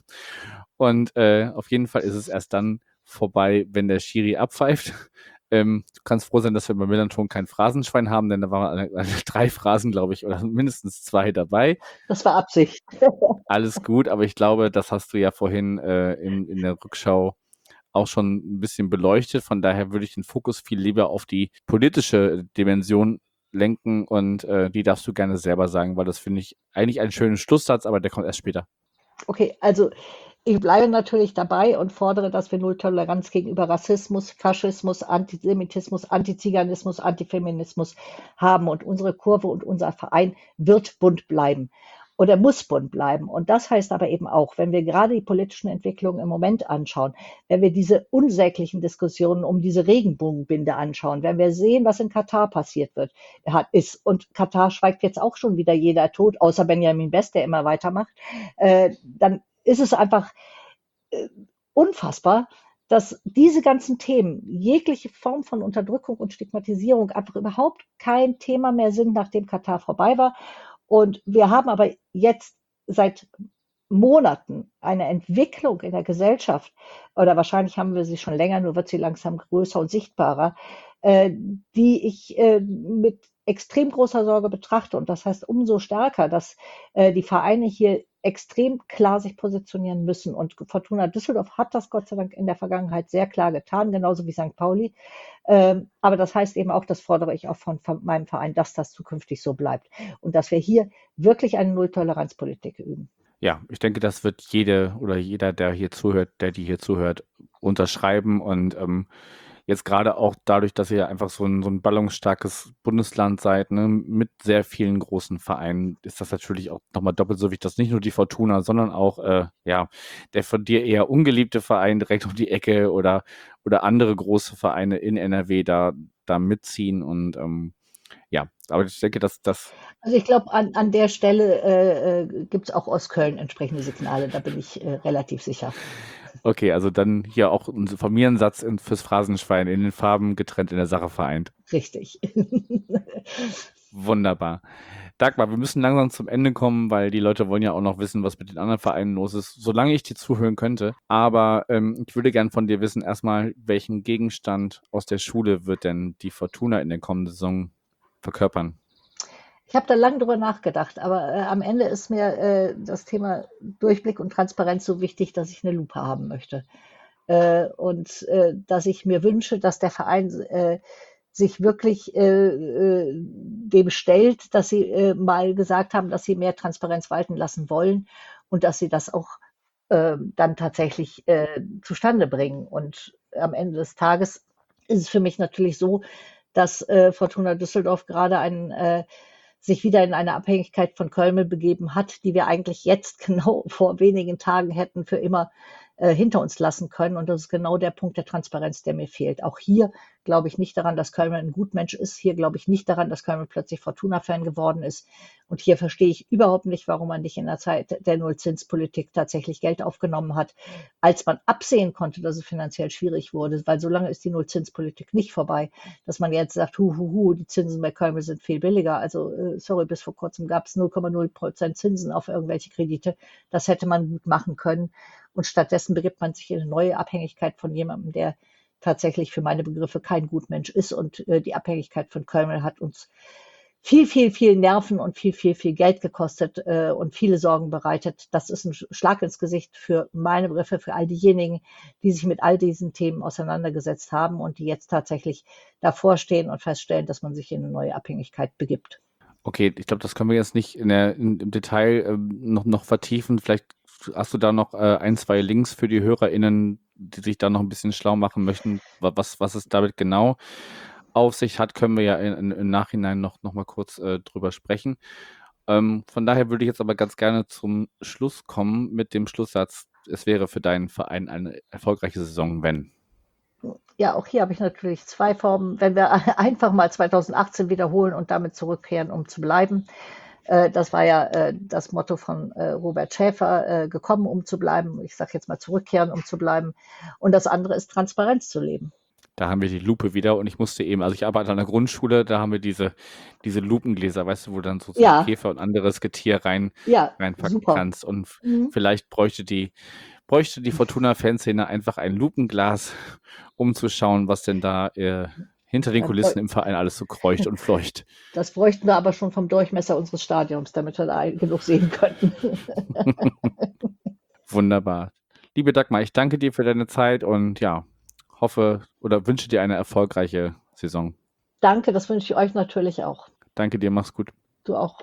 Und auf jeden Fall ist es erst dann vorbei, wenn der Schiri abpfeift. Du kannst froh sein, dass wir bei Millanton kein Phrasenschwein haben, denn da waren 3 Phrasen, glaube ich, oder mindestens 2 dabei. Das war Absicht. Alles gut, aber ich glaube, das hast du ja vorhin in der Rückschau auch schon ein bisschen beleuchtet. Von daher würde ich den Fokus viel lieber auf die politische Dimension lenken und die darfst du gerne selber sagen, weil das finde ich eigentlich einen schönen Schlusssatz, aber der kommt erst später. Okay, also ich bleibe natürlich dabei und fordere, dass wir Null Toleranz gegenüber Rassismus, Faschismus, Antisemitismus, Antiziganismus, Antifeminismus haben und unsere Kurve und unser Verein wird bunt bleiben. Oder muss bunt bleiben. Und das heißt aber eben auch, wenn wir gerade die politischen Entwicklungen im Moment anschauen, wenn wir diese unsäglichen Diskussionen um diese Regenbogenbinde anschauen, wenn wir sehen, was in Katar passiert ist, und Katar schweigt jetzt auch schon wieder jeder tot, außer Benjamin Best, der immer weitermacht, dann ist es einfach unfassbar, dass diese ganzen Themen, jegliche Form von Unterdrückung und Stigmatisierung einfach überhaupt kein Thema mehr sind, nachdem Katar vorbei war. Und wir haben aber jetzt seit Monaten eine Entwicklung in der Gesellschaft, oder wahrscheinlich haben wir sie schon länger, nur wird sie langsam größer und sichtbarer, die ich mit extrem großer Sorge betrachte. Und das heißt umso stärker, dass die Vereine hier extrem klar sich positionieren müssen. Und Fortuna Düsseldorf hat das Gott sei Dank in der Vergangenheit sehr klar getan, genauso wie St. Pauli. Aber das heißt eben auch, das fordere ich auch von meinem Verein, dass das zukünftig so bleibt. Und dass wir hier wirklich eine Null-Toleranz-Politik üben. Ja, ich denke, das wird jeder, der hier zuhört, unterschreiben. Und jetzt gerade auch dadurch, dass ihr einfach so ein ballungsstarkes Bundesland seid, ne, mit sehr vielen großen Vereinen, ist das natürlich auch nochmal doppelt so wichtig, dass nicht nur die Fortuna, sondern auch der von dir eher ungeliebte Verein direkt um die Ecke oder andere große Vereine in NRW da mitziehen. Und aber ich denke, dass das Also ich glaube, an der Stelle gibt es auch aus Köln entsprechende Signale, da bin ich relativ sicher. okay, also dann hier auch ein Familiensatz fürs Phrasenschwein in den Farben getrennt in der Sache vereint. Richtig. Wunderbar. Dagmar, wir müssen langsam zum Ende kommen, weil die Leute wollen ja auch noch wissen, was mit den anderen Vereinen los ist, solange ich dir zuhören könnte. Aber ich würde gern von dir wissen, erstmal, welchen Gegenstand aus der Schule wird denn die Fortuna in der kommenden Saison verkörpern? Ich habe da lange drüber nachgedacht, aber am Ende ist mir das Thema Durchblick und Transparenz so wichtig, dass ich eine Lupe haben möchte. Und dass ich mir wünsche, dass der Verein sich wirklich dem stellt, dass sie mal gesagt haben, dass sie mehr Transparenz walten lassen wollen und dass sie das auch dann tatsächlich zustande bringen. Und am Ende des Tages ist es für mich natürlich so, dass Fortuna Düsseldorf gerade sich wieder in eine Abhängigkeit von Köln begeben hat, die wir eigentlich jetzt genau vor wenigen Tagen hätten für immer hinter uns lassen können. Und das ist genau der Punkt der Transparenz, der mir fehlt. Auch hier glaube ich nicht daran, dass Köln ein Gutmensch ist. Hier glaube ich nicht daran, dass Köln plötzlich Fortuna-Fan geworden ist. Und hier verstehe ich überhaupt nicht, warum man nicht in der Zeit der Nullzinspolitik tatsächlich Geld aufgenommen hat, als man absehen konnte, dass es finanziell schwierig wurde. Weil so lange ist die Nullzinspolitik nicht vorbei, dass man jetzt sagt, die Zinsen bei Köln sind viel billiger. Also sorry, bis vor kurzem gab es 0,0% Zinsen auf irgendwelche Kredite. Das hätte man gut machen können. Und stattdessen begibt man sich in eine neue Abhängigkeit von jemandem, der tatsächlich für meine Begriffe kein Gutmensch ist. Und die Abhängigkeit von Köln hat uns viel, viel, viel Nerven und viel, viel, viel Geld gekostet und viele Sorgen bereitet. Das ist ein Schlag ins Gesicht für meine Begriffe, für all diejenigen, die sich mit all diesen Themen auseinandergesetzt haben und die jetzt tatsächlich davor stehen und feststellen, dass man sich in eine neue Abhängigkeit begibt. Okay, ich glaube, das können wir jetzt nicht im Detail noch vertiefen. Vielleicht hast du da noch ein, zwei Links für die HörerInnen, die sich da noch ein bisschen schlau machen möchten, was es damit genau auf sich hat, können wir ja im Nachhinein noch mal kurz drüber sprechen. Von daher würde ich jetzt aber ganz gerne zum Schluss kommen mit dem Schlusssatz, es wäre für deinen Verein eine erfolgreiche Saison, wenn. Ja, auch hier habe ich natürlich zwei Formen. Wenn wir einfach mal 2018 wiederholen und damit zurückkehren, um zu bleiben. Das war ja das Motto von Robert Schäfer, gekommen, um zu bleiben. Ich sage jetzt mal zurückkehren, um zu bleiben. Und das andere ist Transparenz zu leben. Da haben wir die Lupe wieder und ich musste eben, also ich arbeite an der Grundschule, da haben wir diese Lupengläser, weißt du, wo dann so Käfer und anderes Getier reinpacken kannst. Und vielleicht bräuchte die Fortuna-Fanszene einfach ein Lupenglas, um zu schauen, was denn da hinter den Kulissen im Verein alles so kreucht und fleucht. Das bräuchten wir aber schon vom Durchmesser unseres Stadions, damit wir da genug sehen könnten. Wunderbar. Liebe Dagmar, ich danke dir für deine Zeit und hoffe oder wünsche dir eine erfolgreiche Saison. Danke, das wünsche ich euch natürlich auch. Danke dir, mach's gut. Du auch.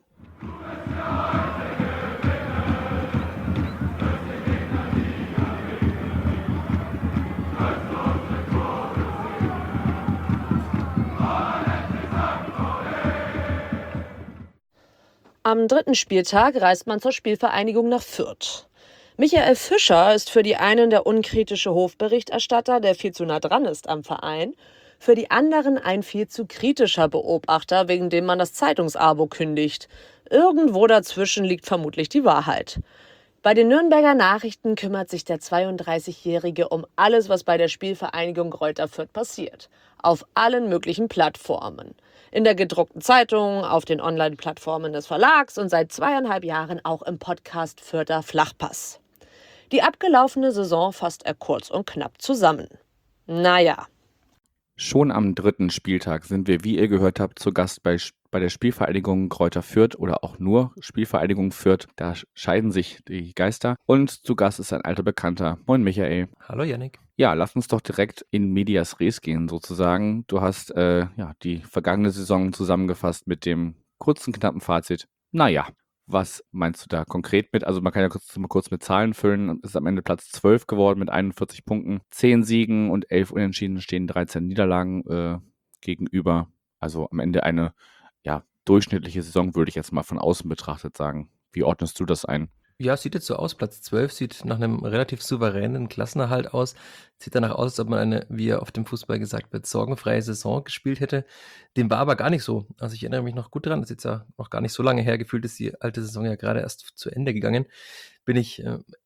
Am 3. Spieltag reist man zur Spielvereinigung nach Fürth. Michael Fischer ist für die einen der unkritische Hofberichterstatter, der viel zu nah dran ist am Verein, für die anderen ein viel zu kritischer Beobachter, wegen dem man das Zeitungsabo kündigt. Irgendwo dazwischen liegt vermutlich die Wahrheit. Bei den Nürnberger Nachrichten kümmert sich der 32-Jährige um alles, was bei der Spielvereinigung Greuther Fürth passiert. Auf allen möglichen Plattformen. In der gedruckten Zeitung, auf den Online-Plattformen des Verlags und seit 2,5 Jahren auch im Podcast Fürther Flachpass. Die abgelaufene Saison fasst er kurz und knapp zusammen. Naja. Schon am 3. Spieltag sind wir, wie ihr gehört habt, zu Gast bei der Spielvereinigung Greuther Fürth oder auch nur Spielvereinigung Fürth. Da scheiden sich die Geister. Und zu Gast ist ein alter Bekannter. Moin Michael. Hallo Yannick. Ja, lass uns doch direkt in medias res gehen sozusagen. Du hast die vergangene Saison zusammengefasst mit dem kurzen, knappen Fazit. Naja. Was meinst du da konkret mit? Also man kann ja kurz mit Zahlen füllen. Es ist am Ende Platz 12 geworden mit 41 Punkten. 10 Siegen und 11 Unentschieden, stehen 13 Niederlagen gegenüber. Also am Ende eine durchschnittliche Saison, würde ich jetzt mal von außen betrachtet sagen. Wie ordnest du das ein? Ja, sieht jetzt so aus. Platz 12 sieht nach einem relativ souveränen Klassenerhalt aus. Sieht danach aus, als ob man eine, wie ja auf dem Fußball gesagt wird, sorgenfreie Saison gespielt hätte. Dem war aber gar nicht so. Also ich erinnere mich noch gut dran, das ist jetzt ja noch gar nicht so lange her, gefühlt ist die alte Saison ja gerade erst zu Ende gegangen. Bin ich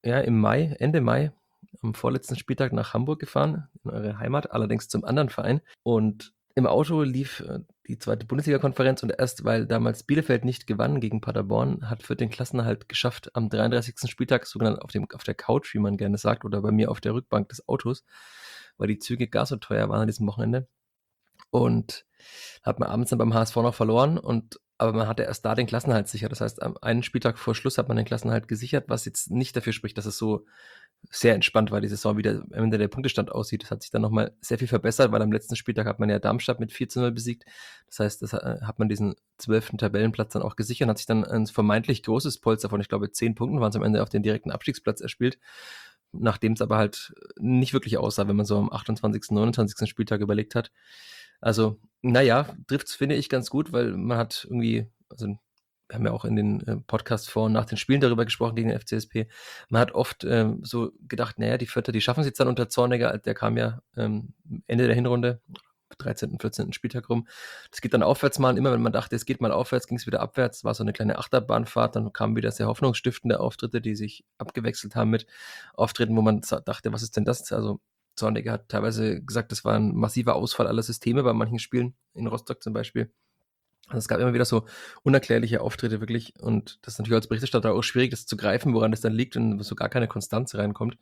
Ende Mai, am vorletzten Spieltag nach Hamburg gefahren, in eure Heimat, allerdings zum anderen Verein. Und im Auto lief die zweite Bundesliga-Konferenz und erst weil damals Bielefeld nicht gewann gegen Paderborn, hat Fürth den Klassenerhalt geschafft am 33. Spieltag, sogar auf der Couch, wie man gerne sagt, oder bei mir auf der Rückbank des Autos, weil die Züge gar so teuer waren an diesem Wochenende. Und hat man abends dann beim HSV noch verloren, aber man hatte erst da den Klassenerhalt sicher. Das heißt, am einen Spieltag vor Schluss hat man den Klassenerhalt gesichert, was jetzt nicht dafür spricht, dass es so sehr entspannt war, die Saison, wie am Ende der Punktestand aussieht. Das hat sich dann nochmal sehr viel verbessert, weil am letzten Spieltag hat man ja Darmstadt mit 4-0 besiegt. Das heißt, das hat man diesen 12. Tabellenplatz dann auch gesichert und hat sich dann ein vermeintlich großes Polster von, ich glaube, 10 Punkten waren es am Ende auf den direkten Abstiegsplatz erspielt. Nachdem es aber halt nicht wirklich aussah, wenn man so am 28., 29. Spieltag überlegt hat. Also, trifft es, finde ich, ganz gut, weil man hat irgendwie, also wir haben ja auch in den Podcasts vor und nach den Spielen darüber gesprochen gegen den FCSP. Man hat oft so gedacht, die Vierter, die schaffen es jetzt dann unter Zorniger. Der kam ja Ende der Hinrunde, 13., 14. Spieltag rum. Das geht dann aufwärts mal und immer wenn man dachte, es geht mal aufwärts, ging es wieder abwärts. War so eine kleine Achterbahnfahrt. Dann kamen wieder sehr hoffnungsstiftende Auftritte, die sich abgewechselt haben mit Auftritten, wo man dachte, was ist denn das? Also Zorniger hat teilweise gesagt, das war ein massiver Ausfall aller Systeme bei manchen Spielen, in Rostock zum Beispiel. Also es gab immer wieder so unerklärliche Auftritte wirklich und das ist natürlich als Berichterstatter auch schwierig, das zu greifen, woran das dann liegt, wenn so gar keine Konstanz reinkommt.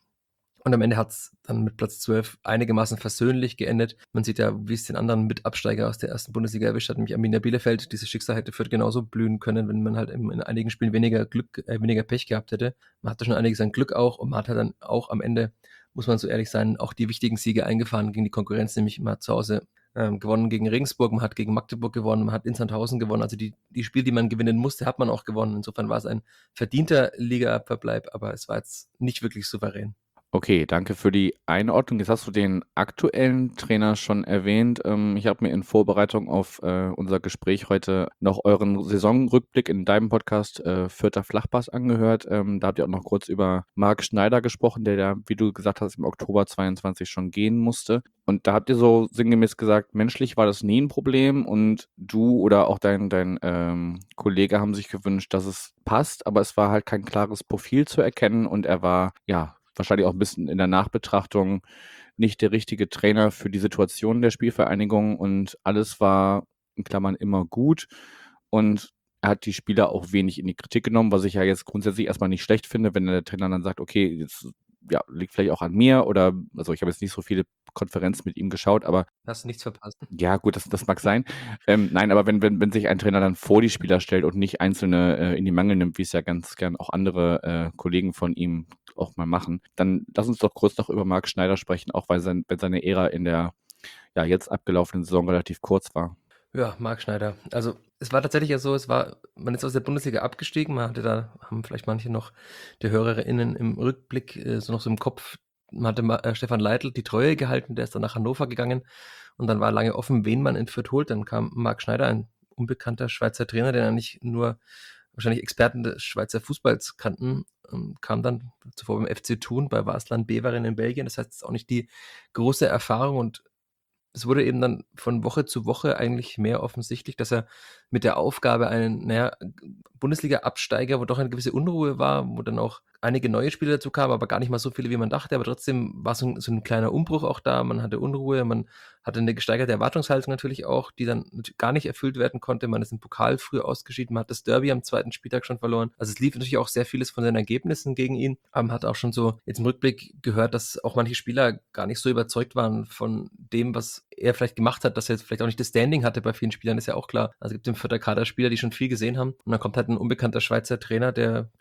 Und am Ende hat es dann mit Platz 12 einigermaßen versöhnlich geendet. Man sieht ja, wie es den anderen Mitabsteiger aus der ersten Bundesliga erwischt hat, nämlich Arminia Bielefeld. Dieses Schicksal hätte Fürth genauso blühen können, wenn man halt in einigen Spielen weniger Pech gehabt hätte. Man hatte schon einiges an Glück auch und man hat halt dann auch am Ende, muss man so ehrlich sein, auch die wichtigen Siege eingefahren gegen die Konkurrenz, nämlich man hat zu Hause gewonnen gegen Regensburg, man hat gegen Magdeburg gewonnen, man hat in Sandhausen gewonnen. Also die Spiele, die man gewinnen musste, hat man auch gewonnen. Insofern war es ein verdienter Liga-Verbleib, aber es war jetzt nicht wirklich souverän. Okay, danke für die Einordnung. Jetzt hast du den aktuellen Trainer schon erwähnt. Ich habe mir in Vorbereitung auf unser Gespräch heute noch euren Saisonrückblick in deinem Podcast Vierter Flachpass angehört. Da habt ihr auch noch kurz über Marc Schneider gesprochen, der da, wie du gesagt hast, im Oktober 22 schon gehen musste. Und da habt ihr so sinngemäß gesagt, menschlich war das nie ein Problem und du oder auch dein Kollege haben sich gewünscht, dass es passt, aber es war halt kein klares Profil zu erkennen und er war, wahrscheinlich auch ein bisschen in der Nachbetrachtung nicht der richtige Trainer für die Situation der Spielvereinigung und alles war in Klammern immer gut und er hat die Spieler auch wenig in die Kritik genommen, was ich ja jetzt grundsätzlich erstmal nicht schlecht finde, wenn der Trainer dann sagt, okay, jetzt liegt vielleicht auch an mir oder, also ich habe jetzt nicht so viele Konferenzen mit ihm geschaut, aber Hast du nichts verpasst? ja, gut, das mag sein. Nein, aber wenn sich ein Trainer dann vor die Spieler stellt und nicht Einzelne in die Mangel nimmt, wie es ja ganz gern auch andere Kollegen von ihm auch mal machen, dann lass uns doch kurz noch über Marc Schneider sprechen, auch weil seine Ära in der jetzt abgelaufenen Saison relativ kurz war. Ja, Marc Schneider. Also es war tatsächlich ja so, man ist aus der Bundesliga abgestiegen, haben vielleicht manche noch, die HörerInnen im Rückblick so noch so im Kopf, man hatte Stefan Leitl die Treue gehalten, der ist dann nach Hannover gegangen und dann war lange offen, wen man in Fürth holt. Dann kam Marc Schneider, ein unbekannter Schweizer Trainer, der nicht nur wahrscheinlich Experten des Schweizer Fußballs kannten, kam dann zuvor beim FC Thun bei Waasland Beveren in Belgien. Das heißt, es ist auch nicht die große Erfahrung und es wurde eben dann von Woche zu Woche eigentlich mehr offensichtlich, dass er mit der Aufgabe einen Bundesliga-Absteiger, wo doch eine gewisse Unruhe war, wo dann auch einige neue Spieler dazu kamen, aber gar nicht mal so viele, wie man dachte. Aber trotzdem war so ein kleiner Umbruch auch da. Man hatte Unruhe, man hatte eine gesteigerte Erwartungshaltung natürlich auch, die dann gar nicht erfüllt werden konnte. Man ist im Pokal früh ausgeschieden, man hat das Derby am zweiten Spieltag schon verloren. Also es lief natürlich auch sehr vieles von seinen Ergebnissen gegen ihn. Man hat auch schon so jetzt im Rückblick gehört, dass auch manche Spieler gar nicht so überzeugt waren von dem, was er vielleicht gemacht hat, dass er jetzt vielleicht auch nicht das Standing hatte bei vielen Spielern, ist ja auch klar. Also es gibt im Vierter Kader Spieler, die schon viel gesehen haben. Und dann kommt halt ein unbekannter Schweizer Trainer, der, ich glaube,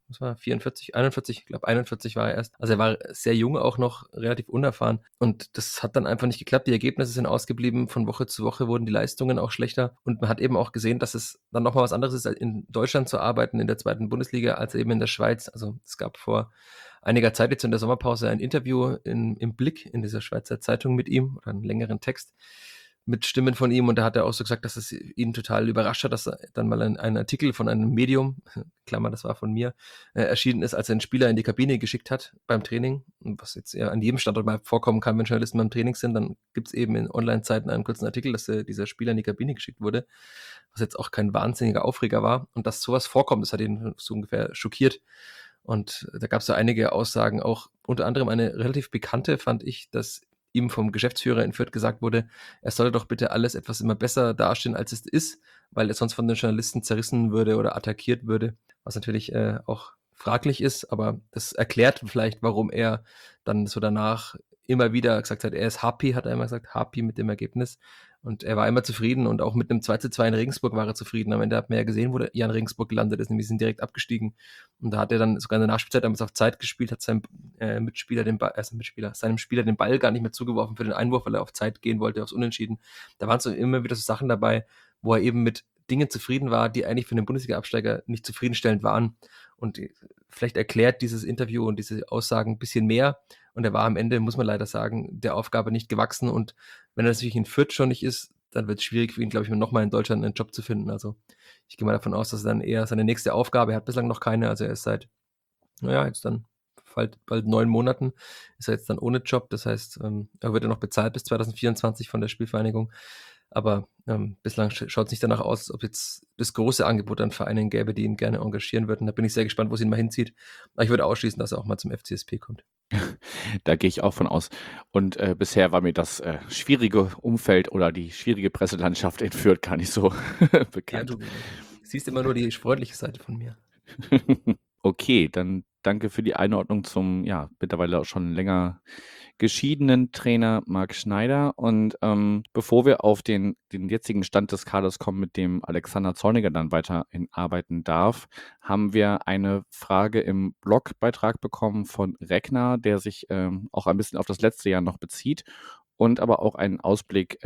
was war er, 44, 41, ich glaube 41 war er erst. Also er war sehr jung, auch noch relativ unerfahren. Und das hat dann einfach nicht geklappt. Die Ergebnisse sind ausgeblieben. Von Woche zu Woche wurden die Leistungen auch schlechter. Und man hat eben auch gesehen, dass es dann nochmal was anderes ist, als in Deutschland zu arbeiten, in der zweiten Bundesliga, als eben in der Schweiz. Also es gab vor einiger Zeit jetzt in der Sommerpause ein Interview im Blick, in dieser Schweizer Zeitung mit ihm, oder einen längeren Text mit Stimmen von ihm, und da hat er auch so gesagt, dass es ihn total überrascht hat, dass dann mal ein Artikel von einem Medium, Klammer, das war von mir, erschienen ist, als er einen Spieler in die Kabine geschickt hat beim Training, was jetzt ja an jedem Standort mal vorkommen kann, wenn Journalisten beim Training sind, dann gibt es eben in Online-Zeiten einen kurzen Artikel, dass dieser Spieler in die Kabine geschickt wurde, was jetzt auch kein wahnsinniger Aufreger war, und dass sowas vorkommt, das hat ihn so ungefähr schockiert. Und da gab es so einige Aussagen, auch unter anderem eine relativ bekannte, fand ich, dass ihm vom Geschäftsführer in Fürth gesagt wurde, er solle doch bitte alles etwas immer besser dastehen, als es ist, weil er sonst von den Journalisten zerrissen würde oder attackiert würde, was natürlich auch fraglich ist, aber das erklärt vielleicht, warum er dann so danach immer wieder gesagt hat, er ist happy, hat er immer gesagt, happy mit dem Ergebnis, und er war immer zufrieden, und auch mit einem 2:2 in Regensburg war er zufrieden. Am Ende hat man ja gesehen, wo Jan Regensburg gelandet ist, nämlich sind direkt abgestiegen, und da hat er dann sogar in der Nachspielzeit damals auf Zeit gespielt, hat seinem Spieler den Ball gar nicht mehr zugeworfen für den Einwurf, weil er auf Zeit gehen wollte, aufs Unentschieden. Da waren so immer wieder so Sachen dabei, wo er eben mit Dingen zufrieden war, die eigentlich für den Bundesliga-Absteiger nicht zufriedenstellend waren, und vielleicht erklärt dieses Interview und diese Aussagen ein bisschen mehr, und er war am Ende, muss man leider sagen, der Aufgabe nicht gewachsen, und wenn er natürlich in Fürth schon nicht ist, dann wird es schwierig für ihn, glaube ich, nochmal in Deutschland einen Job zu finden. Also ich gehe mal davon aus, dass er dann eher seine nächste Aufgabe, er hat bislang noch keine, also er ist seit, jetzt dann bald 9 Monaten, ist er jetzt dann ohne Job, das heißt, er wird ja noch bezahlt bis 2024 von der Spielvereinigung, aber bislang schaut es nicht danach aus, als ob jetzt das große Angebot an Vereinen gäbe, die ihn gerne engagieren würden. Da bin ich sehr gespannt, wo es ihn mal hinzieht. Aber ich würde ausschließen, dass er auch mal zum FCSP kommt. Da gehe ich auch von aus. Und bisher war mir das schwierige Umfeld oder die schwierige Presselandschaft in Fürth gar nicht so Ja, bekannt. du siehst immer nur die freundliche Seite von mir. Okay, dann danke für die Einordnung zum, mittlerweile auch schon länger geschiedenen Trainer Marc Schneider. Und bevor wir auf den jetzigen Stand des Kaders kommen, mit dem Alexander Zorniger dann weiterhin arbeiten darf, haben wir eine Frage im Blogbeitrag bekommen von Regner, der sich auch ein bisschen auf das letzte Jahr noch bezieht und aber auch einen Ausblick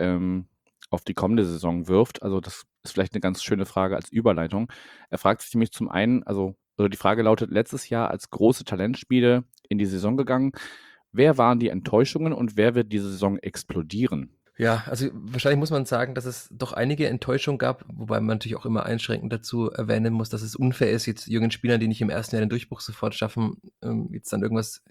auf die kommende Saison wirft. Also das ist vielleicht eine ganz schöne Frage als Überleitung. Er fragt sich nämlich zum einen, oder die Frage lautet, letztes Jahr als große Talentspiele in die Saison gegangen. Wer waren die Enttäuschungen und wer wird diese Saison explodieren? Ja, also wahrscheinlich muss man sagen, dass es doch einige Enttäuschungen gab, wobei man natürlich auch immer einschränkend dazu erwähnen muss, dass es unfair ist, jetzt jungen Spielern, die nicht im ersten Jahr den Durchbruch sofort schaffen, jetzt dann irgendwas,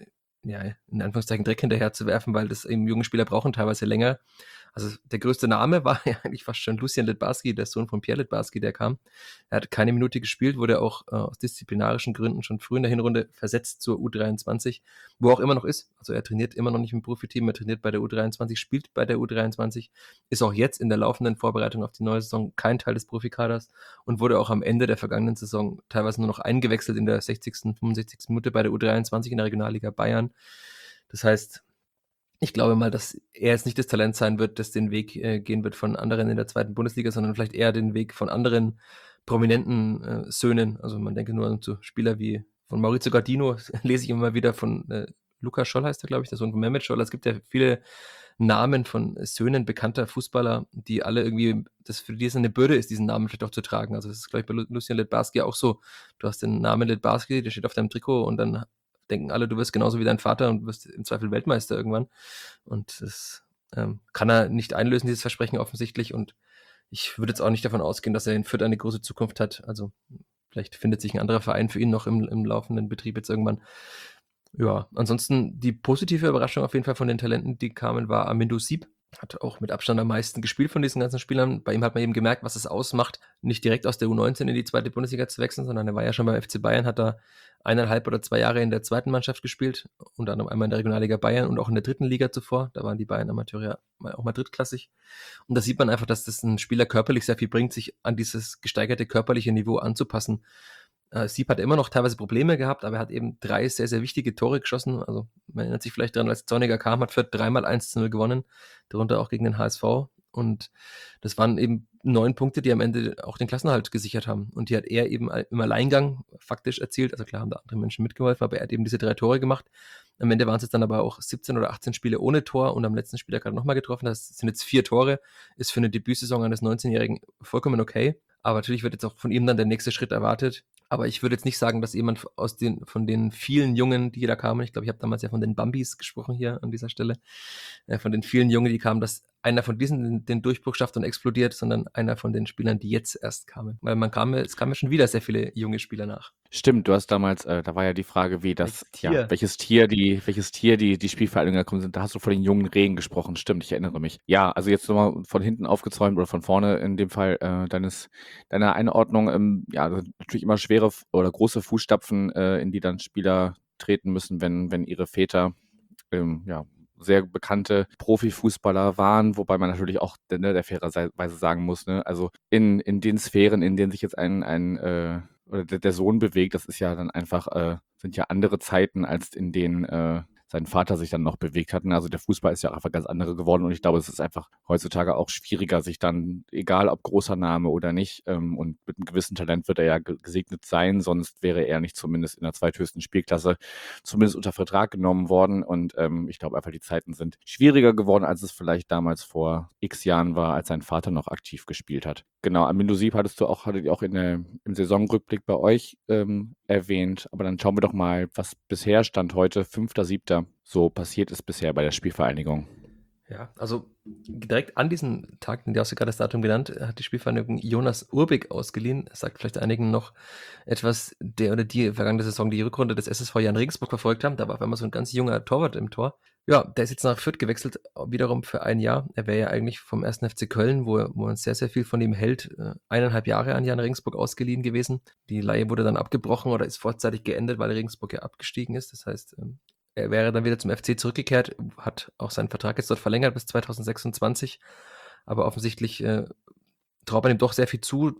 in Anführungszeichen Dreck hinterher zu werfen, weil das eben junge Spieler brauchen teilweise länger. Also der größte Name war ja eigentlich fast schon Lucien Litbarski, der Sohn von Pierre Litbarski, der kam. Er hat keine Minute gespielt, wurde auch aus disziplinarischen Gründen schon früh in der Hinrunde versetzt zur U23, wo er auch immer noch ist. Also er trainiert immer noch nicht im Profiteam, er trainiert bei der U23, spielt bei der U23, ist auch jetzt in der laufenden Vorbereitung auf die neue Saison kein Teil des Profikaders und wurde auch am Ende der vergangenen Saison teilweise nur noch eingewechselt in der 60., 65. Minute bei der U23 in der Regionalliga Bayern. Das heißt, ich glaube mal, dass er jetzt nicht das Talent sein wird, das den Weg gehen wird von anderen in der zweiten Bundesliga, sondern vielleicht eher den Weg von anderen prominenten Söhnen. Also man denke nur an so Spieler wie von Maurizio Gardino, lese ich immer mal wieder von Lukas Scholl heißt er, glaube ich, der Sohn von Mehmet Scholl. Es gibt ja viele Namen von Söhnen bekannter Fußballer, die alle irgendwie, das für die es eine Bürde ist, diesen Namen vielleicht auch zu tragen. Also das ist, glaube ich, bei Lucien Litbarski auch so. Du hast den Namen Litbarski, der steht auf deinem Trikot und dann denken alle, du wirst genauso wie dein Vater und wirst im Zweifel Weltmeister irgendwann. Und das kann er nicht einlösen, dieses Versprechen offensichtlich. Und ich würde jetzt auch nicht davon ausgehen, dass er in Fürth eine große Zukunft hat. Also vielleicht findet sich ein anderer Verein für ihn noch im laufenden Betrieb jetzt irgendwann. Ja, ansonsten die positive Überraschung auf jeden Fall von den Talenten, die kamen, war Amindo Sieb. Hat auch mit Abstand am meisten gespielt von diesen ganzen Spielern. Bei ihm hat man eben gemerkt, was es ausmacht, nicht direkt aus der U19 in die zweite Bundesliga zu wechseln, sondern er war ja schon beim FC Bayern, hat da 1,5 oder 2 Jahre in der zweiten Mannschaft gespielt, unter anderem einmal in der Regionalliga Bayern und auch in der dritten Liga zuvor. Da waren die Bayern Amateure auch mal drittklassig. Und da sieht man einfach, dass das ein Spieler körperlich sehr viel bringt, sich an dieses gesteigerte körperliche Niveau anzupassen. Sieb hat immer noch teilweise Probleme gehabt, aber er hat eben 3 sehr, sehr wichtige Tore geschossen. Also man erinnert sich vielleicht daran, als Zorniger kam, hat Fürth 3-mal 1:0 gewonnen, darunter auch gegen den HSV. Und das waren eben 9 Punkte, die am Ende auch den Klassenerhalt gesichert haben. Und die hat er eben im Alleingang faktisch erzielt. Also klar haben da andere Menschen mitgeholfen, aber er hat eben diese 3 Tore gemacht. Am Ende waren es jetzt dann aber auch 17 oder 18 Spiele ohne Tor und am letzten Spiel hat er gerade nochmal getroffen. Das sind jetzt 4 Tore. Ist für eine Debütsaison eines 19-Jährigen vollkommen okay. Aber natürlich wird jetzt auch von ihm dann der nächste Schritt erwartet. Aber ich würde jetzt nicht sagen, dass jemand von den vielen Jungen, die da kamen, ich glaube, ich habe damals ja von den Bambis gesprochen hier an dieser Stelle, von den vielen Jungen, die kamen, dass einer von diesen den Durchbruch schafft und explodiert, sondern einer von den Spielern, die jetzt erst kamen. Weil es kamen ja schon wieder sehr viele junge Spieler nach. Stimmt, du hast damals, da war ja die Frage, welches Tier die Spielvereinigung gekommen sind. Da hast du von den jungen Rehen gesprochen. Stimmt, ich erinnere mich. Ja, also jetzt nochmal von hinten aufgezäumt oder von vorne in dem Fall deiner Einordnung. Ja, das sind natürlich immer schwere oder große Fußstapfen, in die dann Spieler treten müssen, wenn ihre Väter sehr bekannte Profifußballer waren, wobei man natürlich auch der fairerweise sagen muss, ne, also in den Sphären, in denen sich jetzt oder der Sohn bewegt, das ist ja dann einfach, sind ja andere Zeiten, als in denen sein Vater sich dann noch bewegt hat. Also der Fußball ist ja auch einfach ganz andere geworden und ich glaube, es ist einfach heutzutage auch schwieriger, sich dann, egal ob großer Name oder nicht, und mit einem gewissen Talent wird er ja gesegnet sein, sonst wäre er nicht zumindest in der zweithöchsten Spielklasse zumindest unter Vertrag genommen worden und ich glaube einfach, die Zeiten sind schwieriger geworden, als es vielleicht damals vor x Jahren war, als sein Vater noch aktiv gespielt hat. Genau, Amin Dusib hattet ihr auch im Saisonrückblick bei euch erwähnt, aber dann schauen wir doch mal, was bisher Stand heute, 5.7. so passiert ist bisher bei der Spielvereinigung. Ja, also direkt an diesem Tag, den hast du gerade das Datum genannt, hat die Spielvereinigung Jonas Urbig ausgeliehen. Das sagt vielleicht einigen noch etwas, der oder die vergangene Saison die Rückrunde des SSV Jan Regensburg verfolgt haben. Da war auf einmal so ein ganz junger Torwart im Tor. Ja, der ist jetzt nach Fürth gewechselt, wiederum für ein Jahr. Er wäre ja eigentlich vom 1. FC Köln, wo man sehr, sehr viel von ihm hält, 1,5 Jahre an Jan Regensburg ausgeliehen gewesen. Die Leihe wurde dann abgebrochen oder ist vorzeitig geendet, weil Regensburg ja abgestiegen ist. Das heißt, er wäre dann wieder zum FC zurückgekehrt, hat auch seinen Vertrag jetzt dort verlängert bis 2026. Aber offensichtlich traut man ihm doch sehr viel zu,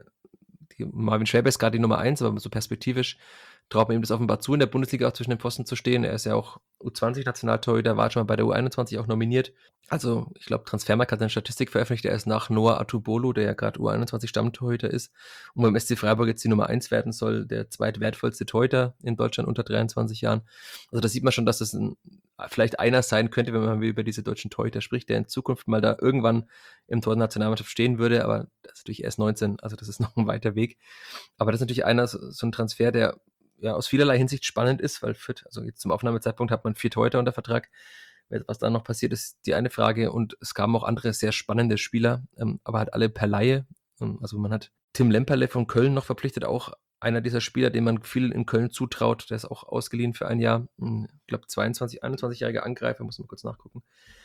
Marvin Schwäbe ist gerade die Nummer 1, aber so perspektivisch traut man ihm das offenbar zu, in der Bundesliga auch zwischen den Pfosten zu stehen. Er ist ja auch U20-Nationaltorhüter, war schon mal bei der U21 auch nominiert. Also ich glaube, Transfermarkt hat eine Statistik veröffentlicht, er ist nach Noah Atubolo, der ja gerade U21-Stammtorhüter ist und beim SC Freiburg jetzt die Nummer 1 werden soll, der zweitwertvollste Torhüter in Deutschland unter 23 Jahren. Also da sieht man schon, dass es vielleicht einer sein könnte, wenn man über diese deutschen Torhüter spricht, der in Zukunft mal da irgendwann im Tor der Nationalmannschaft stehen würde, aber das ist natürlich erst 19, also das ist noch ein weiter Weg. Aber das ist natürlich so ein Transfer, der ja aus vielerlei Hinsicht spannend ist, weil Fürth, also jetzt zum Aufnahmezeitpunkt hat man 4 Torhüter unter Vertrag. Was dann noch passiert, ist die eine Frage und es kamen auch andere sehr spannende Spieler, aber halt alle per Laie. Also man hat Tim Lemperle von Köln noch verpflichtet, auch einer dieser Spieler, dem man viel in Köln zutraut, der ist auch ausgeliehen für ein Jahr. Ich glaube 21-jähriger Angreifer, muss man kurz nachgucken.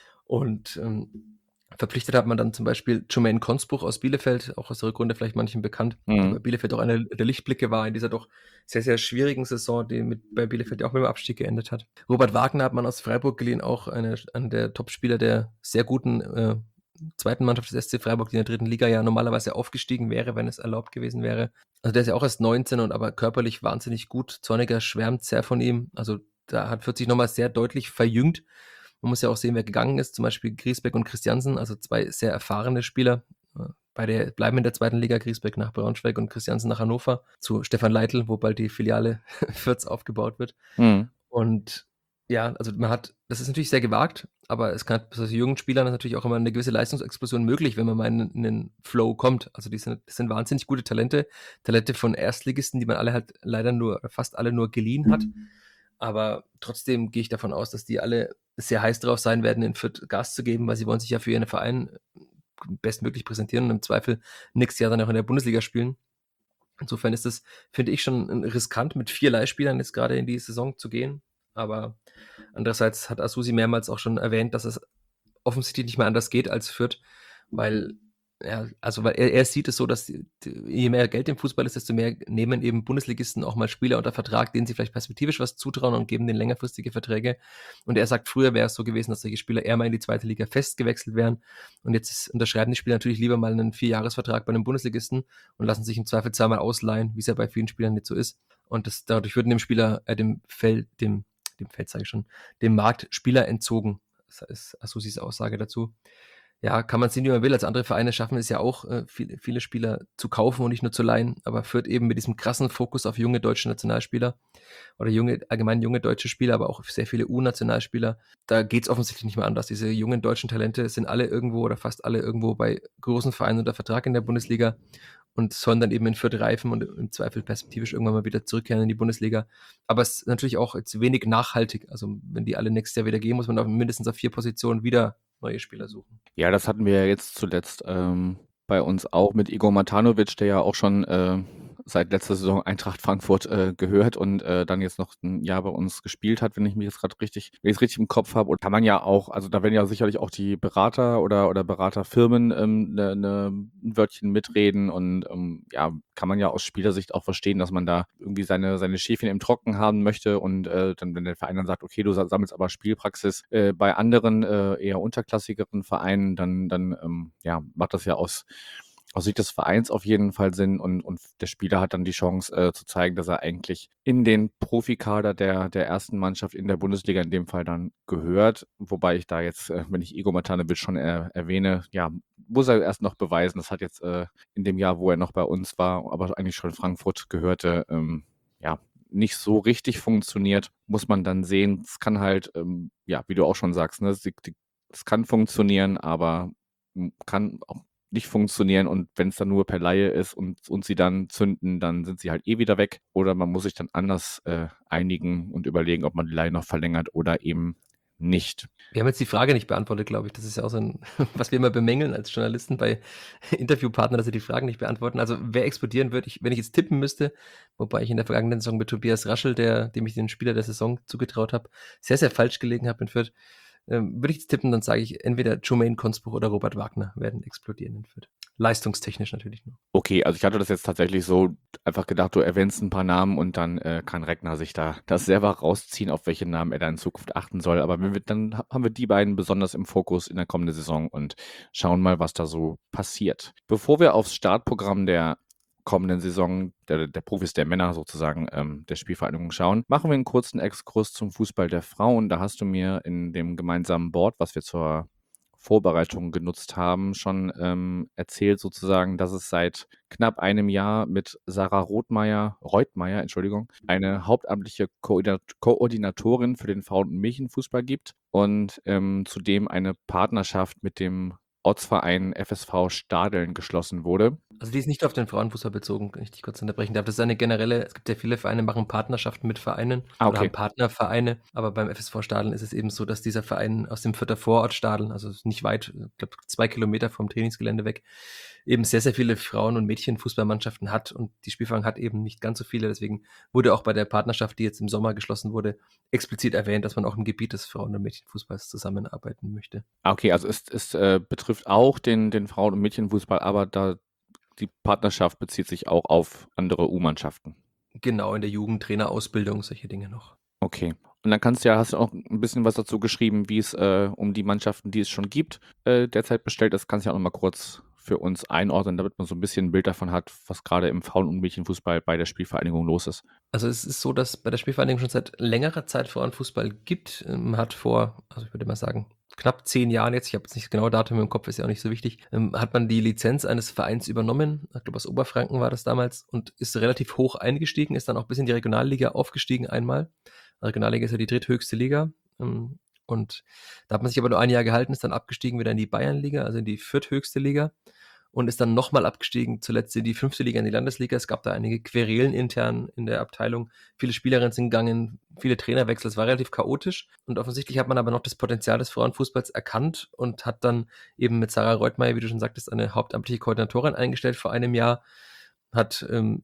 Und verpflichtet hat man dann zum Beispiel Jermaine Consbruch aus Bielefeld, auch aus der Rückrunde vielleicht manchen bekannt, weil Bielefeld auch einer der Lichtblicke war in dieser doch sehr, sehr schwierigen Saison, die bei Bielefeld ja auch mit dem Abstieg geendet hat. Robert Wagner hat man aus Freiburg geliehen, auch einer der Topspieler der sehr guten zweiten Mannschaft des SC Freiburg, die in der 3. Liga ja normalerweise aufgestiegen wäre, wenn es erlaubt gewesen wäre. Also der ist ja auch erst 19 und aber körperlich wahnsinnig gut. Zorniger schwärmt sehr von ihm. Also da hat Fürth sich nochmal sehr deutlich verjüngt. Man muss ja auch sehen, wer gegangen ist, zum Beispiel Griesbeck und Christiansen, also 2 sehr erfahrene Spieler. Beide bleiben in der 2. Liga, Griesbeck nach Braunschweig und Christiansen nach Hannover, zu Stefan Leitl, wo bald die Filiale Fürths aufgebaut wird. Und ja, also das ist natürlich sehr gewagt, aber es kann bei so jungen Spielern natürlich auch immer eine gewisse Leistungsexplosion möglich, wenn man mal in den Flow kommt. Also das sind wahnsinnig gute Talente von Erstligisten, die man alle halt leider fast alle nur geliehen hat. Aber trotzdem gehe ich davon aus, dass die alle sehr heiß drauf sein werden, in Fürth Gas zu geben, weil sie wollen sich ja für ihren Verein bestmöglich präsentieren und im Zweifel nächstes Jahr dann auch in der Bundesliga spielen. Insofern ist es, finde ich, schon riskant, mit 4 Leihspielern jetzt gerade in die Saison zu gehen. Aber andererseits hat Asusi mehrmals auch schon erwähnt, dass es offensichtlich nicht mehr anders geht als Fürth, weil er sieht es so, dass je mehr Geld im Fußball ist, desto mehr nehmen eben Bundesligisten auch mal Spieler unter Vertrag, denen sie vielleicht perspektivisch was zutrauen und geben denen längerfristige Verträge. Und er sagt, früher wäre es so gewesen, dass solche Spieler eher mal in die 2. Liga festgewechselt wären. Und jetzt unterschreiben die Spieler natürlich lieber mal einen 4-Jahres-Vertrag bei einem Bundesligisten und lassen sich im Zweifel zweimal ausleihen, wie es ja bei vielen Spielern nicht so ist. Und dadurch würden dem Spieler, dem Markt Spieler entzogen. Das ist Asusis Aussage dazu. Ja, kann man sehen, wie man will. Also andere Vereine schaffen es ja auch, viele Spieler zu kaufen und nicht nur zu leihen. Aber Fürth eben mit diesem krassen Fokus auf junge deutsche Nationalspieler oder allgemein junge deutsche Spieler, aber auch sehr viele U-Nationalspieler. Da geht es offensichtlich nicht mehr anders. Diese jungen deutschen Talente sind alle irgendwo oder fast alle irgendwo bei großen Vereinen unter Vertrag in der Bundesliga und sollen dann eben in Fürth reifen und im Zweifel perspektivisch irgendwann mal wieder zurückkehren in die Bundesliga. Aber es ist natürlich auch jetzt wenig nachhaltig. Also wenn die alle nächstes Jahr wieder gehen, muss man mindestens auf 4 Positionen wieder neue Spieler suchen. Ja, das hatten wir ja jetzt zuletzt bei uns auch mit Igor Matanovic, der ja auch schon seit letzter Saison Eintracht Frankfurt gehört und dann jetzt noch ein Jahr bei uns gespielt hat, wenn ich es richtig im Kopf habe. Und kann man ja auch, also da werden ja sicherlich auch die Berater oder Beraterfirmen ein Wörtchen mitreden und ja, kann man ja aus Spielersicht auch verstehen, dass man da irgendwie seine Schäfchen im Trocken haben möchte und dann, wenn der Verein dann sagt, okay, du sammelst aber Spielpraxis bei anderen eher unterklassigeren Vereinen, dann ja, macht das ja aus Sicht des Vereins auf jeden Fall Sinn und der Spieler hat dann die Chance zu zeigen, dass er eigentlich in den Profikader der ersten Mannschaft in der Bundesliga in dem Fall dann gehört. Wobei ich da jetzt, wenn ich Igor Matanovic schon erwähne, ja, muss er erst noch beweisen. Das hat jetzt in dem Jahr, wo er noch bei uns war, aber eigentlich schon Frankfurt gehörte, ja, nicht so richtig funktioniert. Muss man dann sehen. Es kann halt, ja, wie du auch schon sagst, ne, es kann funktionieren, aber kann auch nicht funktionieren und wenn es dann nur per Leihe ist und sie dann zünden, dann sind sie halt eh wieder weg. Oder man muss sich dann anders einigen und überlegen, ob man die Leihe noch verlängert oder eben nicht. Wir haben jetzt die Frage nicht beantwortet, glaube ich. Das ist ja auch so ein, was wir immer bemängeln als Journalisten bei Interviewpartnern, dass sie die Fragen nicht beantworten. Also wer explodieren wird, wenn ich jetzt tippen müsste, wobei ich in der vergangenen Saison mit Tobias Raschel, dem ich den Spieler der Saison zugetraut habe, sehr, sehr falsch gelegen habe in Fürth, würde ich jetzt tippen, dann sage ich entweder Jermaine Consbruch oder Robert Wagner werden explodieren in Fürth. Leistungstechnisch natürlich nur. Okay, also ich hatte das jetzt tatsächlich so einfach gedacht, du erwähnst ein paar Namen und dann kann Regner sich da das selber rausziehen, auf welche Namen er da in Zukunft achten soll. Aber dann haben wir die beiden besonders im Fokus in der kommenden Saison und schauen mal, was da so passiert. Bevor wir aufs Startprogramm der kommenden Saison der Profis der Männer sozusagen der Spielvereinigung schauen, machen wir einen kurzen Exkurs zum Fußball der Frauen. Da hast du mir in dem gemeinsamen Board, was wir zur Vorbereitung genutzt haben, schon erzählt sozusagen, dass es seit knapp einem Jahr mit Sarah Reutmeier, eine hauptamtliche Koordinatorin für den Frauen- und Mädchenfußball gibt und zudem eine Partnerschaft mit dem Ortsverein FSV Stadeln geschlossen wurde. Also die ist nicht auf den Frauenfußball bezogen, wenn ich dich kurz unterbrechen darf. Das ist eine generelle, es gibt ja viele Vereine, machen Partnerschaften mit Vereinen oder Okay. haben Partnervereine, aber beim FSV Stadeln ist es eben so, dass dieser Verein aus dem Fürther Vorort Stadeln, also nicht weit, ich glaube 2 Kilometer vom Trainingsgelände weg, eben sehr, sehr viele Frauen- und Mädchenfußballmannschaften hat und die Spielvereinigung hat eben nicht ganz so viele, deswegen wurde auch bei der Partnerschaft, die jetzt im Sommer geschlossen wurde, explizit erwähnt, dass man auch im Gebiet des Frauen- und Mädchenfußballs zusammenarbeiten möchte. Okay, also es betrifft auch den Frauen- und Mädchenfußball, aber die Partnerschaft bezieht sich auch auf andere U-Mannschaften. Genau, in der Jugendtrainerausbildung, solche Dinge noch. Okay. Und dann hast du auch ein bisschen was dazu geschrieben, wie es um die Mannschaften, die es schon gibt, derzeit bestellt ist. Kannst du ja auch noch mal kurz für uns einordnen, damit man so ein bisschen ein Bild davon hat, was gerade im Frauen- und Mädchenfußball bei der Spielvereinigung los ist. Also es ist so, dass bei der Spielvereinigung schon seit längerer Zeit Frauenfußball gibt. Man hat vor, also ich würde mal sagen, knapp 10 Jahren jetzt, ich habe jetzt nicht das genaue Datum im Kopf, ist ja auch nicht so wichtig, hat man die Lizenz eines Vereins übernommen, ich glaube aus Oberfranken war das damals, und ist relativ hoch eingestiegen, ist dann auch bis in die Regionalliga aufgestiegen einmal. Regionalliga ist ja die dritthöchste Liga. Und da hat man sich aber nur ein Jahr gehalten, ist dann abgestiegen wieder in die Bayernliga, also in die vierthöchste Liga. Und ist dann nochmal abgestiegen, zuletzt in die 5. Liga, in die Landesliga. Es gab da einige Querelen intern in der Abteilung. Viele Spielerinnen sind gegangen, viele Trainerwechsel. Es war relativ chaotisch. Und offensichtlich hat man aber noch das Potenzial des Frauenfußballs erkannt und hat dann eben mit Sarah Reutmeier, wie du schon sagtest, eine hauptamtliche Koordinatorin eingestellt vor einem Jahr. Hat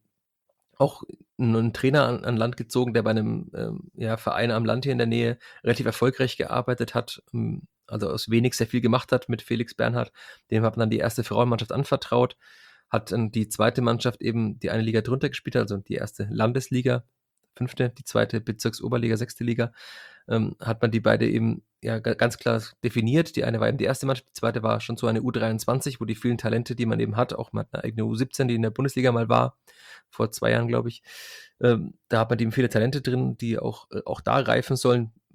auch einen Trainer an Land gezogen, der bei einem Verein am Land hier in der Nähe relativ erfolgreich gearbeitet hat, also aus wenig sehr viel gemacht hat mit Felix Bernhard. Dem hat man dann die erste Frauenmannschaft anvertraut, hat dann die zweite Mannschaft eben die eine Liga drunter gespielt, also die erste Landesliga, 5., die zweite Bezirksoberliga, 6. Liga, hat man die beide eben ja ganz klar definiert. Die eine war eben die erste Mannschaft, die zweite war schon so eine U23, wo die vielen Talente, die man eben hat, auch mal eine eigene U17, die in der Bundesliga mal war, vor 2 Jahren, glaube ich. Da hat man eben viele Talente drin, die auch da reifen sollen.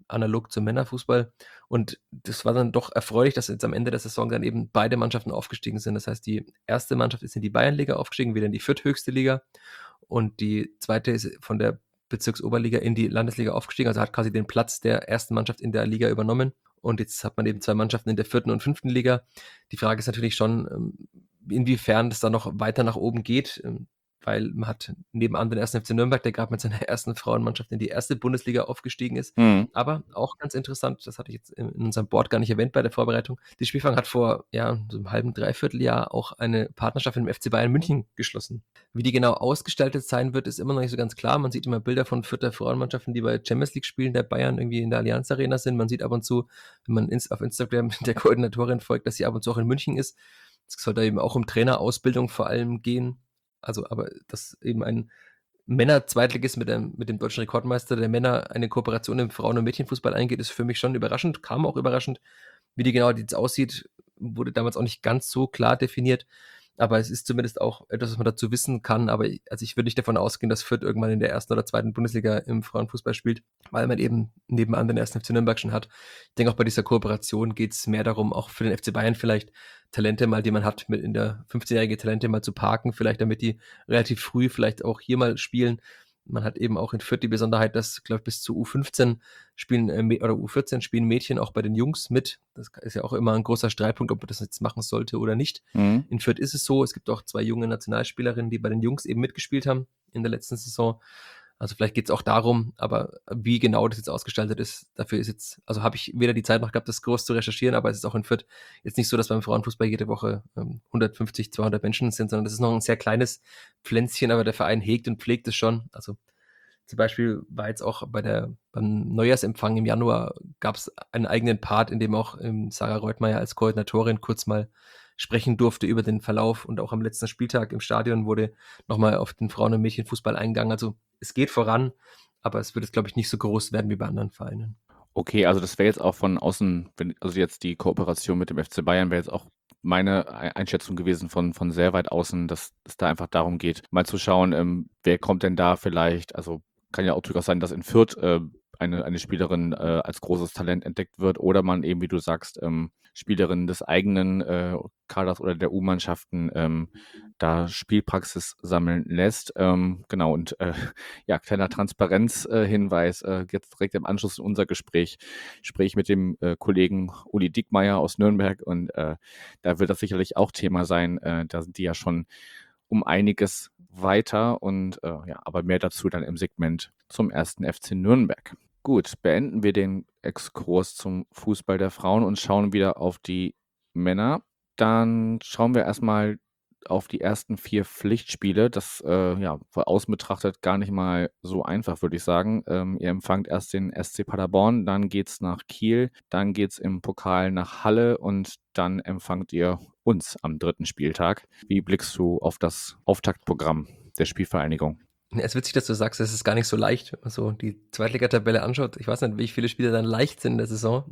analog zum Männerfußball. Und das war dann doch erfreulich, dass jetzt am Ende der Saison dann eben beide Mannschaften aufgestiegen sind. Das heißt, die erste Mannschaft ist in die Bayernliga aufgestiegen, wieder in die vierthöchste Liga. Und die zweite ist von der Bezirksoberliga in die Landesliga aufgestiegen, also hat quasi den Platz der ersten Mannschaft in der Liga übernommen. Und jetzt hat man eben 2 Mannschaften in der 4. und 5. Liga. Die Frage ist natürlich schon, inwiefern das da noch weiter nach oben geht, weil man hat nebenan den 1. FC Nürnberg, der gerade mit seiner ersten Frauenmannschaft in die 1. Bundesliga aufgestiegen ist. Aber auch ganz interessant, das hatte ich jetzt in unserem Board gar nicht erwähnt bei der Vorbereitung, die Spielverein hat vor so einem halben, dreiviertel Jahr auch eine Partnerschaft mit dem FC Bayern München geschlossen. Wie die genau ausgestaltet sein wird, ist immer noch nicht so ganz klar. Man sieht immer Bilder von 4. Frauenmannschaften, die bei Champions League spielen, der Bayern irgendwie in der Allianz Arena sind. Man sieht ab und zu, wenn man auf Instagram der Koordinatorin folgt, dass sie ab und zu auch in München ist. Es soll da eben auch um Trainerausbildung vor allem gehen. Also, aber dass eben ein Männer-Zweitligist mit dem deutschen Rekordmeister der Männer eine Kooperation im Frauen- und Mädchenfußball eingeht, ist für mich schon überraschend, kam auch überraschend. Wie die genau jetzt aussieht, wurde damals auch nicht ganz so klar definiert. Aber es ist zumindest auch etwas, was man dazu wissen kann. Aber ich würde nicht davon ausgehen, dass Fürth irgendwann in der 1. oder 2. Bundesliga im Frauenfußball spielt, weil man eben nebenan den 1. FC Nürnberg schon hat. Ich denke, auch bei dieser Kooperation geht es mehr darum, auch für den FC Bayern vielleicht Talente mal, die man hat, mit in der 15-jährige Talente mal zu parken, vielleicht damit die relativ früh vielleicht auch hier mal spielen. Man hat eben auch in Fürth die Besonderheit, dass, glaube ich, bis zu U15 spielen oder U14 spielen Mädchen auch bei den Jungs mit. Das ist ja auch immer ein großer Streitpunkt, ob man das jetzt machen sollte oder nicht. In Fürth ist es so, es gibt auch 2 junge Nationalspielerinnen, die bei den Jungs eben mitgespielt haben in der letzten Saison. Also vielleicht geht es auch darum, aber wie genau das jetzt ausgestaltet ist, dafür ist jetzt, also habe ich weder die Zeit noch gehabt, das groß zu recherchieren, aber es ist auch in Fürth jetzt nicht so, dass beim Frauenfußball jede Woche 150, 200 Menschen sind, sondern das ist noch ein sehr kleines Pflänzchen, aber der Verein hegt und pflegt es schon. Also zum Beispiel war jetzt auch beim Neujahrsempfang im Januar gab es einen eigenen Part, in dem auch Sarah Reutmeier als Koordinatorin kurz mal sprechen durfte über den Verlauf, und auch am letzten Spieltag im Stadion wurde nochmal auf den Frauen- und Mädchenfußball eingegangen. Also es geht voran, aber es wird jetzt, glaube ich, nicht so groß werden wie bei anderen Vereinen. Okay, also das wäre jetzt auch von außen, also jetzt die Kooperation mit dem FC Bayern wäre jetzt auch meine Einschätzung gewesen von sehr weit außen, dass es da einfach darum geht, mal zu schauen, wer kommt denn da vielleicht, also kann ja auch durchaus sein, dass in Fürth eine Spielerin als großes Talent entdeckt wird oder man eben, wie du sagst, Spielerinnen des eigenen Kaders oder der U-Mannschaften da Spielpraxis sammeln lässt. Genau, und kleiner Transparenzhinweis, jetzt direkt im Anschluss in unser Gespräch mit dem Kollegen Uli Diekmeyer aus Nürnberg, und da wird das sicherlich auch Thema sein. Da sind die ja schon um einiges weiter, und aber mehr dazu dann im Segment zum 1. FC Nürnberg. Gut, beenden wir den Exkurs zum Fußball der Frauen und schauen wieder auf die Männer. Dann schauen wir erstmal auf die ersten 4 Pflichtspiele. Das von außen betrachtet gar nicht mal so einfach, würde ich sagen. Ihr empfangt erst den SC Paderborn, dann geht's nach Kiel, dann geht's im Pokal nach Halle und dann empfangt ihr uns am 3. Spieltag. Wie blickst du auf das Auftaktprogramm der Spielvereinigung? Ja, es ist witzig, dass du sagst, es ist gar nicht so leicht. Also die Zweitligatabelle anschaut, ich weiß nicht, wie viele Spiele dann leicht sind in der Saison.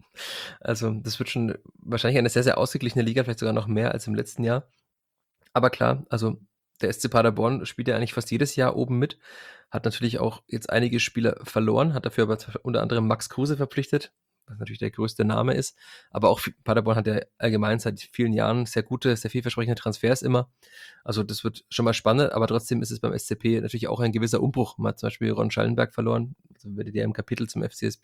Also das wird schon wahrscheinlich eine sehr, sehr ausgeglichene Liga, vielleicht sogar noch mehr als im letzten Jahr. Aber klar, also der SC Paderborn spielt ja eigentlich fast jedes Jahr oben mit, hat natürlich auch jetzt einige Spieler verloren, hat dafür aber unter anderem Max Kruse verpflichtet, was natürlich der größte Name ist. Aber auch Paderborn hat ja allgemein seit vielen Jahren sehr gute, sehr vielversprechende Transfers immer. Also das wird schon mal spannend, aber trotzdem ist es beim SCP natürlich auch ein gewisser Umbruch. Man hat zum Beispiel Ron Schallenberg verloren, also werdet ihr im Kapitel zum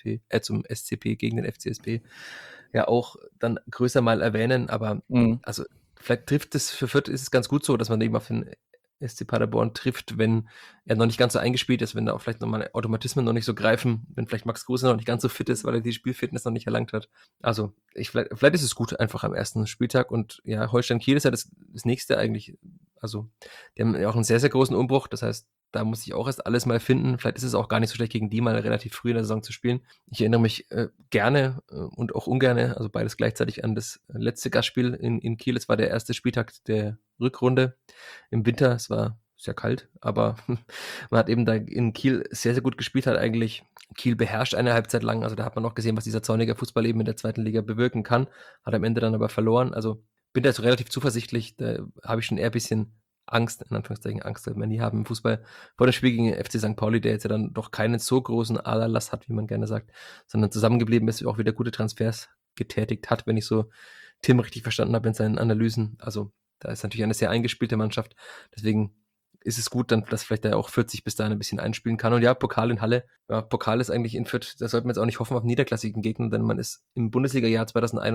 SCP gegen den FCSP ja auch dann größer mal erwähnen, aber also vielleicht trifft es für Fürth, ist es ganz gut so, dass man eben auf den SC Paderborn trifft, wenn er noch nicht ganz so eingespielt ist, wenn da auch vielleicht nochmal Automatismen noch nicht so greifen, wenn vielleicht Max Kruse noch nicht ganz so fit ist, weil er die Spielfitness noch nicht erlangt hat. Also vielleicht ist es gut einfach am ersten Spieltag, und ja, Holstein Kiel ist ja das nächste eigentlich, also die haben ja auch einen sehr, sehr großen Umbruch, das heißt, da muss ich auch erst alles mal finden. Vielleicht ist es auch gar nicht so schlecht, gegen die mal relativ früh in der Saison zu spielen. Ich erinnere mich gerne und auch ungerne, also beides gleichzeitig, an das letzte Gastspiel in Kiel. Es war der erste Spieltag der Rückrunde im Winter. Es war sehr kalt, aber man hat eben da in Kiel sehr, sehr gut gespielt, hat eigentlich Kiel beherrscht eine Halbzeit lang. Also da hat man noch gesehen, was dieser zornige Fußball eben in der 2. Liga bewirken kann. Hat am Ende dann aber verloren. Also bin da so relativ zuversichtlich. Da habe ich schon eher ein bisschen Angst, in Anführungszeichen Angst, wird man nie haben im Fußball, vor dem Spiel gegen den FC St. Pauli, der jetzt ja dann doch keinen so großen Aderlass hat, wie man gerne sagt, sondern zusammengeblieben ist, auch wieder gute Transfers getätigt hat, wenn ich so Tim richtig verstanden habe in seinen Analysen. Also da ist natürlich eine sehr eingespielte Mannschaft, deswegen ist es gut, dann, dass vielleicht da auch 40 bis dahin ein bisschen einspielen kann. Und ja, Pokal in Halle. Ja, Pokal ist eigentlich in Fürth, da sollte man jetzt auch nicht hoffen auf niederklassigen Gegner, denn man ist im Bundesliga-Jahr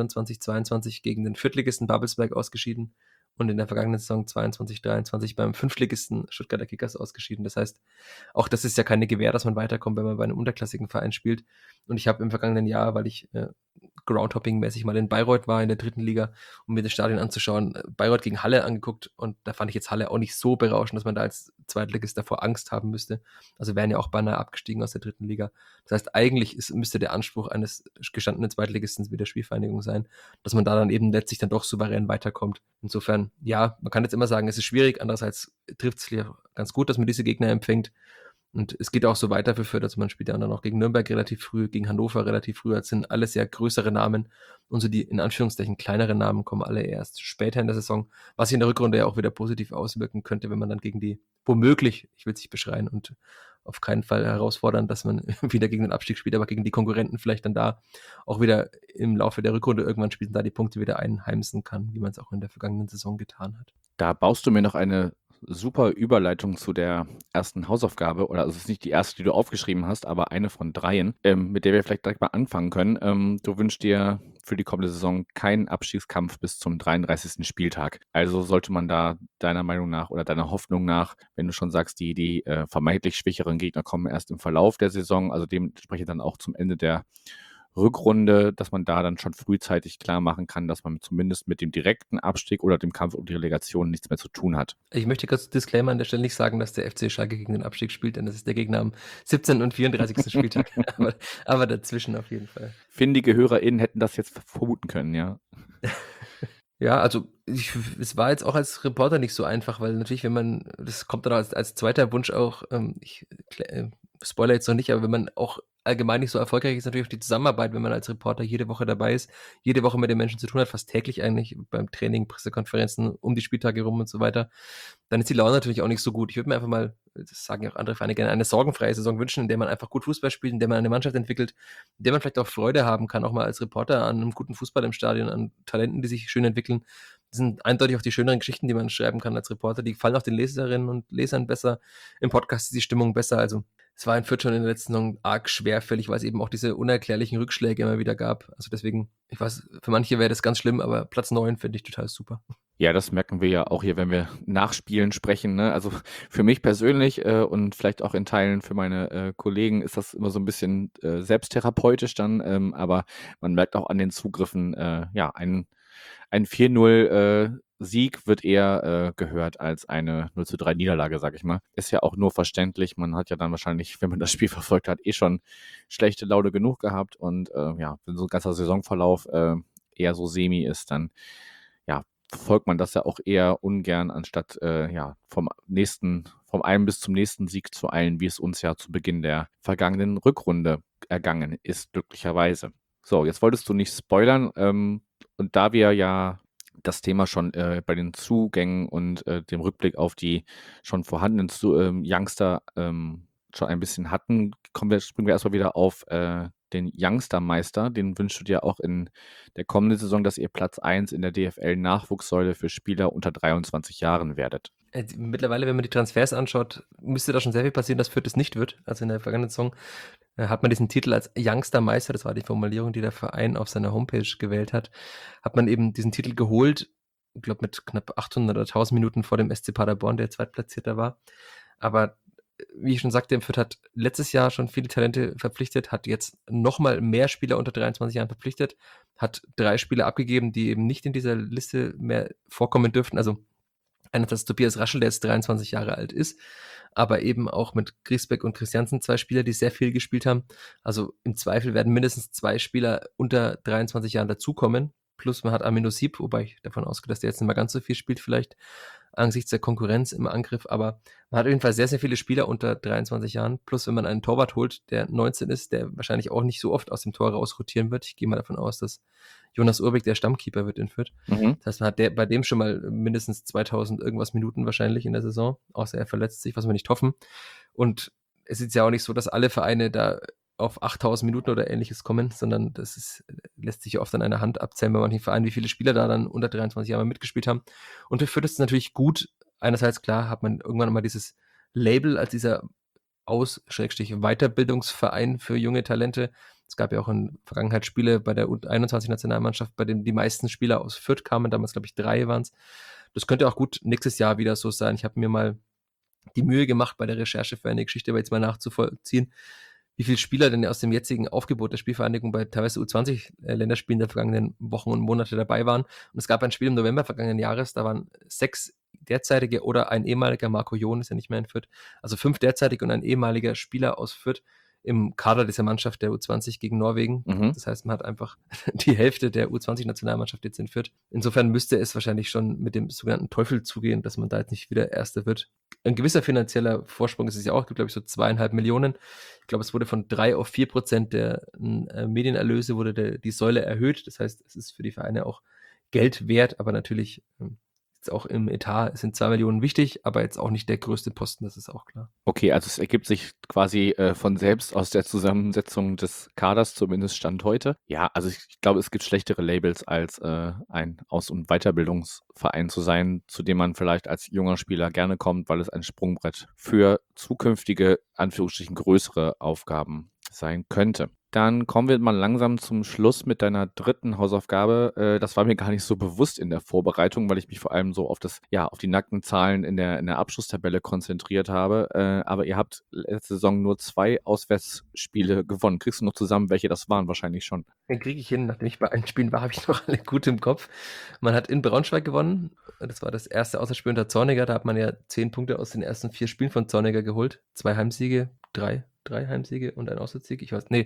2021/22 gegen den Viertligisten Babelsberg ausgeschieden und in der vergangenen Saison 22/23 beim Fünftligisten Stuttgarter Kickers ausgeschieden. Das heißt, auch das ist ja keine Gewähr, dass man weiterkommt, wenn man bei einem unterklassigen Verein spielt. Und ich habe im vergangenen Jahr, weil ich Groundhopping-mäßig mal in Bayreuth war, in der 3. Liga, um mir das Stadion anzuschauen, Bayreuth gegen Halle angeguckt und da fand ich jetzt Halle auch nicht so berauschend, dass man da als Zweitligist davor Angst haben müsste. Also wären ja auch beinahe abgestiegen aus der 3. Liga. Das heißt, eigentlich müsste der Anspruch eines gestandenen Zweitligisten wie der Spielvereinigung sein, dass man da dann eben letztlich dann doch souverän weiterkommt. Insofern, ja, man kann jetzt immer sagen, es ist schwierig, andererseits trifft es ganz gut, dass man diese Gegner empfängt. Und es geht auch so weiter für Fürth, also man spielt ja dann auch gegen Nürnberg relativ früh, gegen Hannover relativ früh. Das sind alles sehr größere Namen und so die in Anführungszeichen kleineren Namen kommen alle erst später in der Saison, was sich in der Rückrunde ja auch wieder positiv auswirken könnte, wenn man dann gegen die, womöglich, ich will es nicht beschreien und auf keinen Fall herausfordern, dass man wieder gegen den Abstieg spielt, aber gegen die Konkurrenten vielleicht dann da auch wieder im Laufe der Rückrunde irgendwann spielt und da die Punkte wieder einheimsen kann, wie man es auch in der vergangenen Saison getan hat. Da baust du mir noch eine super Überleitung zu der ersten Hausaufgabe, oder also es ist nicht die erste, die du aufgeschrieben hast, aber eine von 3, mit der wir vielleicht direkt mal anfangen können. Du wünschst dir für die kommende Saison keinen Abstiegskampf bis zum 33. Spieltag. Also sollte man da deiner Meinung nach oder deiner Hoffnung nach, wenn du schon sagst, die vermeintlich schwächeren Gegner kommen erst im Verlauf der Saison, also dementsprechend dann auch zum Ende der Rückrunde, dass man da dann schon frühzeitig klar machen kann, dass man zumindest mit dem direkten Abstieg oder dem Kampf um die Relegation nichts mehr zu tun hat. Ich möchte kurz Disclaimer an der Stelle nicht sagen, dass der FC Schalke gegen den Abstieg spielt, denn das ist der Gegner am 17. und 34. Spieltag. aber dazwischen auf jeden Fall. Findige HörerInnen hätten das jetzt vermuten können, ja. Ja, also es war jetzt auch als Reporter nicht so einfach, weil natürlich, wenn man, das kommt dann als zweiter Wunsch auch, ich spoiler jetzt noch nicht, aber wenn man auch allgemein nicht so erfolgreich ist, natürlich auch die Zusammenarbeit, wenn man als Reporter jede Woche dabei ist, jede Woche mit den Menschen zu tun hat, fast täglich eigentlich beim Training, Pressekonferenzen, um die Spieltage rum und so weiter, dann ist die Laune natürlich auch nicht so gut. Ich würde mir einfach mal, das sagen ja auch andere Vereine gerne, eine sorgenfreie Saison wünschen, in der man einfach gut Fußball spielt, in der man eine Mannschaft entwickelt, in der man vielleicht auch Freude haben kann, auch mal als Reporter an einem guten Fußball im Stadion, an Talenten, die sich schön entwickeln. Das sind eindeutig auch die schöneren Geschichten, die man schreiben kann als Reporter. Die gefallen auch den Leserinnen und Lesern besser. Im Podcast ist die Stimmung besser. Also es war in Fürth schon in der letzten Saison arg schwerfällig, weil es eben auch diese unerklärlichen Rückschläge immer wieder gab. Also deswegen, ich weiß, für manche wäre das ganz schlimm, aber Platz 9 finde ich total super. Ja, das merken wir ja auch hier, wenn wir nach Spielen sprechen, ne? Also für mich persönlich und vielleicht auch in Teilen für meine Kollegen ist das immer so ein bisschen selbsttherapeutisch dann, aber man merkt auch an den Zugriffen, ja, ein 4-0 Sieg wird eher gehört als eine 0-3 Niederlage, sag ich mal. Ist ja auch nur verständlich. Man hat ja dann wahrscheinlich, wenn man das Spiel verfolgt hat, schon schlechte Laune genug gehabt. Und ja, wenn so ein ganzer Saisonverlauf eher so semi ist, dann ja, verfolgt man das ja auch eher ungern, anstatt ja, vom einen bis zum nächsten Sieg zu eilen, wie es uns ja zu Beginn der vergangenen Rückrunde ergangen ist, glücklicherweise. So, jetzt wolltest du nicht spoilern, und da wir ja das Thema schon bei den Zugängen und dem Rückblick auf die schon vorhandenen Youngster schon ein bisschen hatten, springen wir erstmal wieder auf den Youngstermeister. Den wünschst du dir auch in der kommenden Saison, dass ihr Platz 1 in der DFL-Nachwuchssäule für Spieler unter 23 Jahren werdet. Mittlerweile, wenn man die Transfers anschaut, müsste da schon sehr viel passieren, dass Fürth es nicht wird. Also in der vergangenen Saison hat man diesen Titel als Youngstermeister, das war die Formulierung, die der Verein auf seiner Homepage gewählt hat, hat man eben diesen Titel geholt, ich glaube mit knapp 800 oder 1000 Minuten vor dem SC Paderborn, der Zweitplatzierter war. Aber wie ich schon sagte, Fürth hat letztes Jahr schon viele Talente verpflichtet, hat jetzt nochmal mehr Spieler unter 23 Jahren verpflichtet, hat 3 Spieler abgegeben, die eben nicht in dieser Liste mehr vorkommen dürften. Also einerseits Tobias Raschel, der jetzt 23 Jahre alt ist, aber eben auch mit Griesbeck und Christiansen 2 Spieler, die sehr viel gespielt haben. Also im Zweifel werden mindestens 2 Spieler unter 23 Jahren dazukommen. Plus man hat Amino Sieb, wobei ich davon ausgehe, dass der jetzt nicht mehr ganz so viel spielt, vielleicht angesichts der Konkurrenz im Angriff. Aber man hat auf jeden Fall sehr, sehr viele Spieler unter 23 Jahren. Plus wenn man einen Torwart holt, der 19 ist, der wahrscheinlich auch nicht so oft aus dem Tor raus rotieren wird. Ich gehe mal davon aus, dass Jonas Urbig der Stammkeeper wird in Fürth. Mhm. Das heißt, man hat bei dem schon mal mindestens 2000 irgendwas Minuten wahrscheinlich in der Saison, außer er verletzt sich, was wir nicht hoffen. Und es ist ja auch nicht so, dass alle Vereine da auf 8000 Minuten oder ähnliches kommen, sondern lässt sich ja oft an einer Hand abzählen bei manchen Vereinen, wie viele Spieler da dann unter 23 Jahren mitgespielt haben. Und für Fürth ist es natürlich gut. Einerseits, klar, hat man irgendwann mal dieses Label als dieser Weiterbildungsverein für junge Talente. Es gab ja auch in Vergangenheit Spiele bei der U21-Nationalmannschaft, bei denen die meisten Spieler aus Fürth kamen. Damals, glaube ich, 3 waren es. Das könnte auch gut nächstes Jahr wieder so sein. Ich habe mir mal die Mühe gemacht, bei der Recherche für eine Geschichte aber jetzt mal nachzuvollziehen, wie viele Spieler denn aus dem jetzigen Aufgebot der Spielvereinigung bei teilweise U20-Länderspielen der vergangenen Wochen und Monate dabei waren. Und es gab ein Spiel im November vergangenen Jahres, da waren 6 derzeitige oder ein ehemaliger, Marco John ist ja nicht mehr in Fürth, also 5 derzeitige und ein ehemaliger Spieler aus Fürth im Kader dieser Mannschaft der U20 gegen Norwegen. Mhm. Das heißt, man hat einfach die Hälfte der U20-Nationalmannschaft jetzt in Fürth. Insofern müsste es wahrscheinlich schon mit dem sogenannten Teufel zugehen, dass man da jetzt nicht wieder Erster wird. Ein gewisser finanzieller Vorsprung ist es ja auch, es gibt, glaube ich, so 2,5 Millionen. Ich glaube, es wurde von 3 auf 4% der Medienerlöse wurde die Säule erhöht. Das heißt, es ist für die Vereine auch Geld wert, aber natürlich jetzt auch im Etat sind 2 Millionen wichtig, aber jetzt auch nicht der größte Posten, das ist auch klar. Okay, also es ergibt sich quasi von selbst aus der Zusammensetzung des Kaders, zumindest Stand heute. Ja, also ich glaube, es gibt schlechtere Labels als ein Aus- und Weiterbildungsverein zu sein, zu dem man vielleicht als junger Spieler gerne kommt, weil es ein Sprungbrett für zukünftige, Anführungsstrichen größere Aufgaben sein könnte. Dann kommen wir mal langsam zum Schluss mit deiner dritten Hausaufgabe. Das war mir gar nicht so bewusst in der Vorbereitung, weil ich mich vor allem so auf die nackten Zahlen in der Abschlusstabelle konzentriert habe. Aber ihr habt letzte Saison nur 2 Auswärtsspiele gewonnen. Kriegst du noch zusammen, welche das waren? Wahrscheinlich schon. Den kriege ich hin, nachdem ich bei allen Spielen war, habe ich noch alle gut im Kopf. Man hat in Braunschweig gewonnen. Das war das erste Auswärtsspiel unter Zorniger. Da hat man ja 10 Punkte aus den ersten 4 Spielen von Zorniger geholt. 2 Heimsiege, 3 Heimsiege und ein Auswärtssieg.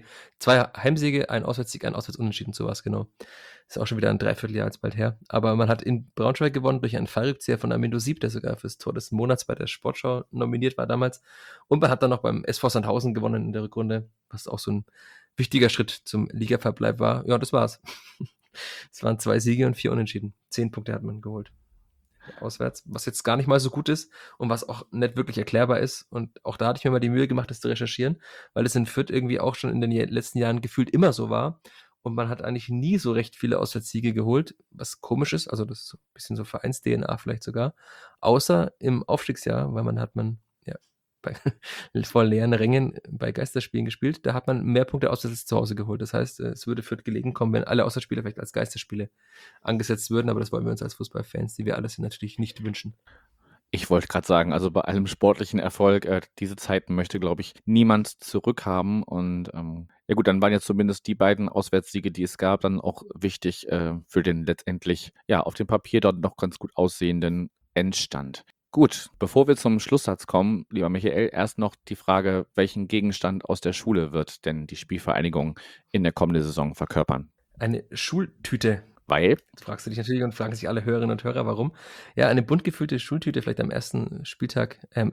2 Heimsiege, ein Auswärtssieg, ein Auswärtsunentschieden, sowas, genau. Ist auch schon wieder ein Dreivierteljahr jetzt bald her. Aber man hat in Braunschweig gewonnen durch einen Fallrückzieher von Amindo Sieb, der sogar fürs Tor des Monats bei der Sportschau nominiert war damals. Und man hat dann noch beim SV Sandhausen gewonnen in der Rückrunde, was auch so ein wichtiger Schritt zum Ligaverbleib war. Ja, das war's. Es waren 2 Siege und 4 Unentschieden. 10 Punkte hat man geholt. Auswärts, was jetzt gar nicht mal so gut ist und was auch nicht wirklich erklärbar ist. Und auch da hatte ich mir mal die Mühe gemacht, das zu recherchieren, weil es in Fürth irgendwie auch schon in den letzten Jahren gefühlt immer so war. Und man hat eigentlich nie so recht viele Auswärtssiege geholt, was komisch ist. Also das ist so ein bisschen so Vereins-DNA vielleicht sogar. Außer im Aufstiegsjahr, weil man vor leeren Rängen bei Geisterspielen gespielt. Da hat man mehr Punkte auswärts zu Hause geholt. Das heißt, es würde Fürth gelegen kommen, wenn alle Auswärtsspiele vielleicht als Geisterspiele angesetzt würden. Aber das wollen wir uns als Fußballfans, die wir alle sind, natürlich nicht wünschen. Ich wollte gerade sagen, also bei allem sportlichen Erfolg, diese Zeiten möchte, glaube ich, niemand zurückhaben. Und ja gut, dann waren jetzt zumindest die beiden Auswärtssiege, die es gab, dann auch wichtig für den letztendlich, ja, auf dem Papier dort noch ganz gut aussehenden Endstand. Gut, bevor wir zum Schlusssatz kommen, lieber Michael, erst noch die Frage, welchen Gegenstand aus der Schule wird denn die Spielvereinigung in der kommenden Saison verkörpern? Eine Schultüte. Weil? Jetzt fragst du dich natürlich und fragen sich alle Hörerinnen und Hörer, warum. Ja, eine bunt gefüllte Schultüte vielleicht am ersten Spieltag in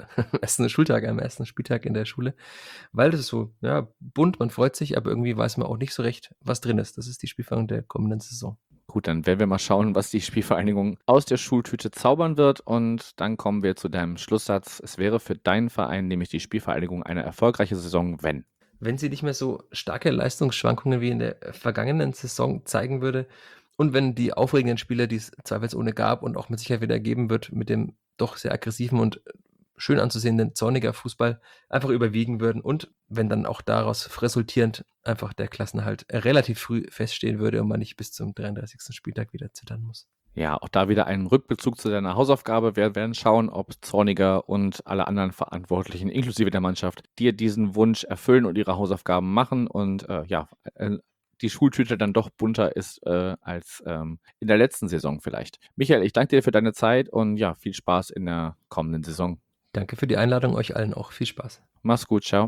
der Schule. Weil das ist so, ja, bunt, man freut sich, aber irgendwie weiß man auch nicht so recht, was drin ist. Das ist die Spielvereinigung der kommenden Saison. Gut, dann werden wir mal schauen, was die Spielvereinigung aus der Schultüte zaubern wird. Und dann kommen wir zu deinem Schlusssatz. Es wäre für deinen Verein, nämlich die Spielvereinigung, eine erfolgreiche Saison, wenn sie nicht mehr so starke Leistungsschwankungen wie in der vergangenen Saison zeigen würde und wenn die aufregenden Spiele, die es zweifelsohne gab und auch mit Sicherheit wieder geben wird, mit dem doch sehr aggressiven und schön anzusehenden Zorniger Fußball einfach überwiegen würden und wenn dann auch daraus resultierend einfach der Klassenerhalt relativ früh feststehen würde und man nicht bis zum 33. Spieltag wieder zittern muss. Ja, auch da wieder einen Rückbezug zu deiner Hausaufgabe. Wir werden schauen, ob Zorniger und alle anderen Verantwortlichen, inklusive der Mannschaft, dir diesen Wunsch erfüllen und ihre Hausaufgaben machen und die Schultüte dann doch bunter ist als in der letzten Saison vielleicht. Michael, ich danke dir für deine Zeit und ja, viel Spaß in der kommenden Saison. Danke für die Einladung, euch allen auch. Viel Spaß. Mach's gut, ciao.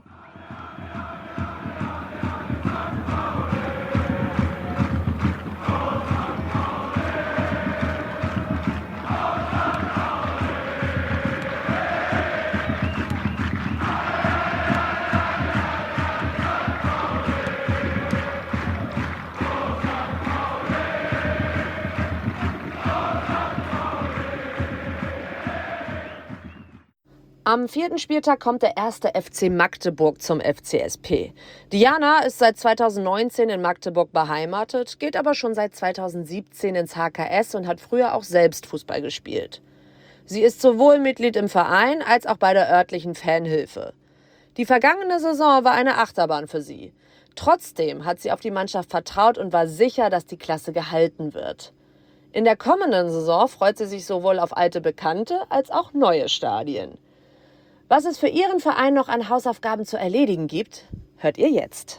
Am 4. Spieltag kommt der erste FC Magdeburg zum FCSP. Diana ist seit 2019 in Magdeburg beheimatet, geht aber schon seit 2017 ins HKS und hat früher auch selbst Fußball gespielt. Sie ist sowohl Mitglied im Verein als auch bei der örtlichen Fanhilfe. Die vergangene Saison war eine Achterbahn für sie. Trotzdem hat sie auf die Mannschaft vertraut und war sicher, dass die Klasse gehalten wird. In der kommenden Saison freut sie sich sowohl auf alte Bekannte als auch neue Stadien. Was es für ihren Verein noch an Hausaufgaben zu erledigen gibt, hört ihr jetzt.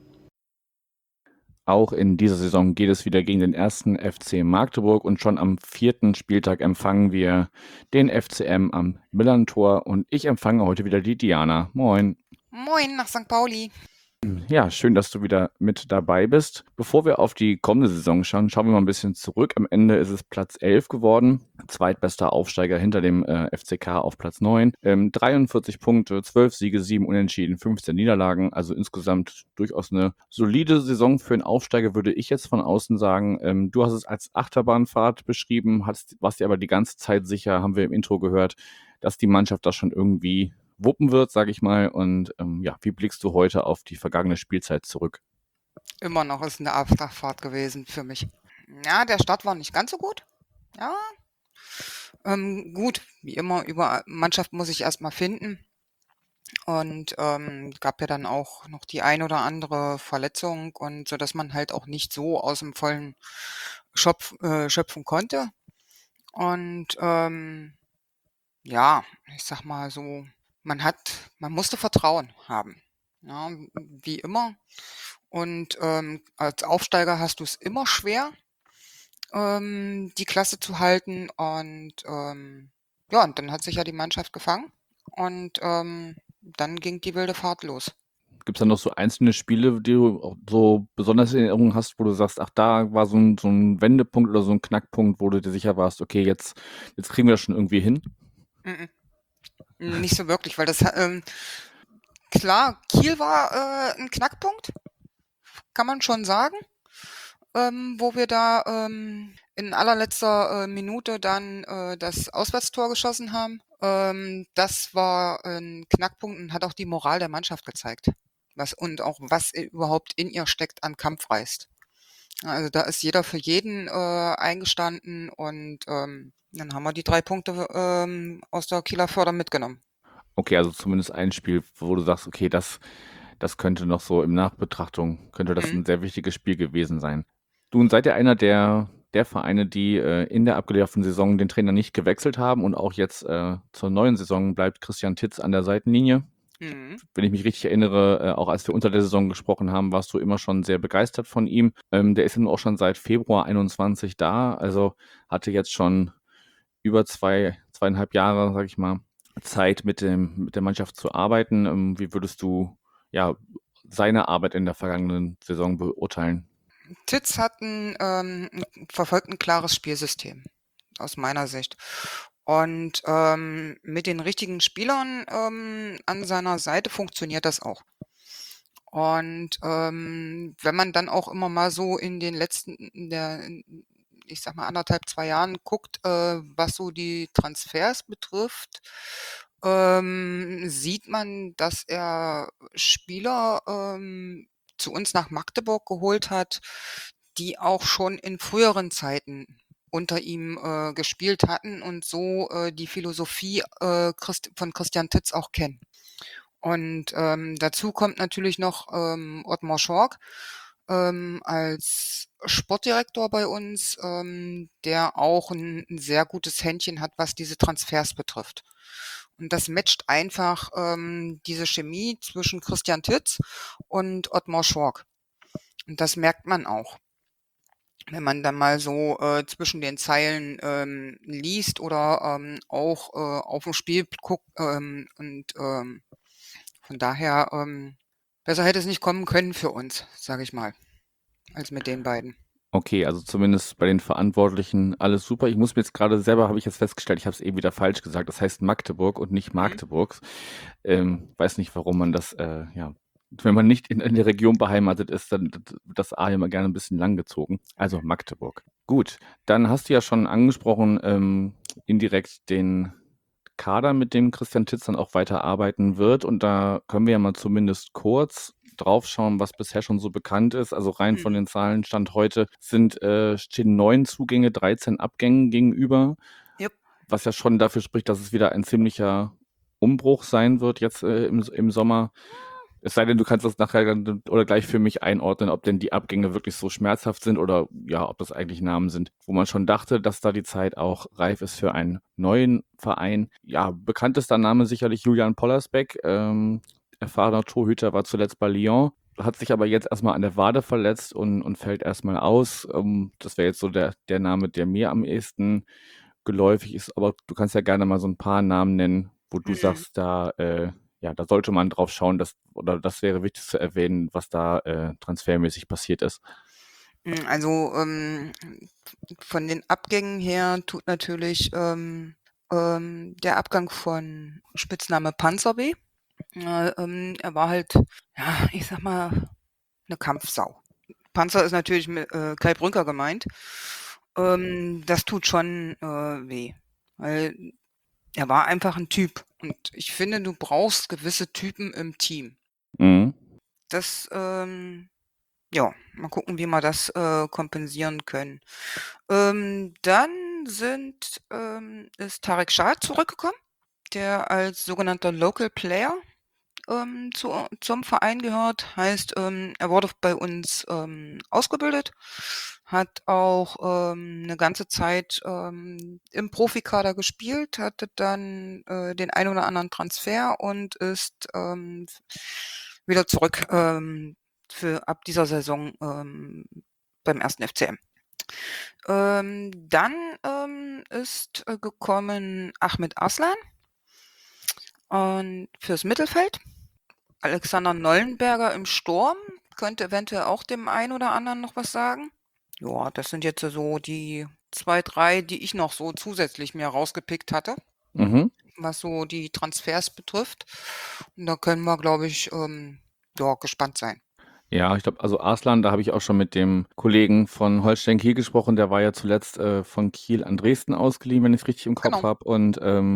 Auch in dieser Saison geht es wieder gegen den ersten FC Magdeburg und schon am 4. Spieltag empfangen wir den FCM am Millerntor und ich empfange heute wieder die Diana. Moin. Moin nach St. Pauli. Ja, schön, dass du wieder mit dabei bist. Bevor wir auf die kommende Saison schauen, schauen wir mal ein bisschen zurück. Am Ende ist es Platz 11 geworden, zweitbester Aufsteiger hinter dem FCK auf Platz 9. 43 Punkte, 12 Siege, 7 Unentschieden, 15 Niederlagen. Also insgesamt durchaus eine solide Saison für einen Aufsteiger, würde ich jetzt von außen sagen. Du hast es als Achterbahnfahrt beschrieben, warst dir aber die ganze Zeit sicher, haben wir im Intro gehört, dass die Mannschaft das schon irgendwie wuppen wird, sage ich mal. Und wie blickst du heute auf die vergangene Spielzeit zurück? Immer noch ist eine Achterfahrt gewesen für mich. Ja, der Start war nicht ganz so gut. Ja, gut, wie immer, über Mannschaft muss ich erstmal finden. Und gab ja dann auch noch die ein oder andere Verletzung und so, dass man halt auch nicht so aus dem vollen schöpfen konnte. Und ich sag mal so, man musste Vertrauen haben. Ja, wie immer. Und als Aufsteiger hast du es immer schwer, die Klasse zu halten. Und und dann hat sich ja die Mannschaft gefangen. Und dann ging die wilde Fahrt los. Gibt es da noch so einzelne Spiele, die du auch so besonders in Erinnerung hast, wo du sagst, ach, da war so ein Wendepunkt oder so ein Knackpunkt, wo du dir sicher warst, okay, jetzt kriegen wir das schon irgendwie hin? Mhm. Nicht so wirklich, weil das klar, Kiel war ein Knackpunkt, kann man schon sagen, wo wir da in allerletzter Minute dann das Auswärtstor geschossen haben. Das war ein Knackpunkt und hat auch die Moral der Mannschaft gezeigt, was überhaupt in ihr steckt an Kampfgeist. Also da ist jeder für jeden eingestanden und dann haben wir die 3 Punkte aus der Kieler Förder mitgenommen. Okay, also zumindest ein Spiel, wo du sagst, okay, das könnte noch so in Nachbetrachtung, könnte das ein sehr wichtiges Spiel gewesen sein. Du seid ja einer der Vereine, die in der abgelaufenen Saison den Trainer nicht gewechselt haben und auch jetzt zur neuen Saison bleibt Christian Titz an der Seitenlinie. Wenn ich mich richtig erinnere, auch als wir unter der Saison gesprochen haben, warst du immer schon sehr begeistert von ihm. Der ist ja nun auch schon seit Februar 21 da, also hatte jetzt schon über 2,5 Jahre, sag ich mal, Zeit mit der Mannschaft zu arbeiten. Wie würdest du seine Arbeit in der vergangenen Saison beurteilen? Titz verfolgt ein klares Spielsystem, aus meiner Sicht. Und mit den richtigen Spielern an seiner Seite funktioniert das auch. Und wenn man dann auch immer mal so in den letzten, ich sag mal 1,5, 2 Jahren guckt, was so die Transfers betrifft, sieht man, dass er Spieler zu uns nach Magdeburg geholt hat, die auch schon in früheren Zeiten unter ihm gespielt hatten und so die Philosophie von Christian Titz auch kennen. Und dazu kommt natürlich noch Ottmar Schork als Sportdirektor bei uns, der auch ein sehr gutes Händchen hat, was diese Transfers betrifft. Und das matcht einfach diese Chemie zwischen Christian Titz und Ottmar Schork. Und das merkt man auch, wenn man dann mal so zwischen den Zeilen liest oder auch auf dem Spiel guckt. Von daher, besser hätte es nicht kommen können für uns, sage ich mal, als mit den beiden. Okay, also zumindest bei den Verantwortlichen alles super. Ich muss mir jetzt gerade selber, habe ich jetzt festgestellt, ich habe es eben wieder falsch gesagt. Das heißt Magdeburg und nicht Magdeburgs. Weiß nicht, warum man das, wenn man nicht in der Region beheimatet ist, dann wird das A immer gerne ein bisschen langgezogen. Also Magdeburg. Gut, dann hast du ja schon angesprochen, indirekt den Kader, mit dem Christian Titz dann auch weiter arbeiten wird. Und da können wir ja mal zumindest kurz drauf schauen, was bisher schon so bekannt ist. Also rein von den Zahlen Stand heute stehen 9 Zugänge, 13 Abgängen gegenüber, Yep. was ja schon dafür spricht, dass es wieder ein ziemlicher Umbruch sein wird jetzt im Sommer. Es sei denn, du kannst das nachher oder gleich für mich einordnen, ob denn die Abgänge wirklich so schmerzhaft sind oder ja, ob das eigentlich Namen sind, wo man schon dachte, dass da die Zeit auch reif ist für einen neuen Verein. Ja, bekanntester Name sicherlich Julian Pollersbeck, erfahrener Torhüter, war zuletzt bei Lyon, hat sich aber jetzt erstmal an der Wade verletzt und fällt erstmal aus. Das wäre jetzt so der Name, der mir am ehesten geläufig ist, aber du kannst ja gerne mal so ein paar Namen nennen, wo du sagst, da sollte man drauf schauen, das wäre wichtig zu erwähnen, was da transfermäßig passiert ist. Also von den Abgängen her tut natürlich der Abgang von Spitzname Panzer weh. Er war halt, ja, ich sag mal, eine Kampfsau. Panzer ist natürlich mit Kai Brünker gemeint. Das tut schon weh, weil er war einfach ein Typ. Und ich finde, du brauchst gewisse Typen im Team. Mhm. Das, ja, mal gucken, wie wir das kompensieren können. Dann ist Tarek Shah zurückgekommen, der als sogenannter Local Player zum Verein gehört. Heißt, er wurde bei uns ausgebildet, hat auch eine ganze Zeit im Profikader gespielt, hatte dann den ein oder anderen Transfer und ist wieder zurück für ab dieser Saison beim 1. FCM. Dann ist gekommen Ahmed Arslan und fürs Mittelfeld. Alexander Nollenberger im Sturm könnte eventuell auch dem einen oder anderen noch was sagen. Ja, das sind jetzt so die 2, 3, die ich noch so zusätzlich mir rausgepickt hatte, Mhm. was so die Transfers betrifft. Und da können wir, glaube ich, gespannt sein. Ja, ich glaube, also Arslan, da habe ich auch schon mit dem Kollegen von Holstein Kiel gesprochen, der war ja zuletzt von Kiel an Dresden ausgeliehen, wenn ich es richtig im Kopf Genau. habe. Und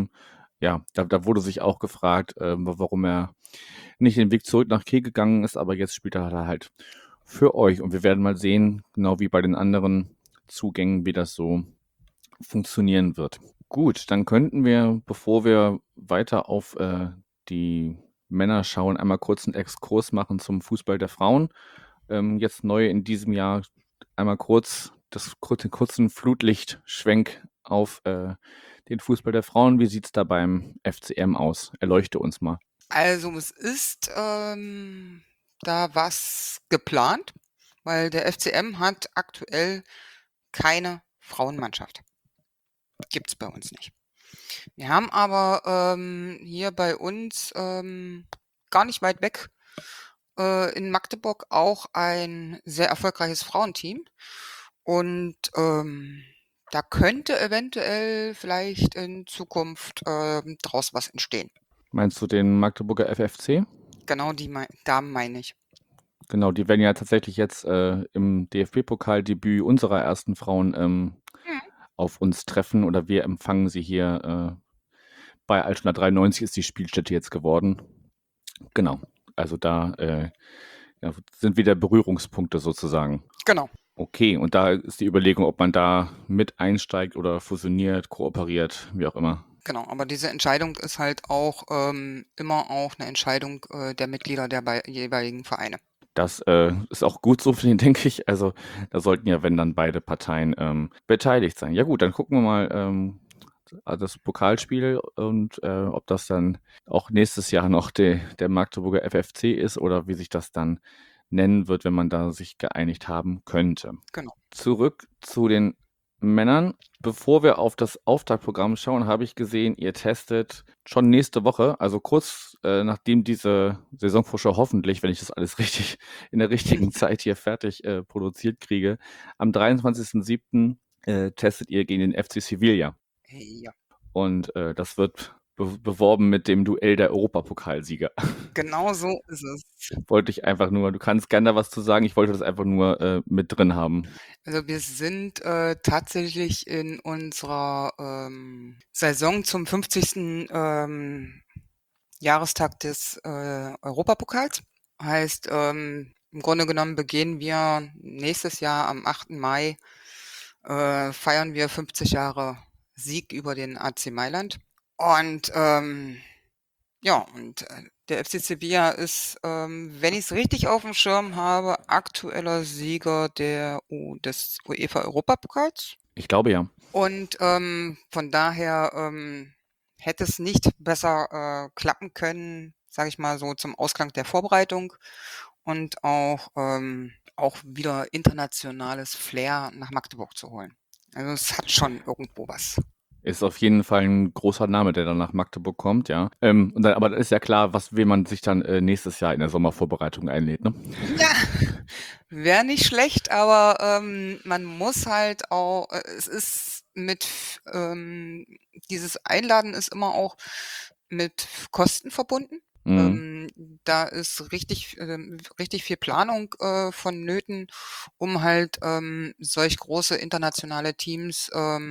da wurde sich auch gefragt, warum er nicht den Weg zurück nach Kiel gegangen ist, aber jetzt spielt er halt für euch. Und wir werden mal sehen, genau wie bei den anderen Zugängen, wie das so funktionieren wird. Gut, dann könnten wir, bevor wir weiter auf die Männer schauen, einmal kurz einen Exkurs machen zum Fußball der Frauen. Jetzt neu in diesem Jahr einmal den kurzen Flutlichtschwenk auf den Fußball der Frauen. Wie sieht es da beim FCM aus? Erleuchte uns mal. Also es ist da was geplant, weil der FCM hat aktuell keine Frauenmannschaft. Gibt's bei uns nicht. Wir haben aber hier bei uns gar nicht weit weg in Magdeburg auch ein sehr erfolgreiches Frauenteam. Und da könnte eventuell vielleicht in Zukunft draus was entstehen. Meinst du den Magdeburger FFC? Genau, Damen meine ich. Genau, die werden ja tatsächlich jetzt im DFB-Pokal-Debüt unserer ersten Frauen auf uns treffen oder wir empfangen sie hier bei Altona 93 ist die Spielstätte jetzt geworden. Genau, also da sind wieder Berührungspunkte sozusagen. Genau. Okay, und da ist die Überlegung, ob man da mit einsteigt oder fusioniert, kooperiert, wie auch immer. Genau, aber diese Entscheidung ist halt auch immer auch eine Entscheidung der Mitglieder der jeweiligen Vereine. Das ist auch gut so, denke ich. Also da sollten ja, wenn dann beide Parteien beteiligt sein. Ja gut, dann gucken wir mal das Pokalspiel und ob das dann auch nächstes Jahr noch der Magdeburger FFC ist oder wie sich das dann nennen wird, wenn man da sich geeinigt haben könnte. Genau. Zurück zu den Männern. Bevor wir auf das Auftaktprogramm schauen, habe ich gesehen, ihr testet schon nächste Woche, also kurz nachdem diese Saisonvorschau hoffentlich, wenn ich das alles richtig in der richtigen Zeit hier fertig produziert kriege, am 23.07. Testet ihr gegen den FC Sevilla. Ja. Und das wird beworben mit dem Duell der Europapokalsieger. Genau so ist es. Wollte ich einfach nur, du kannst gerne da was zu sagen, ich wollte das einfach nur mit drin haben. Also wir sind tatsächlich in unserer Saison zum 50. Jahrestag des Europapokals. Heißt, im Grunde genommen beginnen wir nächstes Jahr am 8. Mai, feiern wir 50 Jahre Sieg über den AC Mailand. Und der FC Sevilla ist, wenn ich es richtig auf dem Schirm habe, aktueller Sieger des UEFA-Europapokals. Ich glaube ja. Und von daher hätte es nicht besser klappen können, sage ich mal so, zum Ausklang der Vorbereitung und auch wieder internationales Flair nach Magdeburg zu holen. Also es hat schon irgendwo was. Ist auf jeden Fall ein großer Name, der dann nach Magdeburg kommt, ja. Aber da ist ja klar, wen man sich dann nächstes Jahr in der Sommervorbereitung einlädt, ne? Ja, wäre nicht schlecht, aber man muss halt auch, es ist dieses Einladen ist immer auch mit Kosten verbunden. Da ist richtig viel Planung vonnöten, um halt solch große internationale Teams,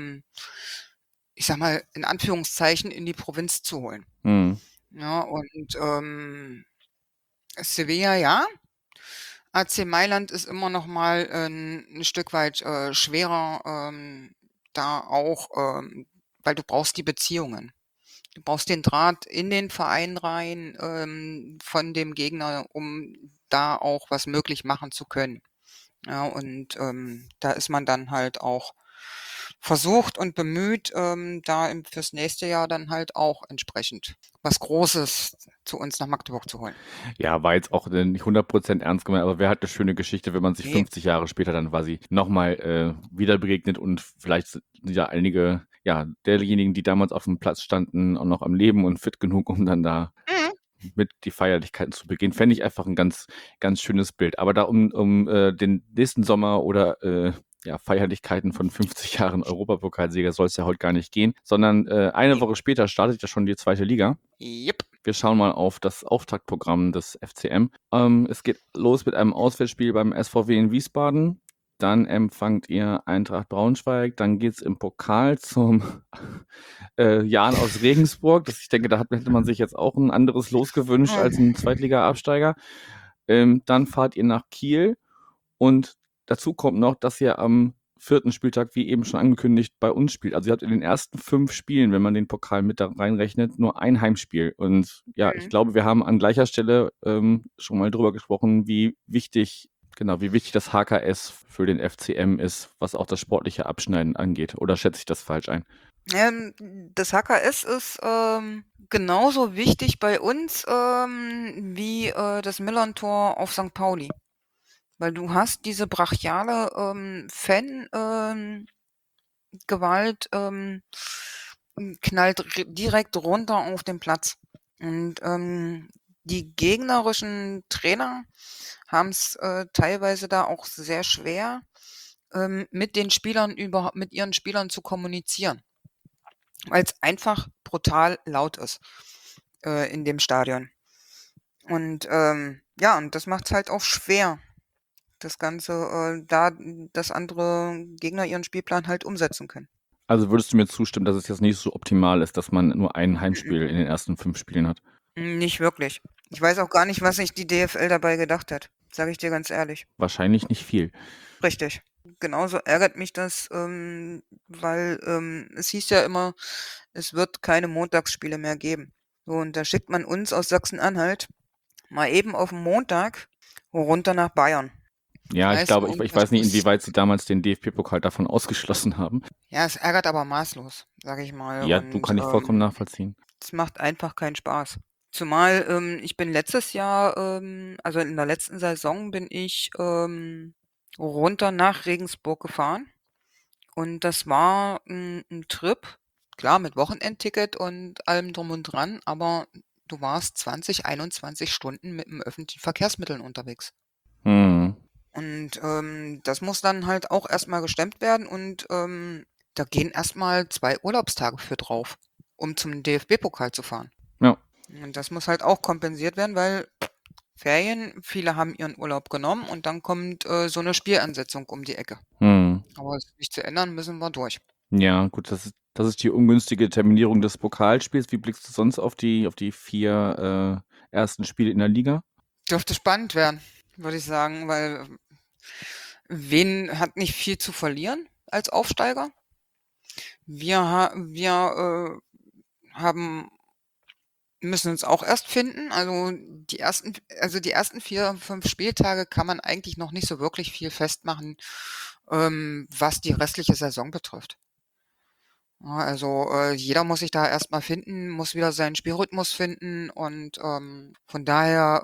ich sag mal, in Anführungszeichen in die Provinz zu holen. Ja, und Sevilla, ja. AC Mailand ist immer noch mal ein Stück weit schwerer, da auch, weil du brauchst die Beziehungen. Du brauchst den Draht in den Verein rein von dem Gegner, um da auch was möglich machen zu können. Ja, und da ist man dann halt auch versucht und bemüht, fürs nächste Jahr dann halt auch entsprechend was Großes zu uns nach Magdeburg zu holen. Ja, war jetzt auch nicht 100% ernst gemeint, aber wäre halt eine schöne Geschichte, wenn man sich 50 Jahre später dann quasi nochmal wieder begegnet und vielleicht sind ja einige, ja, derjenigen, die damals auf dem Platz standen, auch noch am Leben und fit genug, um dann da mit die Feierlichkeiten zu beginnen. Fände ich einfach ein ganz, ganz schönes Bild. Aber da um den nächsten Sommer oder Feierlichkeiten von 50 Jahren Europapokalsieger soll es ja heute gar nicht gehen, sondern eine Woche später startet ja schon die 2. Liga. Yep. Wir schauen mal auf das Auftaktprogramm des FCM. Es geht los mit einem Auswärtsspiel beim SVW in Wiesbaden. Dann empfangt ihr Eintracht Braunschweig. Dann geht es im Pokal zum Jan aus Regensburg. Ich denke, da hätte man sich jetzt auch ein anderes Los gewünscht als ein Zweitliga-Absteiger. Dann fahrt ihr nach Kiel und dazu kommt noch, dass ihr am 4. Spieltag, wie eben schon angekündigt, bei uns spielt. Also ihr habt in den ersten 5 Spielen, wenn man den Pokal mit da reinrechnet, nur ein Heimspiel. Und ja, ich glaube, wir haben an gleicher Stelle schon mal drüber gesprochen, wie wichtig das HKS für den FCM ist, was auch das sportliche Abschneiden angeht. Oder schätze ich das falsch ein? Das HKS ist genauso wichtig bei uns wie das Millern-Tor auf St. Pauli. Weil du hast diese brachiale Fan-Gewalt knallt direkt runter auf den Platz. Und die gegnerischen Trainer haben es teilweise da auch sehr schwer, mit ihren Spielern zu kommunizieren. Weil es einfach brutal laut ist in dem Stadion. Und und das macht es halt auch schwer, das Ganze, dass andere Gegner ihren Spielplan halt umsetzen können. Also würdest du mir zustimmen, dass es jetzt nicht so optimal ist, dass man nur ein Heimspiel in den ersten 5 Spielen hat? Nicht wirklich. Ich weiß auch gar nicht, was sich die DFL dabei gedacht hat, sage ich dir ganz ehrlich. Wahrscheinlich nicht viel. Richtig. Genauso ärgert mich das, weil es hieß ja immer, es wird keine Montagsspiele mehr geben. So, und da schickt man uns aus Sachsen-Anhalt mal eben auf den Montag runter nach Bayern. Ja, ich glaube, ich weiß nicht, inwieweit sie damals den DFB-Pokal davon ausgeschlossen haben. Ja, es ärgert aber maßlos, sage ich mal. Ja, du kann ich vollkommen nachvollziehen. Es macht einfach keinen Spaß. Zumal ich bin letztes Jahr, also in der letzten Saison bin ich runter nach Regensburg gefahren. Und das war ein Trip, klar, mit Wochenendticket und allem drum und dran, aber du warst 20, 21 Stunden mit dem öffentlichen Verkehrsmitteln unterwegs. Und das muss dann halt auch erstmal gestemmt werden und da gehen erstmal 2 Urlaubstage für drauf. um zum DFB-Pokal zu fahren. Ja. Und das muss halt auch kompensiert werden, weil Ferien, viele haben ihren Urlaub genommen und dann kommt so eine Spielansetzung um die Ecke. Aber es ist nicht zu ändern, müssen wir durch. Ja, gut, das ist die ungünstige Terminierung des Pokalspiels. Wie blickst du sonst auf die 4 ersten Spiele in der Liga? Dürfte spannend werden, würde ich sagen, weil Wen hat nicht viel zu verlieren als Aufsteiger? Wir haben müssen uns auch erst finden. Also die ersten 4, 5 Spieltage kann man eigentlich noch nicht so wirklich viel festmachen, was die restliche Saison betrifft. Ja, also jeder muss sich da erstmal finden, muss wieder seinen Spielrhythmus finden und von daher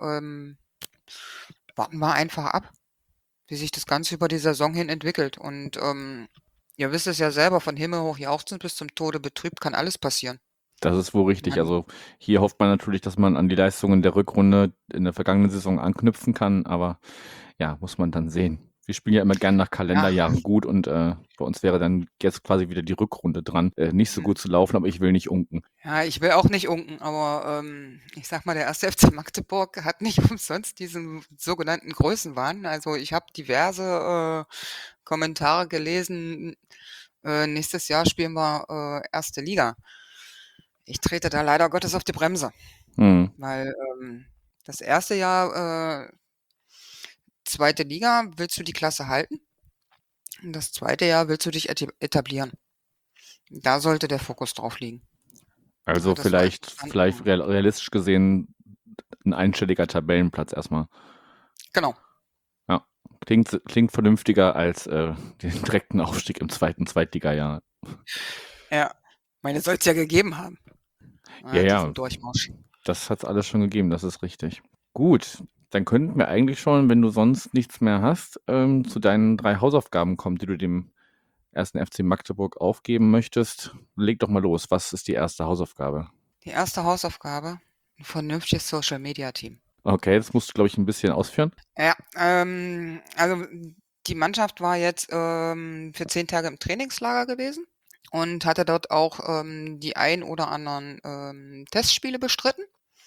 warten wir einfach ab, wie sich das Ganze über die Saison hin entwickelt. Und ihr wisst es ja selber, von Himmel hoch jauchzend bis zum Tode betrübt kann alles passieren. Das ist wohl richtig. Man, Also hier hofft man natürlich, dass man an die Leistungen der Rückrunde in der vergangenen Saison anknüpfen kann, aber ja, muss man dann sehen. Wir spielen ja immer gern nach ja, Kalenderjahren gut und bei uns wäre dann jetzt quasi wieder die Rückrunde dran. Nicht so gut zu laufen, aber ich will nicht unken. ja, ich will auch nicht unken, aber ich sag mal, der 1. FC Magdeburg hat nicht umsonst diesen sogenannten Größenwahn. Also ich habe diverse Kommentare gelesen, nächstes Jahr spielen wir erste Liga. Ich trete da leider Gottes auf die Bremse, weil das erste Jahr zweite Liga willst du die Klasse halten und das zweite Jahr willst du dich etablieren. Da sollte der Fokus drauf liegen. Also Das war vielleicht interessant. realistisch gesehen ein einstelliger Tabellenplatz erstmal. Genau. Ja, klingt vernünftiger als den direkten Aufstieg im Zweitligajahr. Ja, meine soll es ja gegeben haben. Ja, Diesen Durchmarsch. das hat es alles schon gegeben, das ist richtig. Gut, dann könnten wir eigentlich schon, wenn du sonst nichts mehr hast, zu deinen 3 Hausaufgaben kommen, die du dem 1. FC Magdeburg aufgeben möchtest. Leg doch mal los. Was ist die erste Hausaufgabe? Die erste Hausaufgabe, ein vernünftiges Social-Media-Team. Okay, das musst du, glaube ich, ein bisschen ausführen. Ja, also die Mannschaft war jetzt für 10 Tage im Trainingslager gewesen und hatte dort auch die ein oder anderen Testspiele bestritten.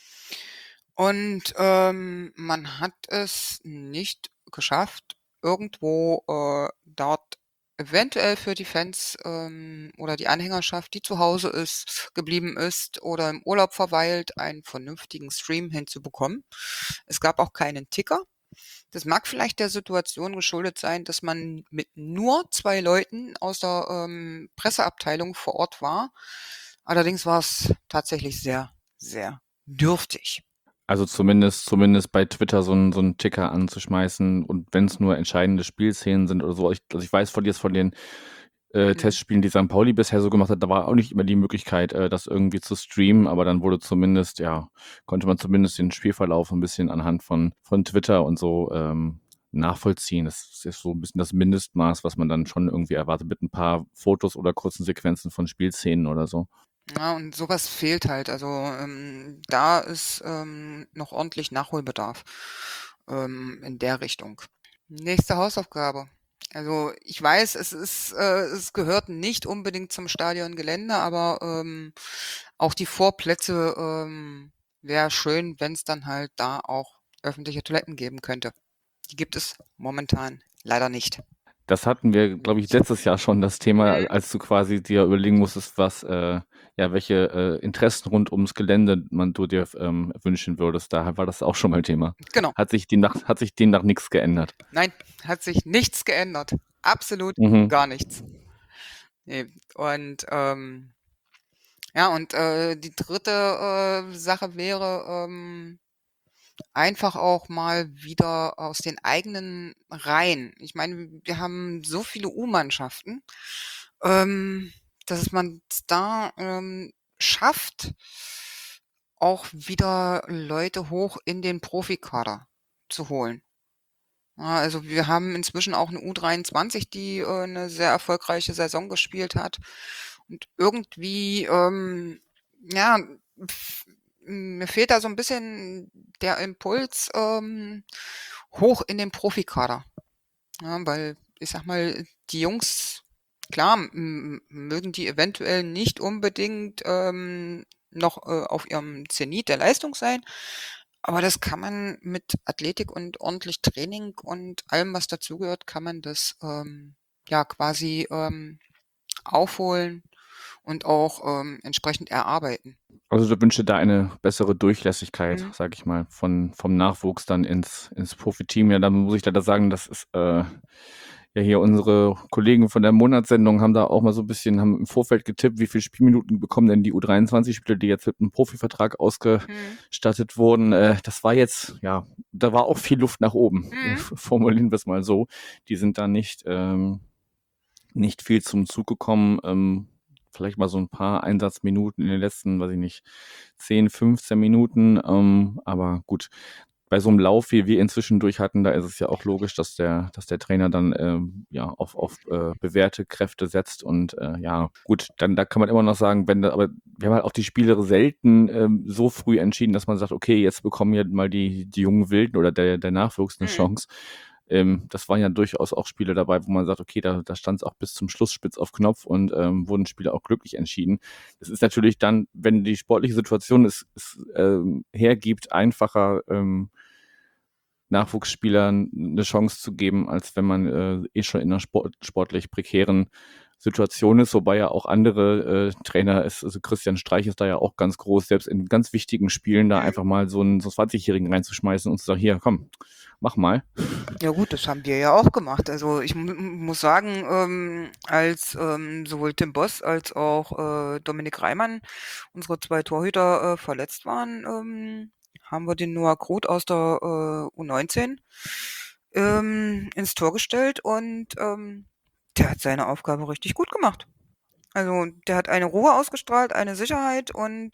Und man hat es nicht geschafft, irgendwo dort eventuell für die Fans oder die Anhängerschaft, die zu Hause geblieben ist oder im Urlaub verweilt, einen vernünftigen Stream hinzubekommen. Es gab auch keinen Ticker. Das mag vielleicht der Situation geschuldet sein, dass man mit nur 2 Leuten aus der Presseabteilung vor Ort war. Allerdings war es tatsächlich sehr, sehr dürftig. Also zumindest bei Twitter so einen Ticker anzuschmeißen und wenn es nur entscheidende Spielszenen sind oder so. Ich weiß von den Testspielen, die St. Pauli bisher so gemacht hat, da war auch nicht immer die Möglichkeit, das irgendwie zu streamen, aber dann konnte man zumindest den Spielverlauf ein bisschen anhand von Twitter und so nachvollziehen. Das ist so ein bisschen das Mindestmaß, was man dann schon irgendwie erwartet, mit ein paar Fotos oder kurzen Sequenzen von Spielszenen oder so. Ja, und sowas fehlt halt. Also da ist noch ordentlich Nachholbedarf in der Richtung. Nächste Hausaufgabe. Also ich weiß, es gehört nicht unbedingt zum Stadiongelände, aber auch die Vorplätze wäre schön, wenn es dann halt da auch öffentliche Toiletten geben könnte. Die gibt es momentan leider nicht. Das hatten wir, glaube ich, letztes Jahr schon das Thema, als du quasi dir überlegen musstest, welche Interessen rund ums Gelände du dir wünschen würdest. Da war das auch schon mal Thema. Genau. Hat sich demnach nichts geändert. Nein, hat sich nichts geändert. Absolut gar nichts. Nee. Und ja, und die dritte Sache wäre einfach auch mal wieder aus den eigenen Reihen. Ich meine, wir haben so viele U-Mannschaften, dass man es da schafft, auch wieder Leute hoch in den Profikader zu holen. Ja, also wir haben inzwischen auch eine U23, die eine sehr erfolgreiche Saison gespielt hat. Und irgendwie, ja, mir fehlt da so ein bisschen der Impuls hoch in den Profikader. Ja, weil ich sag mal, die Jungs klar, mögen die eventuell nicht unbedingt noch auf ihrem Zenit der Leistung sein, aber das kann man mit Athletik und ordentlich Training und allem, was dazugehört, kann man das ja quasi aufholen und auch entsprechend erarbeiten. Also du wünsche da eine bessere Durchlässigkeit, Mhm. sage ich mal, vom Nachwuchs dann ins Profiteam. Ja, da muss ich leider sagen, das ist ja hier unsere Kollegen von der Monatssendung haben da auch mal so ein bisschen, haben im Vorfeld getippt, wie viele Spielminuten bekommen denn die U23-Spieler, die jetzt mit einem Profivertrag Mhm. ausgestattet wurden. Das war jetzt, ja, da war auch viel Luft nach oben, Mhm. formulieren wir es mal so. Die sind da nicht viel zum Zug gekommen. Vielleicht mal so ein paar Einsatzminuten in den letzten, weiß ich nicht, 10, 15 Minuten. Aber gut, bei so einem Lauf, wie wir ihn zwischendurch hatten, da ist es ja auch logisch, dass der Trainer dann ja auf bewährte Kräfte setzt. Und ja, gut, dann da kann man immer noch sagen, aber wir haben halt auch die Spiele selten so früh entschieden, dass man sagt, okay, jetzt bekommen ja mal die jungen Wilden oder der Nachwuchs eine Mhm. Chance. Das waren ja durchaus auch Spiele dabei, wo man sagt, okay, da stand es auch bis zum Schluss spitz auf Knopf und wurden Spiele auch glücklich entschieden. Das ist natürlich dann, wenn die sportliche Situation es hergibt, einfacher Nachwuchsspielern eine Chance zu geben, als wenn man schon in einer sportlich prekären Situation ist, wobei ja auch andere Trainer ist, also Christian Streich ist da ja auch ganz groß, selbst in ganz wichtigen Spielen da Mhm. einfach mal so einen 20-Jährigen reinzuschmeißen und zu sagen, hier, komm, mach mal. Ja gut, das haben wir ja auch gemacht. Also ich muss sagen, als sowohl Tim Boss als auch Dominik Reimann, unsere 2 Torhüter, verletzt waren, haben wir den Noah Groth aus der U19 ins Tor gestellt und der hat seine Aufgabe richtig gut gemacht. Also der hat eine Ruhe ausgestrahlt, eine Sicherheit und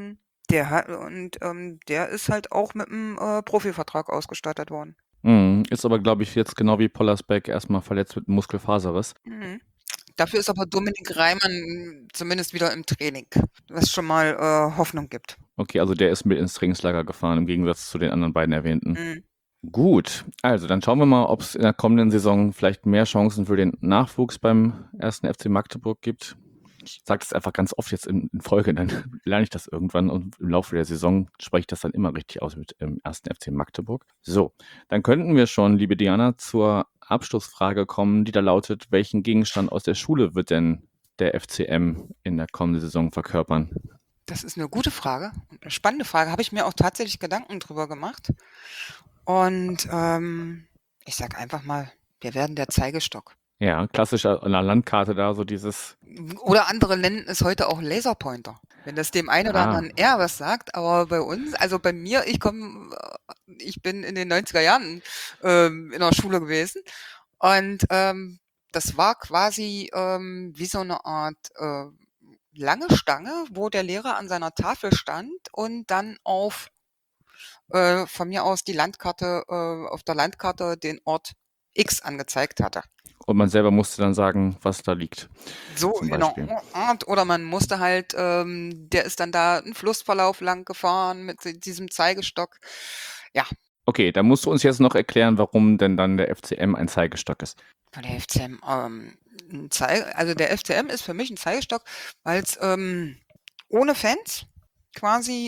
der ist halt auch mit einem Profivertrag ausgestattet worden. Ist aber, glaube ich, jetzt genau wie Pollersbeck erstmal verletzt mit einem Muskelfaserriss. Mhm. Dafür ist aber Dominik Reimann zumindest wieder im Training, was schon mal Hoffnung gibt. Okay, also der ist mit ins Trainingslager gefahren, im Gegensatz zu den anderen beiden erwähnten. Mhm. Gut, also dann schauen wir mal, ob es in der kommenden Saison vielleicht mehr Chancen für den Nachwuchs beim 1. FC Magdeburg gibt. Ich sage das einfach ganz oft jetzt in Folge, dann lerne ich das irgendwann und im Laufe der Saison spreche ich das dann immer richtig aus mit dem 1. FC Magdeburg. So, dann könnten wir schon, liebe Diana, zur Abschlussfrage kommen, die da lautet, welchen Gegenstand aus der Schule wird denn der FCM in der kommenden Saison verkörpern? Das ist eine gute Frage, eine spannende Frage. Habe ich mir auch tatsächlich Gedanken drüber gemacht. Und ich sage einfach mal, wir werden der Zeigestock. Ja, klassisch an der Landkarte da so dieses. Oder andere nennen es heute auch Laserpointer. Wenn das dem einen oder anderen eher was sagt, aber bei uns, also bei mir, ich bin in den 90er Jahren in der Schule gewesen und das war quasi wie so eine Art lange Stange, wo der Lehrer an seiner Tafel stand und dann von mir aus die Landkarte, auf der Landkarte den Ort X angezeigt hatte. Und man selber musste dann sagen, was da liegt. So zum in der Beispiel. Art. Oder man musste halt, der ist dann da einen Flussverlauf lang gefahren mit diesem Zeigestock. Ja, Okay, da musst du uns jetzt noch erklären, warum denn dann der FCM ein Zeigestock ist. weil der FCM, also der FCM ist für mich ein Zeigestock, weil es ohne Fans quasi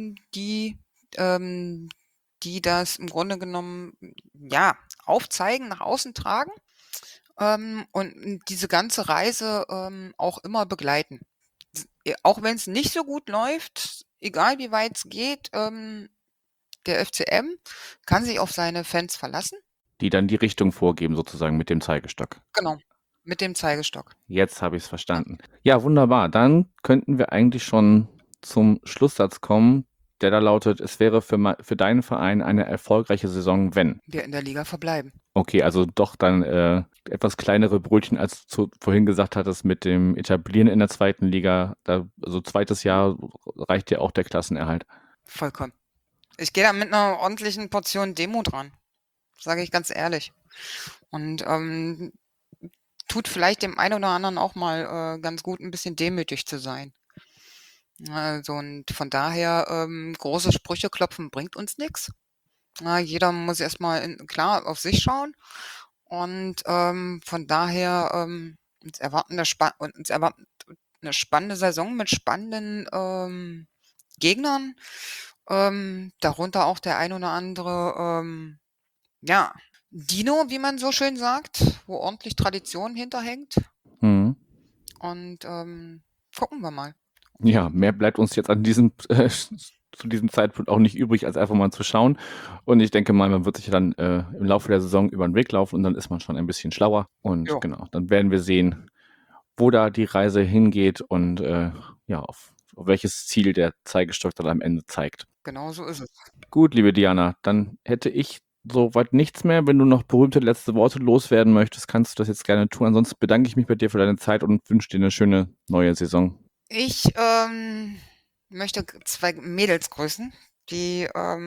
die das im Grunde genommen ja aufzeigen, nach außen tragen und diese ganze Reise auch immer begleiten. Auch wenn es nicht so gut läuft, egal wie weit es geht, der FCM kann sich auf seine Fans verlassen. Die dann die Richtung vorgeben, sozusagen mit dem Zeigestock. Genau, mit dem Zeigestock. Jetzt habe ich es verstanden. Ja, wunderbar. Dann könnten wir eigentlich schon zum Schlusssatz kommen, der da lautet, es wäre für deinen Verein eine erfolgreiche Saison, wenn. Wir in der Liga verbleiben. Okay, also doch dann etwas kleinere Brötchen, als du vorhin gesagt hattest, mit dem Etablieren in der zweiten Liga. Also zweites Jahr reicht ja auch der Klassenerhalt. Vollkommen. Ich gehe da mit einer ordentlichen Portion Demut dran. Sage ich ganz ehrlich. Und tut vielleicht dem einen oder anderen auch mal ganz gut, ein bisschen demütig zu sein. Also und von daher, große Sprüche klopfen bringt uns nichts. Jeder muss erstmal klar auf sich schauen. Und von daher uns erwartet eine spannende Saison mit spannenden Gegnern. Darunter auch der ein oder andere, Dino, wie man so schön sagt, wo ordentlich Tradition hinterhängt. Mhm. Und gucken wir mal. Ja, mehr bleibt uns jetzt zu diesem Zeitpunkt auch nicht übrig, als einfach mal zu schauen. Und ich denke mal, man wird sich dann im Laufe der Saison über den Weg laufen und dann ist man schon ein bisschen schlauer. Und Jo. genau, dann werden wir sehen, wo da die Reise hingeht und auf welches Ziel der Zeigestock dann am Ende zeigt. Genau so ist es. Gut, liebe Diana, dann hätte ich soweit nichts mehr. Wenn du noch berühmte letzte Worte loswerden möchtest, kannst du das jetzt gerne tun. Ansonsten bedanke ich mich bei dir für deine Zeit und wünsche dir eine schöne neue Saison. Ich möchte 2 Mädels grüßen, die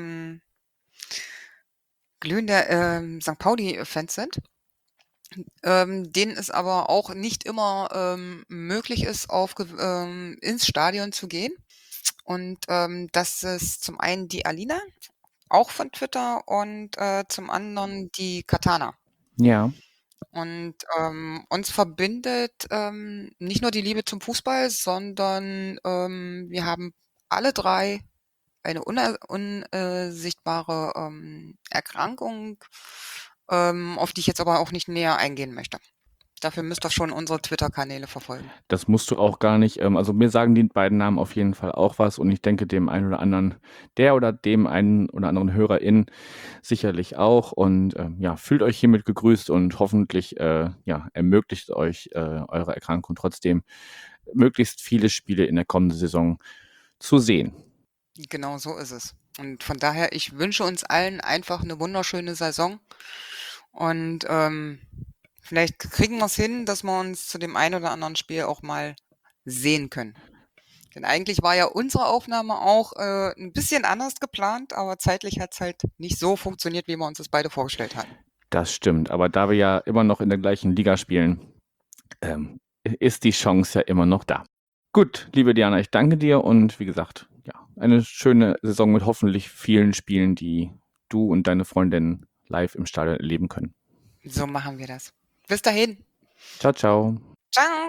glühende St. Pauli-Fans sind, denen es aber auch nicht immer möglich ist, ins Stadion zu gehen. Und das ist zum einen die Alina, auch von Twitter, und zum anderen die Katana. Ja. Und uns verbindet nicht nur die Liebe zum Fußball, sondern wir haben alle 3 eine unsichtbare Erkrankung, auf die ich jetzt aber auch nicht näher eingehen möchte. Dafür müsst ihr schon unsere Twitter-Kanäle verfolgen. Das musst du auch gar nicht. Also mir sagen die beiden Namen auf jeden Fall auch was und ich denke dem einen oder anderen, dem einen oder anderen HörerInnen sicherlich auch. Und fühlt euch hiermit gegrüßt und hoffentlich ermöglicht euch eure Erkrankung trotzdem möglichst viele Spiele in der kommenden Saison zu sehen. Genau so ist es. Und von daher, ich wünsche uns allen einfach eine wunderschöne Saison. Und vielleicht kriegen wir es hin, dass wir uns zu dem einen oder anderen Spiel auch mal sehen können. Denn eigentlich war ja unsere Aufnahme auch ein bisschen anders geplant, aber zeitlich hat es halt nicht so funktioniert, wie wir uns das beide vorgestellt hatten. Das stimmt, aber da wir ja immer noch in der gleichen Liga spielen, ist die Chance ja immer noch da. Gut, liebe Diana, ich danke dir und wie gesagt, eine schöne Saison mit hoffentlich vielen Spielen, die du und deine Freundin live im Stadion erleben können. So machen wir das. Bis dahin. Ciao, ciao. Ciao.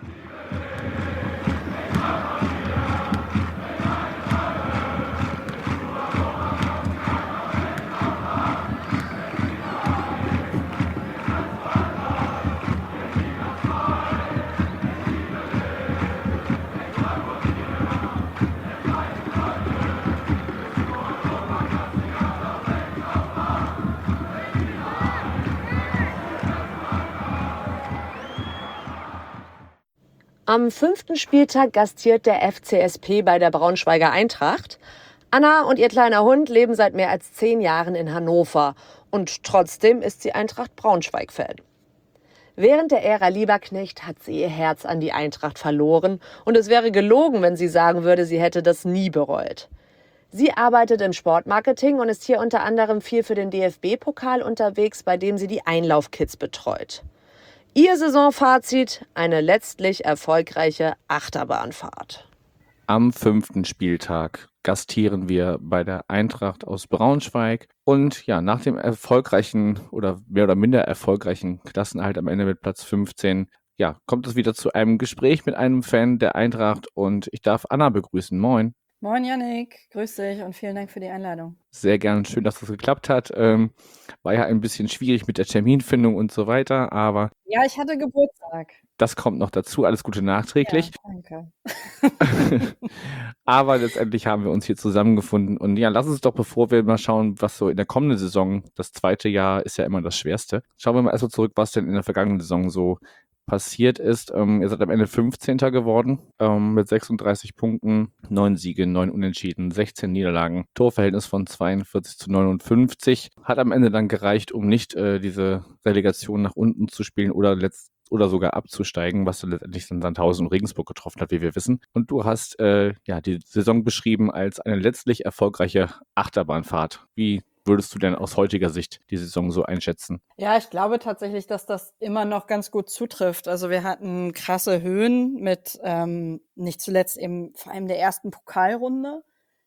Am 5. Spieltag gastiert der FCSP bei der Braunschweiger Eintracht. Anna und ihr kleiner Hund leben seit mehr als 10 Jahren in Hannover. Und trotzdem ist sie Eintracht Braunschweig-Fan. Während der Ära Lieberknecht hat sie ihr Herz an die Eintracht verloren. Und es wäre gelogen, wenn sie sagen würde, sie hätte das nie bereut. Sie arbeitet im Sportmarketing und ist hier unter anderem viel für den DFB-Pokal unterwegs, bei dem sie die Einlaufkids betreut. Ihr Saisonfazit: eine letztlich erfolgreiche Achterbahnfahrt. Am 5. Spieltag gastieren wir bei der Eintracht aus Braunschweig. Und nach dem erfolgreichen oder mehr oder minder erfolgreichen Klassenerhalt am Ende mit Platz 15, kommt es wieder zu einem Gespräch mit einem Fan der Eintracht. Und ich darf Anna begrüßen. Moin. Moin Yannick, grüß dich und vielen Dank für die Einladung. Sehr gern, schön, dass das geklappt hat. War ja ein bisschen schwierig mit der Terminfindung und so weiter, aber Ja, ich hatte Geburtstag. das kommt noch dazu. Alles Gute nachträglich. Ja, danke. Aber letztendlich haben wir uns hier zusammengefunden. Und lass uns doch, bevor wir mal schauen, was so in der kommenden Saison, das zweite Jahr ist ja immer das Schwerste, schauen wir mal erstmal zurück, was denn in der vergangenen Saison so passiert ist. Ihr seid am Ende 15. geworden mit 36 Punkten, 9 Siege, 9 Unentschieden, 16 Niederlagen, Torverhältnis von 42:59. Hat am Ende dann gereicht, um nicht diese Relegation nach unten zu spielen oder sogar abzusteigen, was dann letztendlich dann Sandhausen und Regensburg getroffen hat, wie wir wissen. Und du hast die Saison beschrieben als eine letztlich erfolgreiche Achterbahnfahrt. Wie würdest du denn aus heutiger Sicht die Saison so einschätzen? Ja, ich glaube tatsächlich, dass das immer noch ganz gut zutrifft. Also wir hatten krasse Höhen mit nicht zuletzt eben vor allem der ersten Pokalrunde,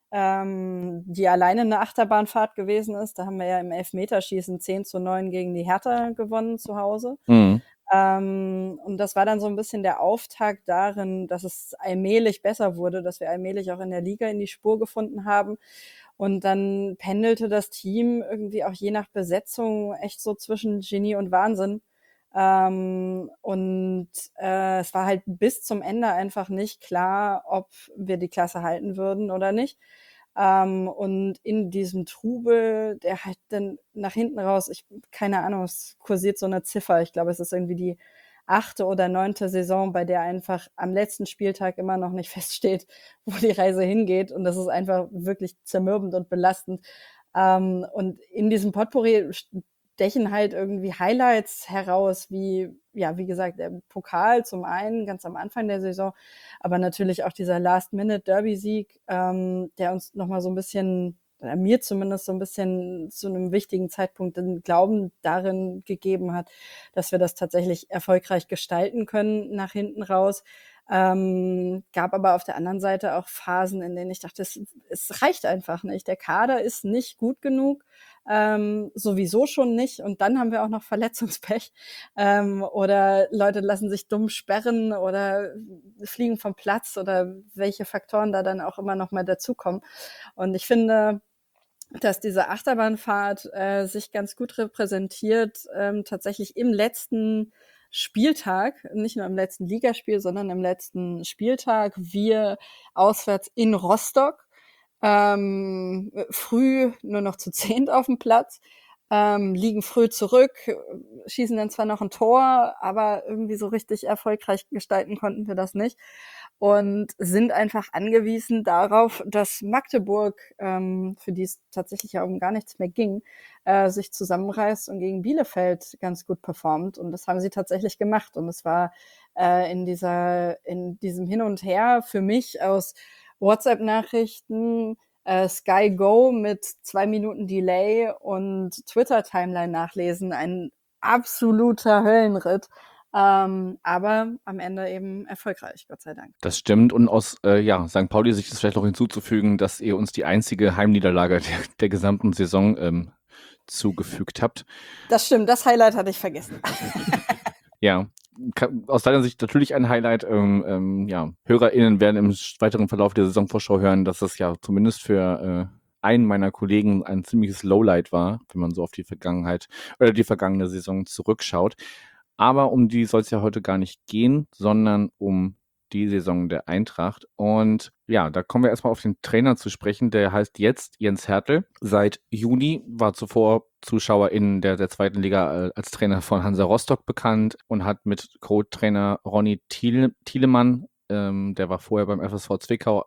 die alleine eine Achterbahnfahrt gewesen ist. Da haben wir ja im Elfmeterschießen 10:9 gegen die Hertha gewonnen zu Hause. Mhm. Und das war dann so ein bisschen der Auftakt darin, dass es allmählich besser wurde, dass wir allmählich auch in der Liga in die Spur gefunden haben. Und dann pendelte das Team irgendwie auch je nach Besetzung echt so zwischen Genie und Wahnsinn. Es war halt bis zum Ende einfach nicht klar, ob wir die Klasse halten würden oder nicht. Und in diesem Trubel, der halt dann nach hinten raus, keine Ahnung, es kursiert so eine Ziffer, ich glaube, es ist irgendwie die 8. oder 9. Saison, bei der einfach am letzten Spieltag immer noch nicht feststeht, wo die Reise hingeht. Und das ist einfach wirklich zermürbend und belastend. Und in diesem Potpourri stechen halt irgendwie Highlights heraus, wie gesagt, der Pokal zum einen, ganz am Anfang der Saison, aber natürlich auch dieser Last-Minute-Derby-Sieg, der uns nochmal so ein bisschen, oder mir zumindest so ein bisschen zu einem wichtigen Zeitpunkt den Glauben darin gegeben hat, dass wir das tatsächlich erfolgreich gestalten können nach hinten raus. Gab aber auf der anderen Seite auch Phasen, in denen ich dachte, es reicht einfach nicht. Der Kader ist nicht gut genug, sowieso schon nicht. Und dann haben wir auch noch Verletzungspech. Oder Leute lassen sich dumm sperren oder fliegen vom Platz oder welche Faktoren da dann auch immer noch mal dazukommen. Und ich finde, dass diese Achterbahnfahrt sich ganz gut repräsentiert, tatsächlich im letzten Spieltag, nicht nur im letzten Ligaspiel, sondern im letzten Spieltag, wir auswärts in Rostock, früh nur noch zu 10 auf dem Platz, liegen früh zurück, schießen dann zwar noch ein Tor, aber irgendwie so richtig erfolgreich gestalten konnten wir das nicht und sind einfach angewiesen darauf, dass Magdeburg, für die es tatsächlich ja um gar nichts mehr ging, sich zusammenreißt und gegen Bielefeld ganz gut performt. Und das haben sie tatsächlich gemacht. Und es war in diesem Hin und Her für mich aus WhatsApp-Nachrichten, Sky Go mit 2 Minuten Delay und Twitter-Timeline nachlesen, ein absoluter Höllenritt. Aber am Ende eben erfolgreich, Gott sei Dank. Das stimmt. Und aus St. Pauli sich das vielleicht noch hinzuzufügen, dass ihr uns die einzige Heimniederlage der gesamten Saison zugefügt habt. Das stimmt, das Highlight hatte ich vergessen. Ja, aus deiner Sicht natürlich ein Highlight. HörerInnen werden im weiteren Verlauf der Saisonvorschau hören, dass das ja zumindest für einen meiner Kollegen ein ziemliches Lowlight war, wenn man so auf die Vergangenheit oder die vergangene Saison zurückschaut. Aber um die soll es ja heute gar nicht gehen, sondern um die Saison der Eintracht. Und ja, da kommen wir erstmal auf den Trainer zu sprechen. Der heißt jetzt Jens Hertel. Seit Juni war zuvor ZuschauerInnen der zweiten Liga als Trainer von Hansa Rostock bekannt und hat mit Co-Trainer Ronny Thielemann, der war vorher beim FSV Zwickau,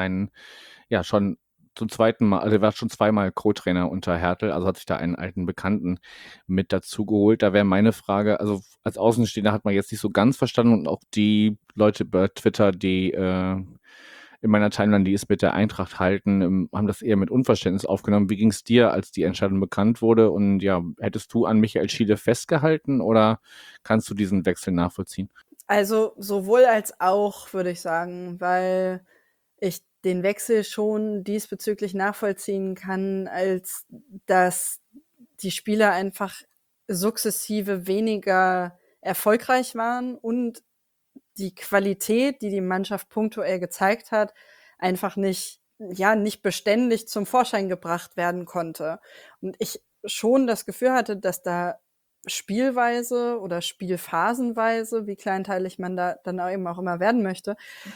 schon zum zweiten Mal, also er war schon zweimal Co-Trainer unter Hertel, also hat sich da einen alten Bekannten mit dazu geholt. Da wäre meine Frage, also als Außenstehender hat man jetzt nicht so ganz verstanden und auch die Leute bei Twitter, die in meiner Timeline, die es mit der Eintracht halten, haben das eher mit Unverständnis aufgenommen. Wie ging es dir, als die Entscheidung bekannt wurde? Und ja, hättest du an Michael Schiele festgehalten oder kannst du diesen Wechsel nachvollziehen? Also sowohl als auch, würde ich sagen, weil ich den Wechsel schon diesbezüglich nachvollziehen kann, als dass die Spieler einfach sukzessive weniger erfolgreich waren und die Qualität, die die Mannschaft punktuell gezeigt hat, einfach nicht beständig zum Vorschein gebracht werden konnte. Und ich schon das Gefühl hatte, dass da spielweise oder spielphasenweise, wie kleinteilig man da dann eben auch immer werden möchte,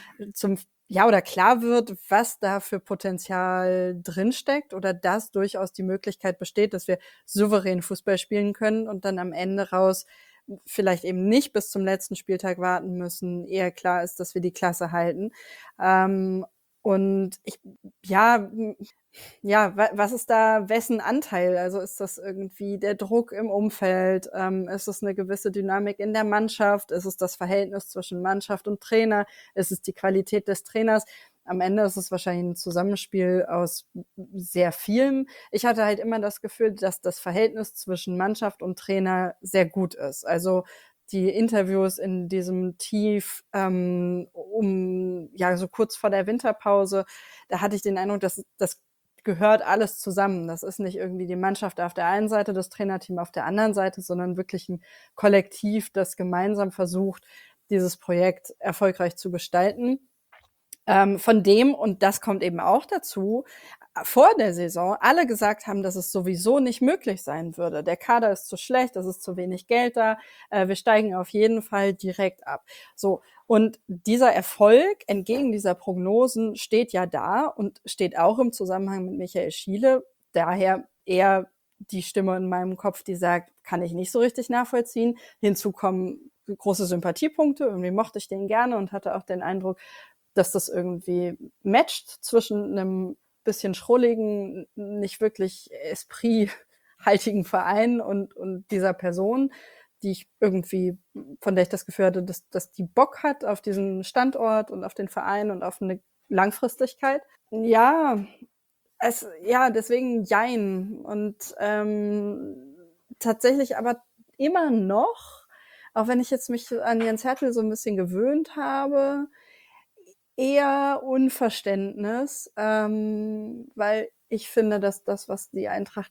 klar wird, was da für Potenzial drinsteckt oder dass durchaus die Möglichkeit besteht, dass wir souverän Fußball spielen können und dann am Ende raus vielleicht eben nicht bis zum letzten Spieltag warten müssen, eher klar ist, dass wir die Klasse halten. Was ist da wessen Anteil? Also ist das irgendwie der Druck im Umfeld? Ist es eine gewisse Dynamik in der Mannschaft? Ist es das Verhältnis zwischen Mannschaft und Trainer? Ist es die Qualität des Trainers? Am Ende ist es wahrscheinlich ein Zusammenspiel aus sehr vielem. Ich hatte halt immer das Gefühl, dass das Verhältnis zwischen Mannschaft und Trainer sehr gut ist. Also die Interviews in diesem Tief so kurz vor der Winterpause, da hatte ich den Eindruck, dass das gehört alles zusammen. Das ist nicht irgendwie die Mannschaft auf der einen Seite, das Trainerteam auf der anderen Seite, sondern wirklich ein Kollektiv, das gemeinsam versucht, dieses Projekt erfolgreich zu gestalten. Von dem, und das kommt eben auch dazu, vor der Saison alle gesagt haben, dass es sowieso nicht möglich sein würde. Der Kader ist zu schlecht, es ist zu wenig Geld da, wir steigen auf jeden Fall direkt ab. So, und dieser Erfolg entgegen dieser Prognosen steht ja da und steht auch im Zusammenhang mit Michael Schiele. Daher eher die Stimme in meinem Kopf, die sagt, kann ich nicht so richtig nachvollziehen. Hinzu kommen große Sympathiepunkte, irgendwie mochte ich den gerne und hatte auch den Eindruck, dass das irgendwie matcht zwischen einem bisschen schrulligen, nicht wirklich esprithaltigen Verein und dieser Person, die ich irgendwie, von der ich das Gefühl hatte, dass die Bock hat auf diesen Standort und auf den Verein und auf eine Langfristigkeit. Ja, deswegen jein. Und tatsächlich aber immer noch, auch wenn ich jetzt mich an Jens Hertel so ein bisschen gewöhnt habe, eher Unverständnis, weil ich finde, dass das, was die Eintracht,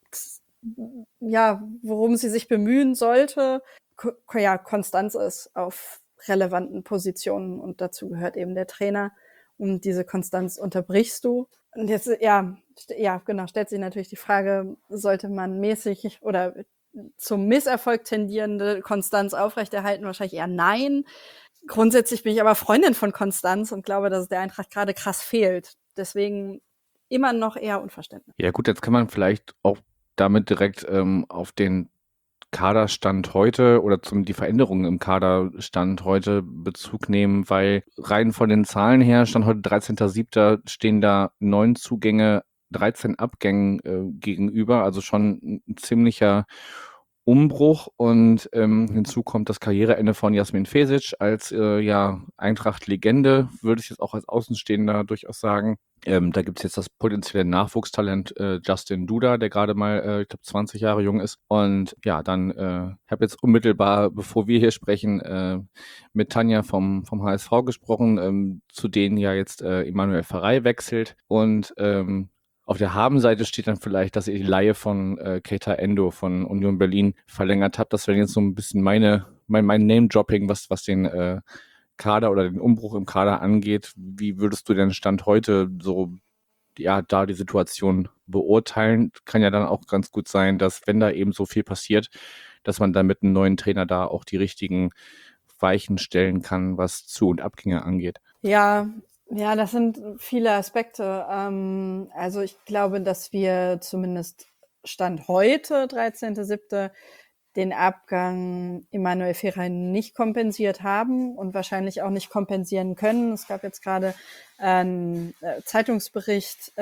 worum sie sich bemühen sollte, Konstanz ist auf relevanten Positionen und dazu gehört eben der Trainer und diese Konstanz unterbrichst du. Und jetzt, genau, stellt sich natürlich die Frage, sollte man mäßig oder zum Misserfolg tendierende Konstanz aufrechterhalten? Wahrscheinlich eher nein. Grundsätzlich bin ich aber Freundin von Konstanz und glaube, dass es der Eintracht gerade krass fehlt. Deswegen immer noch eher Unverständnis. Ja gut, jetzt kann man vielleicht auch damit direkt auf den Kaderstand heute oder die Veränderungen im Kaderstand heute Bezug nehmen, weil rein von den Zahlen her, Stand heute 13.07. stehen da 9 Zugänge, 13 Abgängen gegenüber, also schon ein ziemlicher Umbruch und hinzu kommt das Karriereende von Jasmin Fesic als Eintracht-Legende, würde ich jetzt auch als Außenstehender durchaus sagen. Da gibt es jetzt das potenzielle Nachwuchstalent Justin Duda, der gerade mal, ich glaube, 20 Jahre jung ist. Und ja, dann habe jetzt unmittelbar, bevor wir hier sprechen, mit Tanja vom HSV gesprochen, zu denen ja jetzt Emanuel Ferrei wechselt. Und auf der Habenseite steht dann vielleicht, dass ihr die Leihe von Keita Endo von Union Berlin verlängert habt. Das wäre jetzt so ein bisschen mein Name-Dropping, was den Kader oder den Umbruch im Kader angeht. Wie würdest du den Stand heute so, da die Situation beurteilen? Kann ja dann auch ganz gut sein, dass wenn da eben so viel passiert, dass man dann mit einem neuen Trainer da auch die richtigen Weichen stellen kann, was Zu- und Abgänge angeht. Ja, das sind viele Aspekte. Also ich glaube, dass wir zumindest Stand heute, 13.07., den Abgang Emanuel Ferrei nicht kompensiert haben und wahrscheinlich auch nicht kompensieren können. Es gab jetzt gerade einen Zeitungsbericht,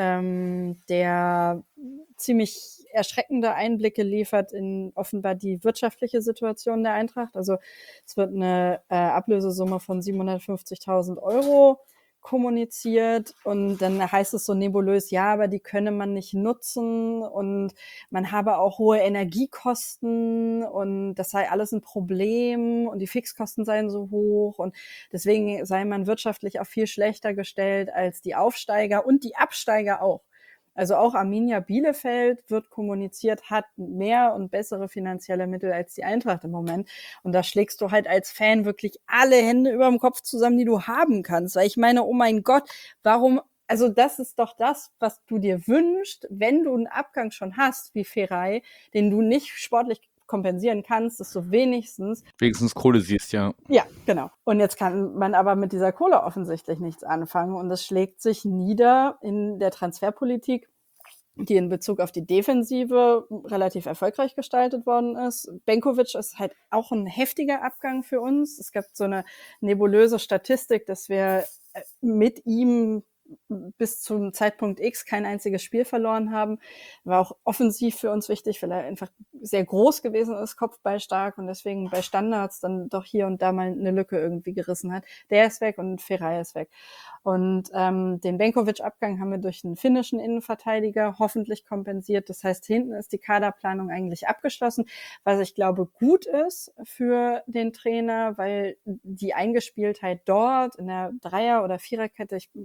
der ziemlich erschreckende Einblicke liefert in offenbar die wirtschaftliche Situation der Eintracht. Also es wird eine Ablösesumme von 750.000 € kommuniziert und dann heißt es so nebulös, ja, aber die könne man nicht nutzen und man habe auch hohe Energiekosten und das sei alles ein Problem und die Fixkosten seien so hoch und deswegen sei man wirtschaftlich auch viel schlechter gestellt als die Aufsteiger und die Absteiger auch. Also auch Arminia Bielefeld wird kommuniziert, hat mehr und bessere finanzielle Mittel als die Eintracht im Moment. Und da schlägst du halt als Fan wirklich alle Hände über dem Kopf zusammen, die du haben kannst. Weil ich meine, oh mein Gott, warum, also das ist doch das, was du dir wünschst, wenn du einen Abgang schon hast, wie Ferrei, den du nicht sportlich kompensieren kannst, dass du wenigstens Kohle siehst, ja. Ja, genau. Und jetzt kann man aber mit dieser Kohle offensichtlich nichts anfangen. Und das schlägt sich nieder in der Transferpolitik, die in Bezug auf die Defensive relativ erfolgreich gestaltet worden ist. Benkovic ist halt auch ein heftiger Abgang für uns. Es gab so eine nebulöse Statistik, dass wir mit ihm bis zum Zeitpunkt X kein einziges Spiel verloren haben. War auch offensiv für uns wichtig, weil er einfach sehr groß gewesen ist, kopfballstark und deswegen bei Standards dann doch hier und da mal eine Lücke irgendwie gerissen hat. Der ist weg und Ferrei ist weg. Und den Benkovic-Abgang haben wir durch einen finnischen Innenverteidiger hoffentlich kompensiert. Das heißt, hinten ist die Kaderplanung eigentlich abgeschlossen, was ich glaube gut ist für den Trainer, weil die Eingespieltheit dort in der Dreier- oder Viererkette, ich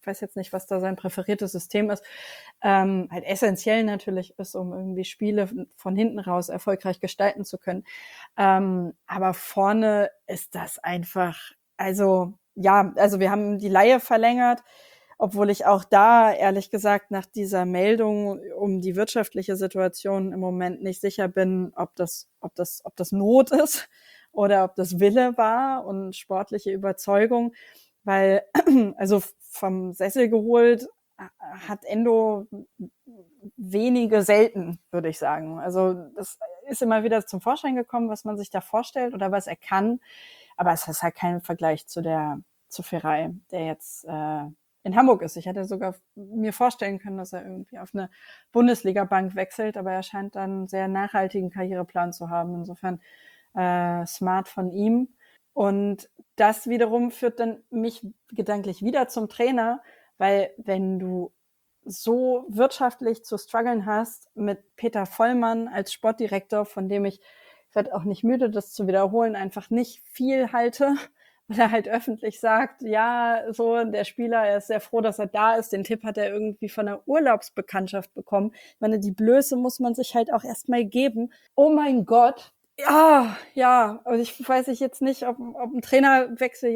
weiß jetzt nicht, was da sein präferiertes System ist, halt essentiell natürlich ist, um irgendwie Spiele von hinten raus erfolgreich gestalten zu können. Aber vorne ist das einfach, also wir haben die Leihe verlängert, obwohl ich auch da, ehrlich gesagt, nach dieser Meldung um die wirtschaftliche Situation im Moment nicht sicher bin, ob das Not ist oder ob das Wille war und sportliche Überzeugung, weil, also vom Sessel geholt hat Endo wenige selten, würde ich sagen. Also das ist immer wieder zum Vorschein gekommen, was man sich da vorstellt oder was er kann, aber es ist halt kein Vergleich zu Feray, der jetzt in Hamburg ist. Ich hätte sogar mir vorstellen können, dass er irgendwie auf eine Bundesliga-Bank wechselt, aber er scheint dann einen sehr nachhaltigen Karriereplan zu haben. Insofern smart von ihm. Und das wiederum führt dann mich gedanklich wieder zum Trainer, weil wenn du so wirtschaftlich zu strugglen hast mit Peter Vollmann als Sportdirektor, von dem ich werde auch nicht müde, das zu wiederholen, einfach nicht viel halte, weil er halt öffentlich sagt, ja, so der Spieler, er ist sehr froh, dass er da ist. Den Tipp hat er irgendwie von einer Urlaubsbekanntschaft bekommen. Ich meine, die Blöße muss man sich halt auch erstmal geben. Oh mein Gott. Ja, und ich weiß jetzt nicht, ob ein Trainerwechsel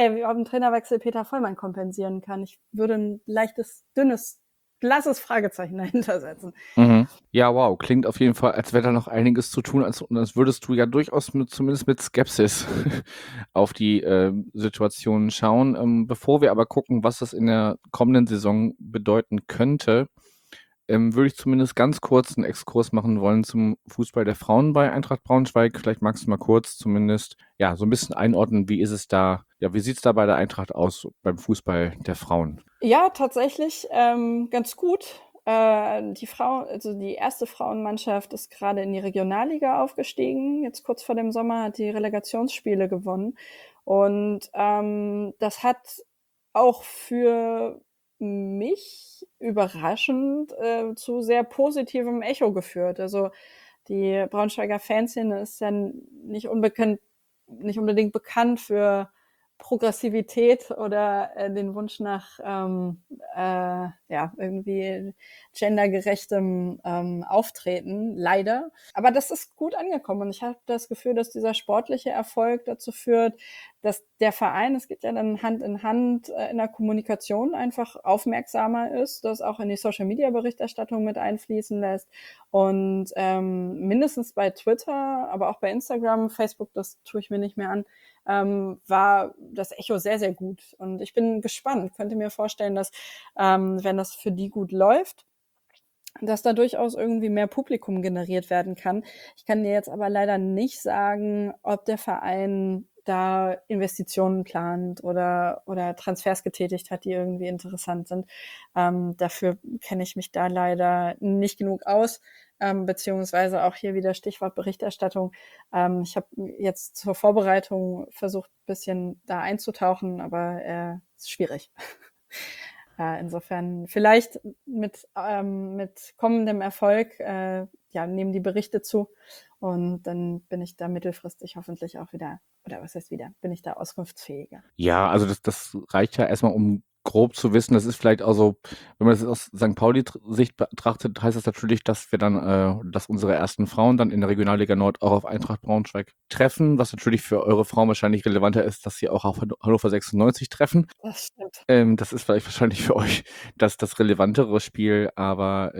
Peter Vollmann kompensieren kann. Ich würde ein leichtes, dünnes, blasses Fragezeichen dahinter setzen. Mhm. Ja, wow, klingt auf jeden Fall, als wäre da noch einiges zu tun, als würdest du ja durchaus zumindest mit Skepsis auf die Situation schauen. Bevor wir aber gucken, was das in der kommenden Saison bedeuten könnte, würde ich zumindest ganz kurz einen Exkurs machen wollen zum Fußball der Frauen bei Eintracht Braunschweig. Vielleicht magst du mal kurz zumindest so ein bisschen einordnen, wie ist es da, wie sieht es da bei der Eintracht aus beim Fußball der Frauen? Ja, tatsächlich ganz gut. Die erste Frauenmannschaft ist gerade in die Regionalliga aufgestiegen. Jetzt kurz vor dem Sommer hat die Relegationsspiele gewonnen. Und das hat auch für mich überraschend zu sehr positivem Echo geführt. Also die Braunschweiger Fanszene ist ja nicht unbedingt bekannt für Progressivität oder den Wunsch nach irgendwie gendergerechtem Auftreten, leider. Aber das ist gut angekommen und ich habe das Gefühl, dass dieser sportliche Erfolg dazu führt, dass der Verein, es geht ja dann Hand in Hand in der Kommunikation, einfach aufmerksamer ist, das auch in die Social-Media-Berichterstattung mit einfließen lässt und mindestens bei Twitter, aber auch bei Instagram, Facebook, das tue ich mir nicht mehr an, war das Echo sehr, sehr gut. Und ich bin gespannt, könnte mir vorstellen, dass wenn das für die gut läuft, dass da durchaus irgendwie mehr Publikum generiert werden kann. Ich kann dir jetzt aber leider nicht sagen, ob der Verein da Investitionen plant oder Transfers getätigt hat, die irgendwie interessant sind. Dafür kenne ich mich da leider nicht genug aus, beziehungsweise auch hier wieder Stichwort Berichterstattung. Ich habe jetzt zur Vorbereitung versucht, ein bisschen da einzutauchen, aber es ist schwierig. Insofern vielleicht mit kommendem Erfolg nehmen die Berichte zu und dann bin ich da mittelfristig hoffentlich auch wieder, oder was heißt wieder, bin ich da auskunftsfähiger. Ja, also das reicht ja erstmal, um grob zu wissen, das ist vielleicht auch so, wenn man das aus St. Pauli-Sicht betrachtet, heißt das natürlich, dass wir dann, dass unsere ersten Frauen dann in der Regionalliga Nord auch auf Eintracht Braunschweig treffen, was natürlich für eure Frauen wahrscheinlich relevanter ist, dass sie auch auf Hannover 96 treffen. Das stimmt. Das ist vielleicht wahrscheinlich für euch das relevantere Spiel, aber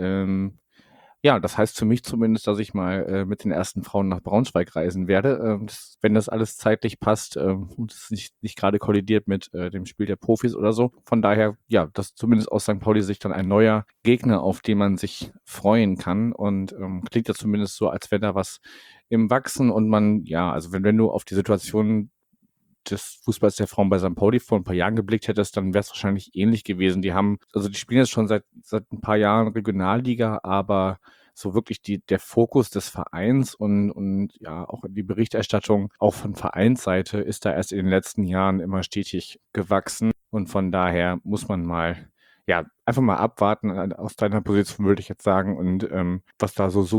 das heißt für mich zumindest, dass ich mal mit den ersten Frauen nach Braunschweig reisen werde, wenn das alles zeitlich passt und es nicht gerade kollidiert mit dem Spiel der Profis oder so. Von daher, das zumindest aus St. Pauli-Sicht dann ein neuer Gegner, auf den man sich freuen kann und klingt ja zumindest so, als wäre da was im Wachsen und man, also wenn du auf die Situation des Fußballs der Frauen bei St. Pauli vor ein paar Jahren geblickt hättest, dann wäre es wahrscheinlich ähnlich gewesen. Die spielen jetzt schon seit ein paar Jahren Regionalliga, aber so wirklich der Fokus des Vereins und auch die Berichterstattung auch von Vereinsseite ist da erst in den letzten Jahren immer stetig gewachsen und von daher muss man mal einfach mal abwarten, aus deiner Position würde ich jetzt sagen, und was da so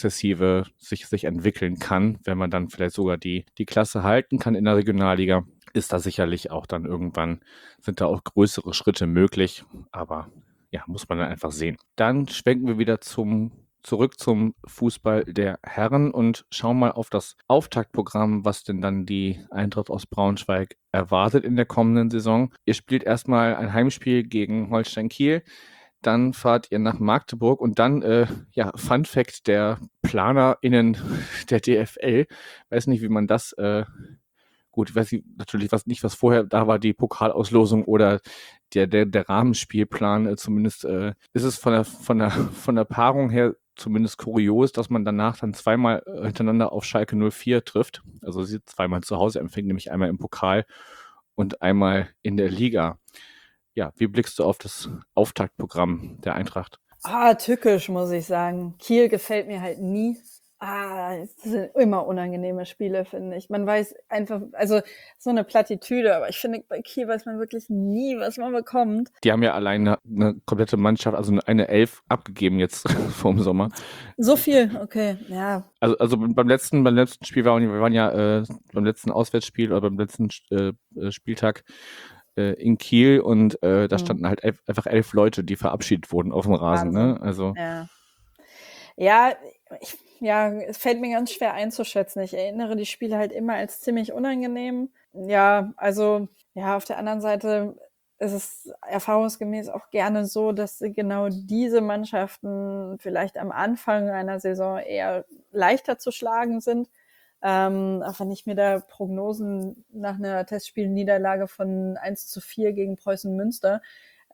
sukzessive sich entwickeln kann, wenn man dann vielleicht sogar die Klasse halten kann in der Regionalliga. ist da sicherlich auch dann irgendwann, sind da auch größere Schritte möglich, aber ja, muss man dann einfach sehen. Dann schwenken wir wieder zurück zum Fußball der Herren und schauen mal auf das Auftaktprogramm, was denn dann die Eintracht aus Braunschweig erwartet in der kommenden Saison. Ihr spielt erstmal ein Heimspiel gegen Holstein Kiel, dann fahrt ihr nach Magdeburg und dann, Fun Fact der PlanerInnen der DFL, weiß nicht, wie man das, gut, ich weiß natürlich was vorher da war, die Pokalauslosung oder der Rahmenspielplan, zumindest ist es von der Paarung her zumindest kurios, dass man danach dann zweimal hintereinander auf Schalke 04 trifft. Also sie zweimal zu Hause empfängt, nämlich einmal im Pokal und einmal in der Liga. Ja, wie blickst du auf das Auftaktprogramm der Eintracht? Tückisch, muss ich sagen. Kiel gefällt mir halt nie. Es sind immer unangenehme Spiele, finde ich. Man weiß einfach, also so eine Plattitüde, aber ich finde, bei Kiel weiß man wirklich nie, was man bekommt. Die haben ja alleine eine komplette Mannschaft, also eine 11 abgegeben jetzt vor dem Sommer. So viel, okay, ja. Also beim letzten Spiel wir waren ja beim letzten Auswärtsspiel oder beim letzten Spieltag in Kiel und da standen halt einfach 11 Leute, die verabschiedet wurden auf dem Rasen. Wahnsinn. Ne? Also Ja, es fällt mir ganz schwer einzuschätzen. Ich erinnere die Spiele halt immer als ziemlich unangenehm. Ja, also, ja, auf der anderen Seite ist es erfahrungsgemäß auch gerne so, dass genau diese Mannschaften vielleicht am Anfang einer Saison eher leichter zu schlagen sind. Auch wenn ich mir da Prognosen nach einer Testspielniederlage von 1:4 gegen Preußen Münster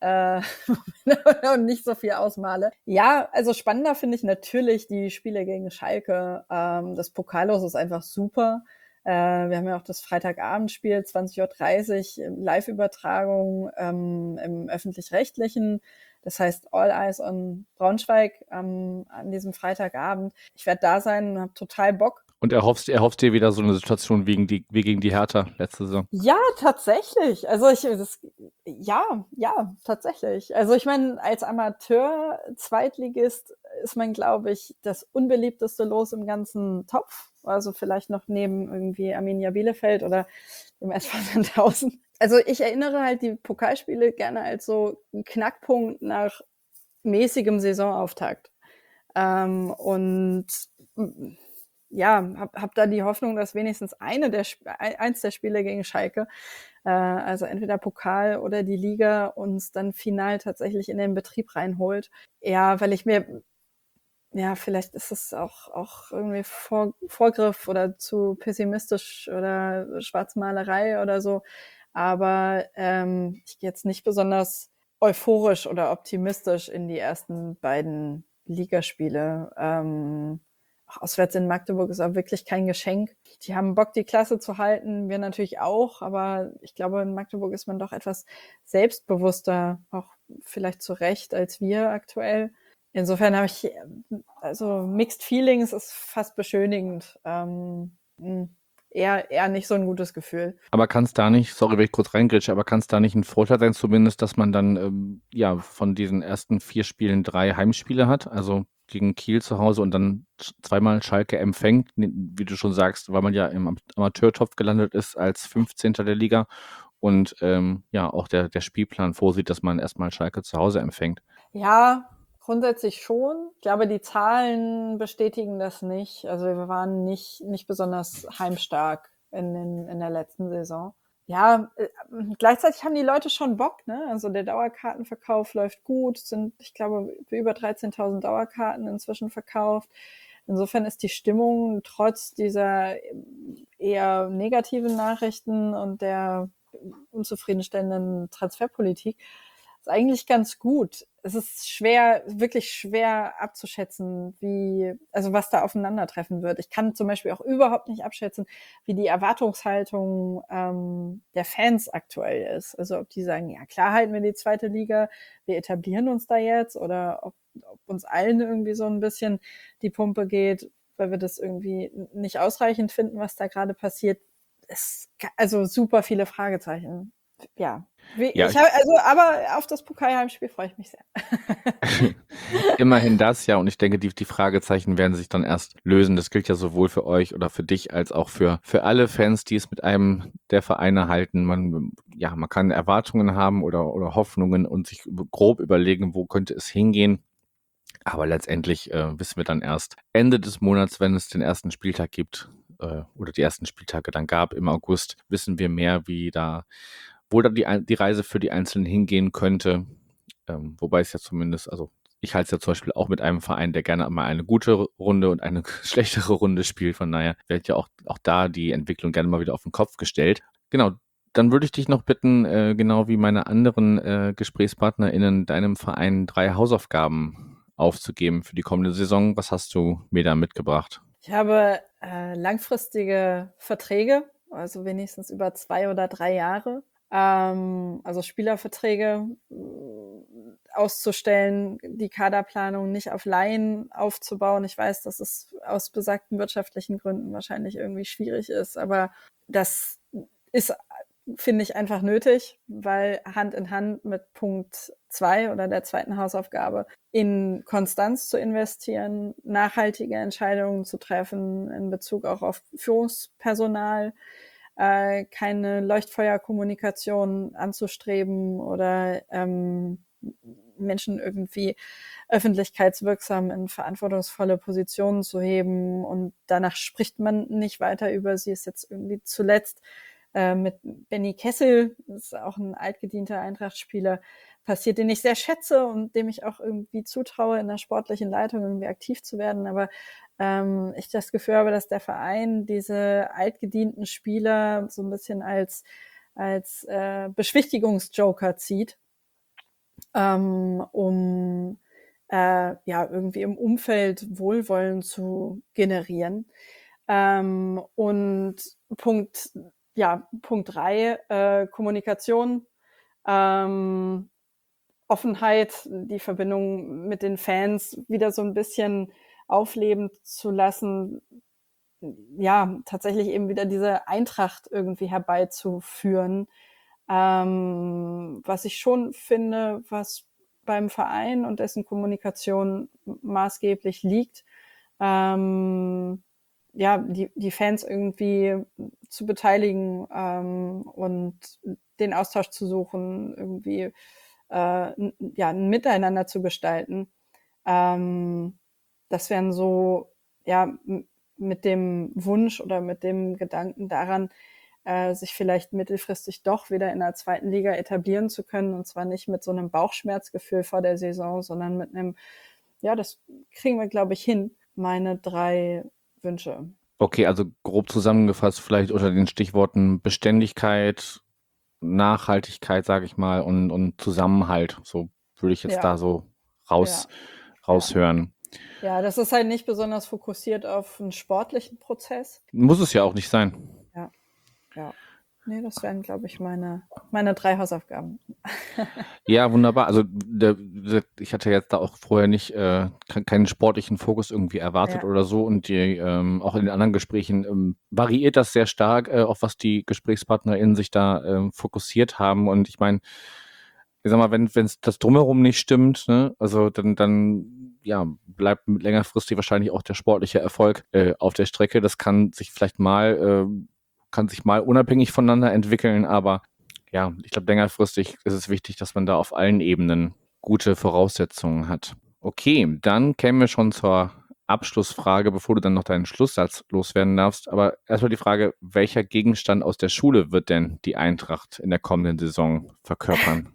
und nicht so viel ausmale. Ja, also spannender finde ich natürlich die Spiele gegen Schalke. Das Pokallos ist einfach super. Wir haben ja auch das Freitagabendspiel, 20:30 Uhr, Live-Übertragung im Öffentlich-Rechtlichen. Das heißt All Eyes on Braunschweig an diesem Freitagabend. Ich werde da sein und habe total Bock. und erhoffst dir wieder so eine Situation wie gegen die Hertha letzte Saison? Ja, tatsächlich. Also ja, tatsächlich. Also ich meine, als Amateur-Zweitligist ist man, glaube ich, das unbeliebteste Los im ganzen Topf. Also vielleicht noch neben irgendwie Arminia Bielefeld oder dem SV Sandhausen. Also ich erinnere halt die Pokalspiele gerne als so einen Knackpunkt nach mäßigem Saisonauftakt. Und ja, hab da die Hoffnung, dass wenigstens eins der Spiele gegen Schalke, also entweder Pokal oder die Liga, uns dann final tatsächlich in den Betrieb reinholt. Ja, weil ich mir, ja, vielleicht ist es auch irgendwie Vorgriff oder zu pessimistisch oder Schwarzmalerei oder so. Aber ich gehe jetzt nicht besonders euphorisch oder optimistisch in die ersten beiden Ligaspiele. Auswärts in Magdeburg ist auch wirklich kein Geschenk. Die haben Bock, die Klasse zu halten, wir natürlich auch, aber ich glaube, in Magdeburg ist man doch etwas selbstbewusster, auch vielleicht zu Recht, als wir aktuell. Insofern habe ich, also Mixed Feelings ist fast beschönigend. Eher nicht so ein gutes Gefühl. Aber kann es da nicht, sorry, wenn ich kurz reingrätsche, aber kann es da nicht ein Vorteil sein zumindest, dass man dann von diesen ersten 4 Spielen 3 Heimspiele hat, also gegen Kiel zu Hause und dann zweimal Schalke empfängt, wie du schon sagst, weil man ja im Amateurtopf gelandet ist als 15. der Liga und auch der Spielplan vorsieht, dass man erstmal Schalke zu Hause empfängt. Ja, grundsätzlich schon. Ich glaube, die Zahlen bestätigen das nicht. Also wir waren nicht besonders heimstark in der letzten Saison. Ja, gleichzeitig haben die Leute schon Bock, ne? Also der Dauerkartenverkauf läuft gut, sind, ich glaube, über 13.000 Dauerkarten inzwischen verkauft. Insofern ist die Stimmung trotz dieser eher negativen Nachrichten und der unzufriedenstellenden Transferpolitik ist eigentlich ganz gut. Es ist wirklich schwer abzuschätzen, was da aufeinandertreffen wird. Ich kann zum Beispiel auch überhaupt nicht abschätzen, wie die Erwartungshaltung der Fans aktuell ist. Also ob die sagen, ja klar halten wir die zweite Liga, wir etablieren uns da jetzt, oder ob uns allen irgendwie so ein bisschen die Pumpe geht, weil wir das irgendwie nicht ausreichend finden, was da gerade passiert. Also super viele Fragezeichen. Ja. Ja, Aber auf das Pokalheimspiel freue ich mich sehr. immerhin das, ja. Und ich denke, die Fragezeichen werden sich dann erst lösen. Das gilt ja sowohl für euch oder für dich als auch für alle Fans, die es mit einem der Vereine halten. Man kann Erwartungen haben oder Hoffnungen und sich grob überlegen, wo könnte es hingehen. Aber letztendlich wissen wir dann erst Ende des Monats, wenn es den ersten Spieltag gibt oder die ersten Spieltage dann gab im August, wissen wir mehr, wo da die Reise für die Einzelnen hingehen könnte. Wobei es ja zumindest, also ich halte es ja zum Beispiel auch mit einem Verein, der gerne mal eine gute Runde und eine schlechtere Runde spielt. Von daher wird ja auch da die Entwicklung gerne mal wieder auf den Kopf gestellt. Genau, dann würde ich dich noch bitten, genau wie meine anderen GesprächspartnerInnen, deinem Verein 3 Hausaufgaben aufzugeben für die kommende Saison. Was hast du mir da mitgebracht? Ich habe langfristige Verträge, also wenigstens über 2 oder 3 Jahre. Also Spielerverträge auszustellen, die Kaderplanung nicht auf Laien aufzubauen. Ich weiß, dass es aus besagten wirtschaftlichen Gründen wahrscheinlich irgendwie schwierig ist, aber das ist, finde ich, einfach nötig, weil Hand in Hand mit Punkt 2 oder der zweiten Hausaufgabe in Konstanz zu investieren, nachhaltige Entscheidungen zu treffen in Bezug auch auf Führungspersonal, keine Leuchtfeuerkommunikation anzustreben oder Menschen irgendwie öffentlichkeitswirksam in verantwortungsvolle Positionen zu heben und danach spricht man nicht weiter über sie. Ist jetzt irgendwie zuletzt mit Benny Kessel, das ist auch ein altgedienter Eintracht-Spieler, passiert, den ich sehr schätze und dem ich auch irgendwie zutraue, in der sportlichen Leitung irgendwie aktiv zu werden, aber ich das Gefühl habe, dass der Verein diese altgedienten Spieler so ein bisschen als Beschwichtigungsjoker zieht, um irgendwie im Umfeld Wohlwollen zu generieren. Und Punkt 3, Kommunikation, Offenheit, die Verbindung mit den Fans wieder so ein bisschen aufleben zu lassen, ja, tatsächlich eben wieder diese Eintracht irgendwie herbeizuführen, was ich schon finde, was beim Verein und dessen Kommunikation maßgeblich liegt, die Fans irgendwie zu beteiligen und den Austausch zu suchen, irgendwie ein Miteinander zu gestalten. Das wären so, mit dem Wunsch oder mit dem Gedanken daran, sich vielleicht mittelfristig doch wieder in der zweiten Liga etablieren zu können, und zwar nicht mit so einem Bauchschmerzgefühl vor der Saison, sondern mit einem, das kriegen wir, glaube ich, hin, meine 3 Wünsche. Okay, also grob zusammengefasst vielleicht unter den Stichworten Beständigkeit, Nachhaltigkeit, sage ich mal, und Zusammenhalt. So würde ich jetzt da so raushören. Ja, das ist halt nicht besonders fokussiert auf einen sportlichen Prozess. Muss es ja auch nicht sein. Ja. Nee, das wären, glaube ich, meine 3 Hausaufgaben. Ja, wunderbar. Also ich hatte jetzt da auch vorher nicht keinen sportlichen Fokus irgendwie erwartet oder so, und auch in den anderen Gesprächen variiert das sehr stark, auf was die GesprächspartnerInnen sich da fokussiert haben. Und ich meine, ich sag mal, wenn das Drumherum nicht stimmt, ne, also dann bleibt längerfristig wahrscheinlich auch der sportliche Erfolg auf der Strecke. Das kann sich vielleicht mal unabhängig voneinander entwickeln, aber ja, ich glaube, längerfristig ist es wichtig, dass man da auf allen Ebenen gute Voraussetzungen hat. Okay, dann kämen wir schon zur Abschlussfrage, bevor du dann noch deinen Schlusssatz loswerden darfst. Aber erstmal die Frage, welcher Gegenstand aus der Schule wird denn die Eintracht in der kommenden Saison verkörpern?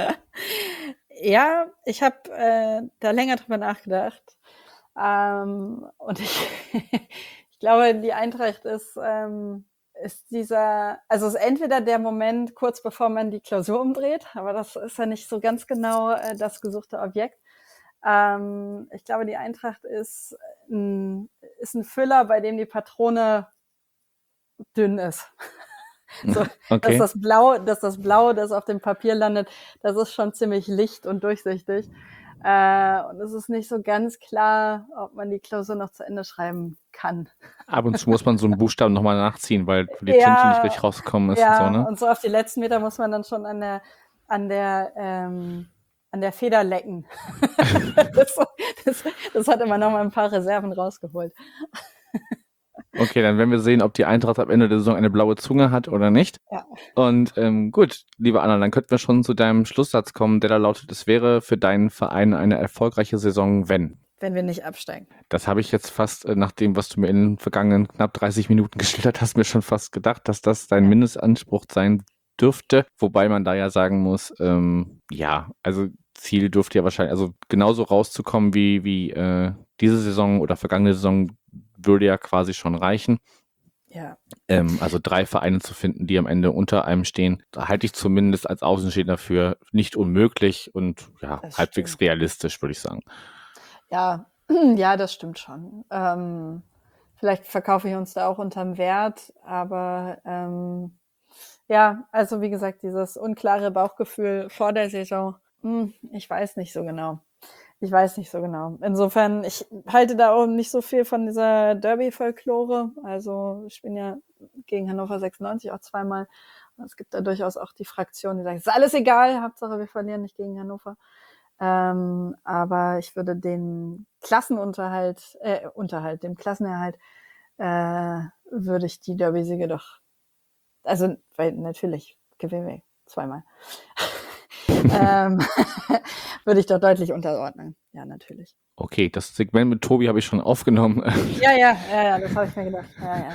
Ja, ich habe da länger drüber nachgedacht. Und ich glaube, die Eintracht ist dieser, also es ist entweder der Moment kurz bevor man die Klausur umdreht, aber das ist ja nicht so ganz genau das gesuchte Objekt. Ich glaube, die Eintracht ist ein Füller, bei dem die Patrone dünn ist. So, okay. dass das Blau, das auf dem Papier landet, das ist schon ziemlich licht und durchsichtig. Und es ist nicht so ganz klar, ob man die Klausur noch zu Ende schreiben kann. Ab und zu muss man so einen Buchstaben nochmal nachziehen, weil die Tinte nicht richtig rausgekommen ist. Ja, und so, ne? und so auf die letzten Meter muss man dann schon an der Feder lecken. das hat immer noch mal ein paar Reserven rausgeholt. Okay, dann werden wir sehen, ob die Eintracht am Ende der Saison eine blaue Zunge hat oder nicht. Ja. Und gut, liebe Anna, dann könnten wir schon zu deinem Schlusssatz kommen, der da lautet, es wäre für deinen Verein eine erfolgreiche Saison, wenn wir nicht absteigen. Das habe ich jetzt fast, nach dem, was du mir in den vergangenen knapp 30 Minuten geschildert hast, mir schon fast gedacht, dass das dein Mindestanspruch sein dürfte. Wobei man da ja sagen muss, also Ziel dürfte ja wahrscheinlich, also genauso rauszukommen wie diese Saison oder vergangene Saison würde ja quasi schon reichen. Ja. Also 3 Vereine zu finden, die am Ende unter einem stehen, da halte ich zumindest als Außenstehender für nicht unmöglich und ja, Das halbwegs stimmt. realistisch, würde ich sagen. Ja, das stimmt schon. Vielleicht verkaufe ich uns da auch unterm Wert, aber also wie gesagt, dieses unklare Bauchgefühl vor der Saison, ich weiß nicht so genau. Insofern, ich halte da auch nicht so viel von dieser Derby-Folklore. Also ich bin ja gegen Hannover 96 auch zweimal. Es gibt da durchaus auch die Fraktion, die sagen, es ist alles egal, Hauptsache wir verlieren nicht gegen Hannover. Aber ich würde den Klassenerhalt, würde ich die Derby-Siege doch, also, weil natürlich gewinnen wir zweimal. Würde ich doch deutlich unterordnen. Ja, natürlich. Okay, das Segment mit Tobi habe ich schon aufgenommen. Ja, das habe ich mir gedacht.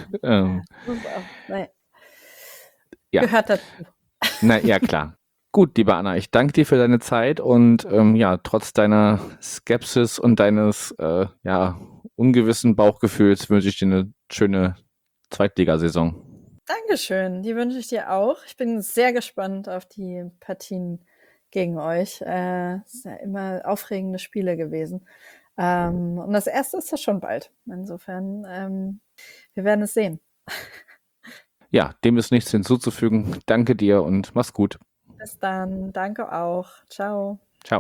Gehört dazu. Na ja, klar. Gut, liebe Anna, ich danke dir für deine Zeit und trotz deiner Skepsis und deines ungewissen Bauchgefühls wünsche ich dir eine schöne Zweitligasaison. Dankeschön, die wünsche ich dir auch. Ich bin sehr gespannt auf die Partien gegen euch. Es sind ja immer aufregende Spiele gewesen. Und das erste ist ja schon bald. Insofern, wir werden es sehen. Ja, dem ist nichts hinzuzufügen. Danke dir und mach's gut. Bis dann. Danke auch. Ciao. Ciao.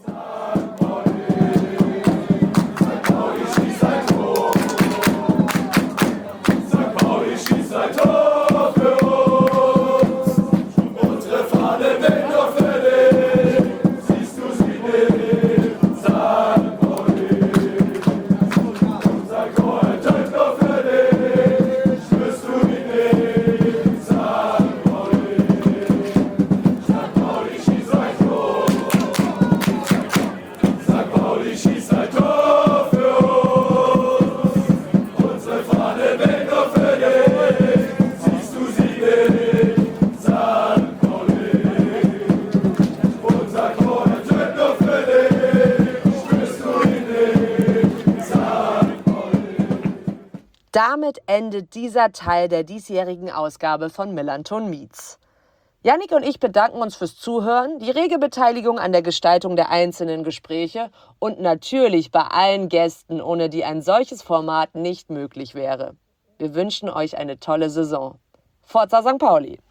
Damit endet dieser Teil der diesjährigen Ausgabe von Millanton Meets. Yannick und ich bedanken uns fürs Zuhören, die rege Beteiligung an der Gestaltung der einzelnen Gespräche und natürlich bei allen Gästen, ohne die ein solches Format nicht möglich wäre. Wir wünschen euch eine tolle Saison. Forza St. Pauli!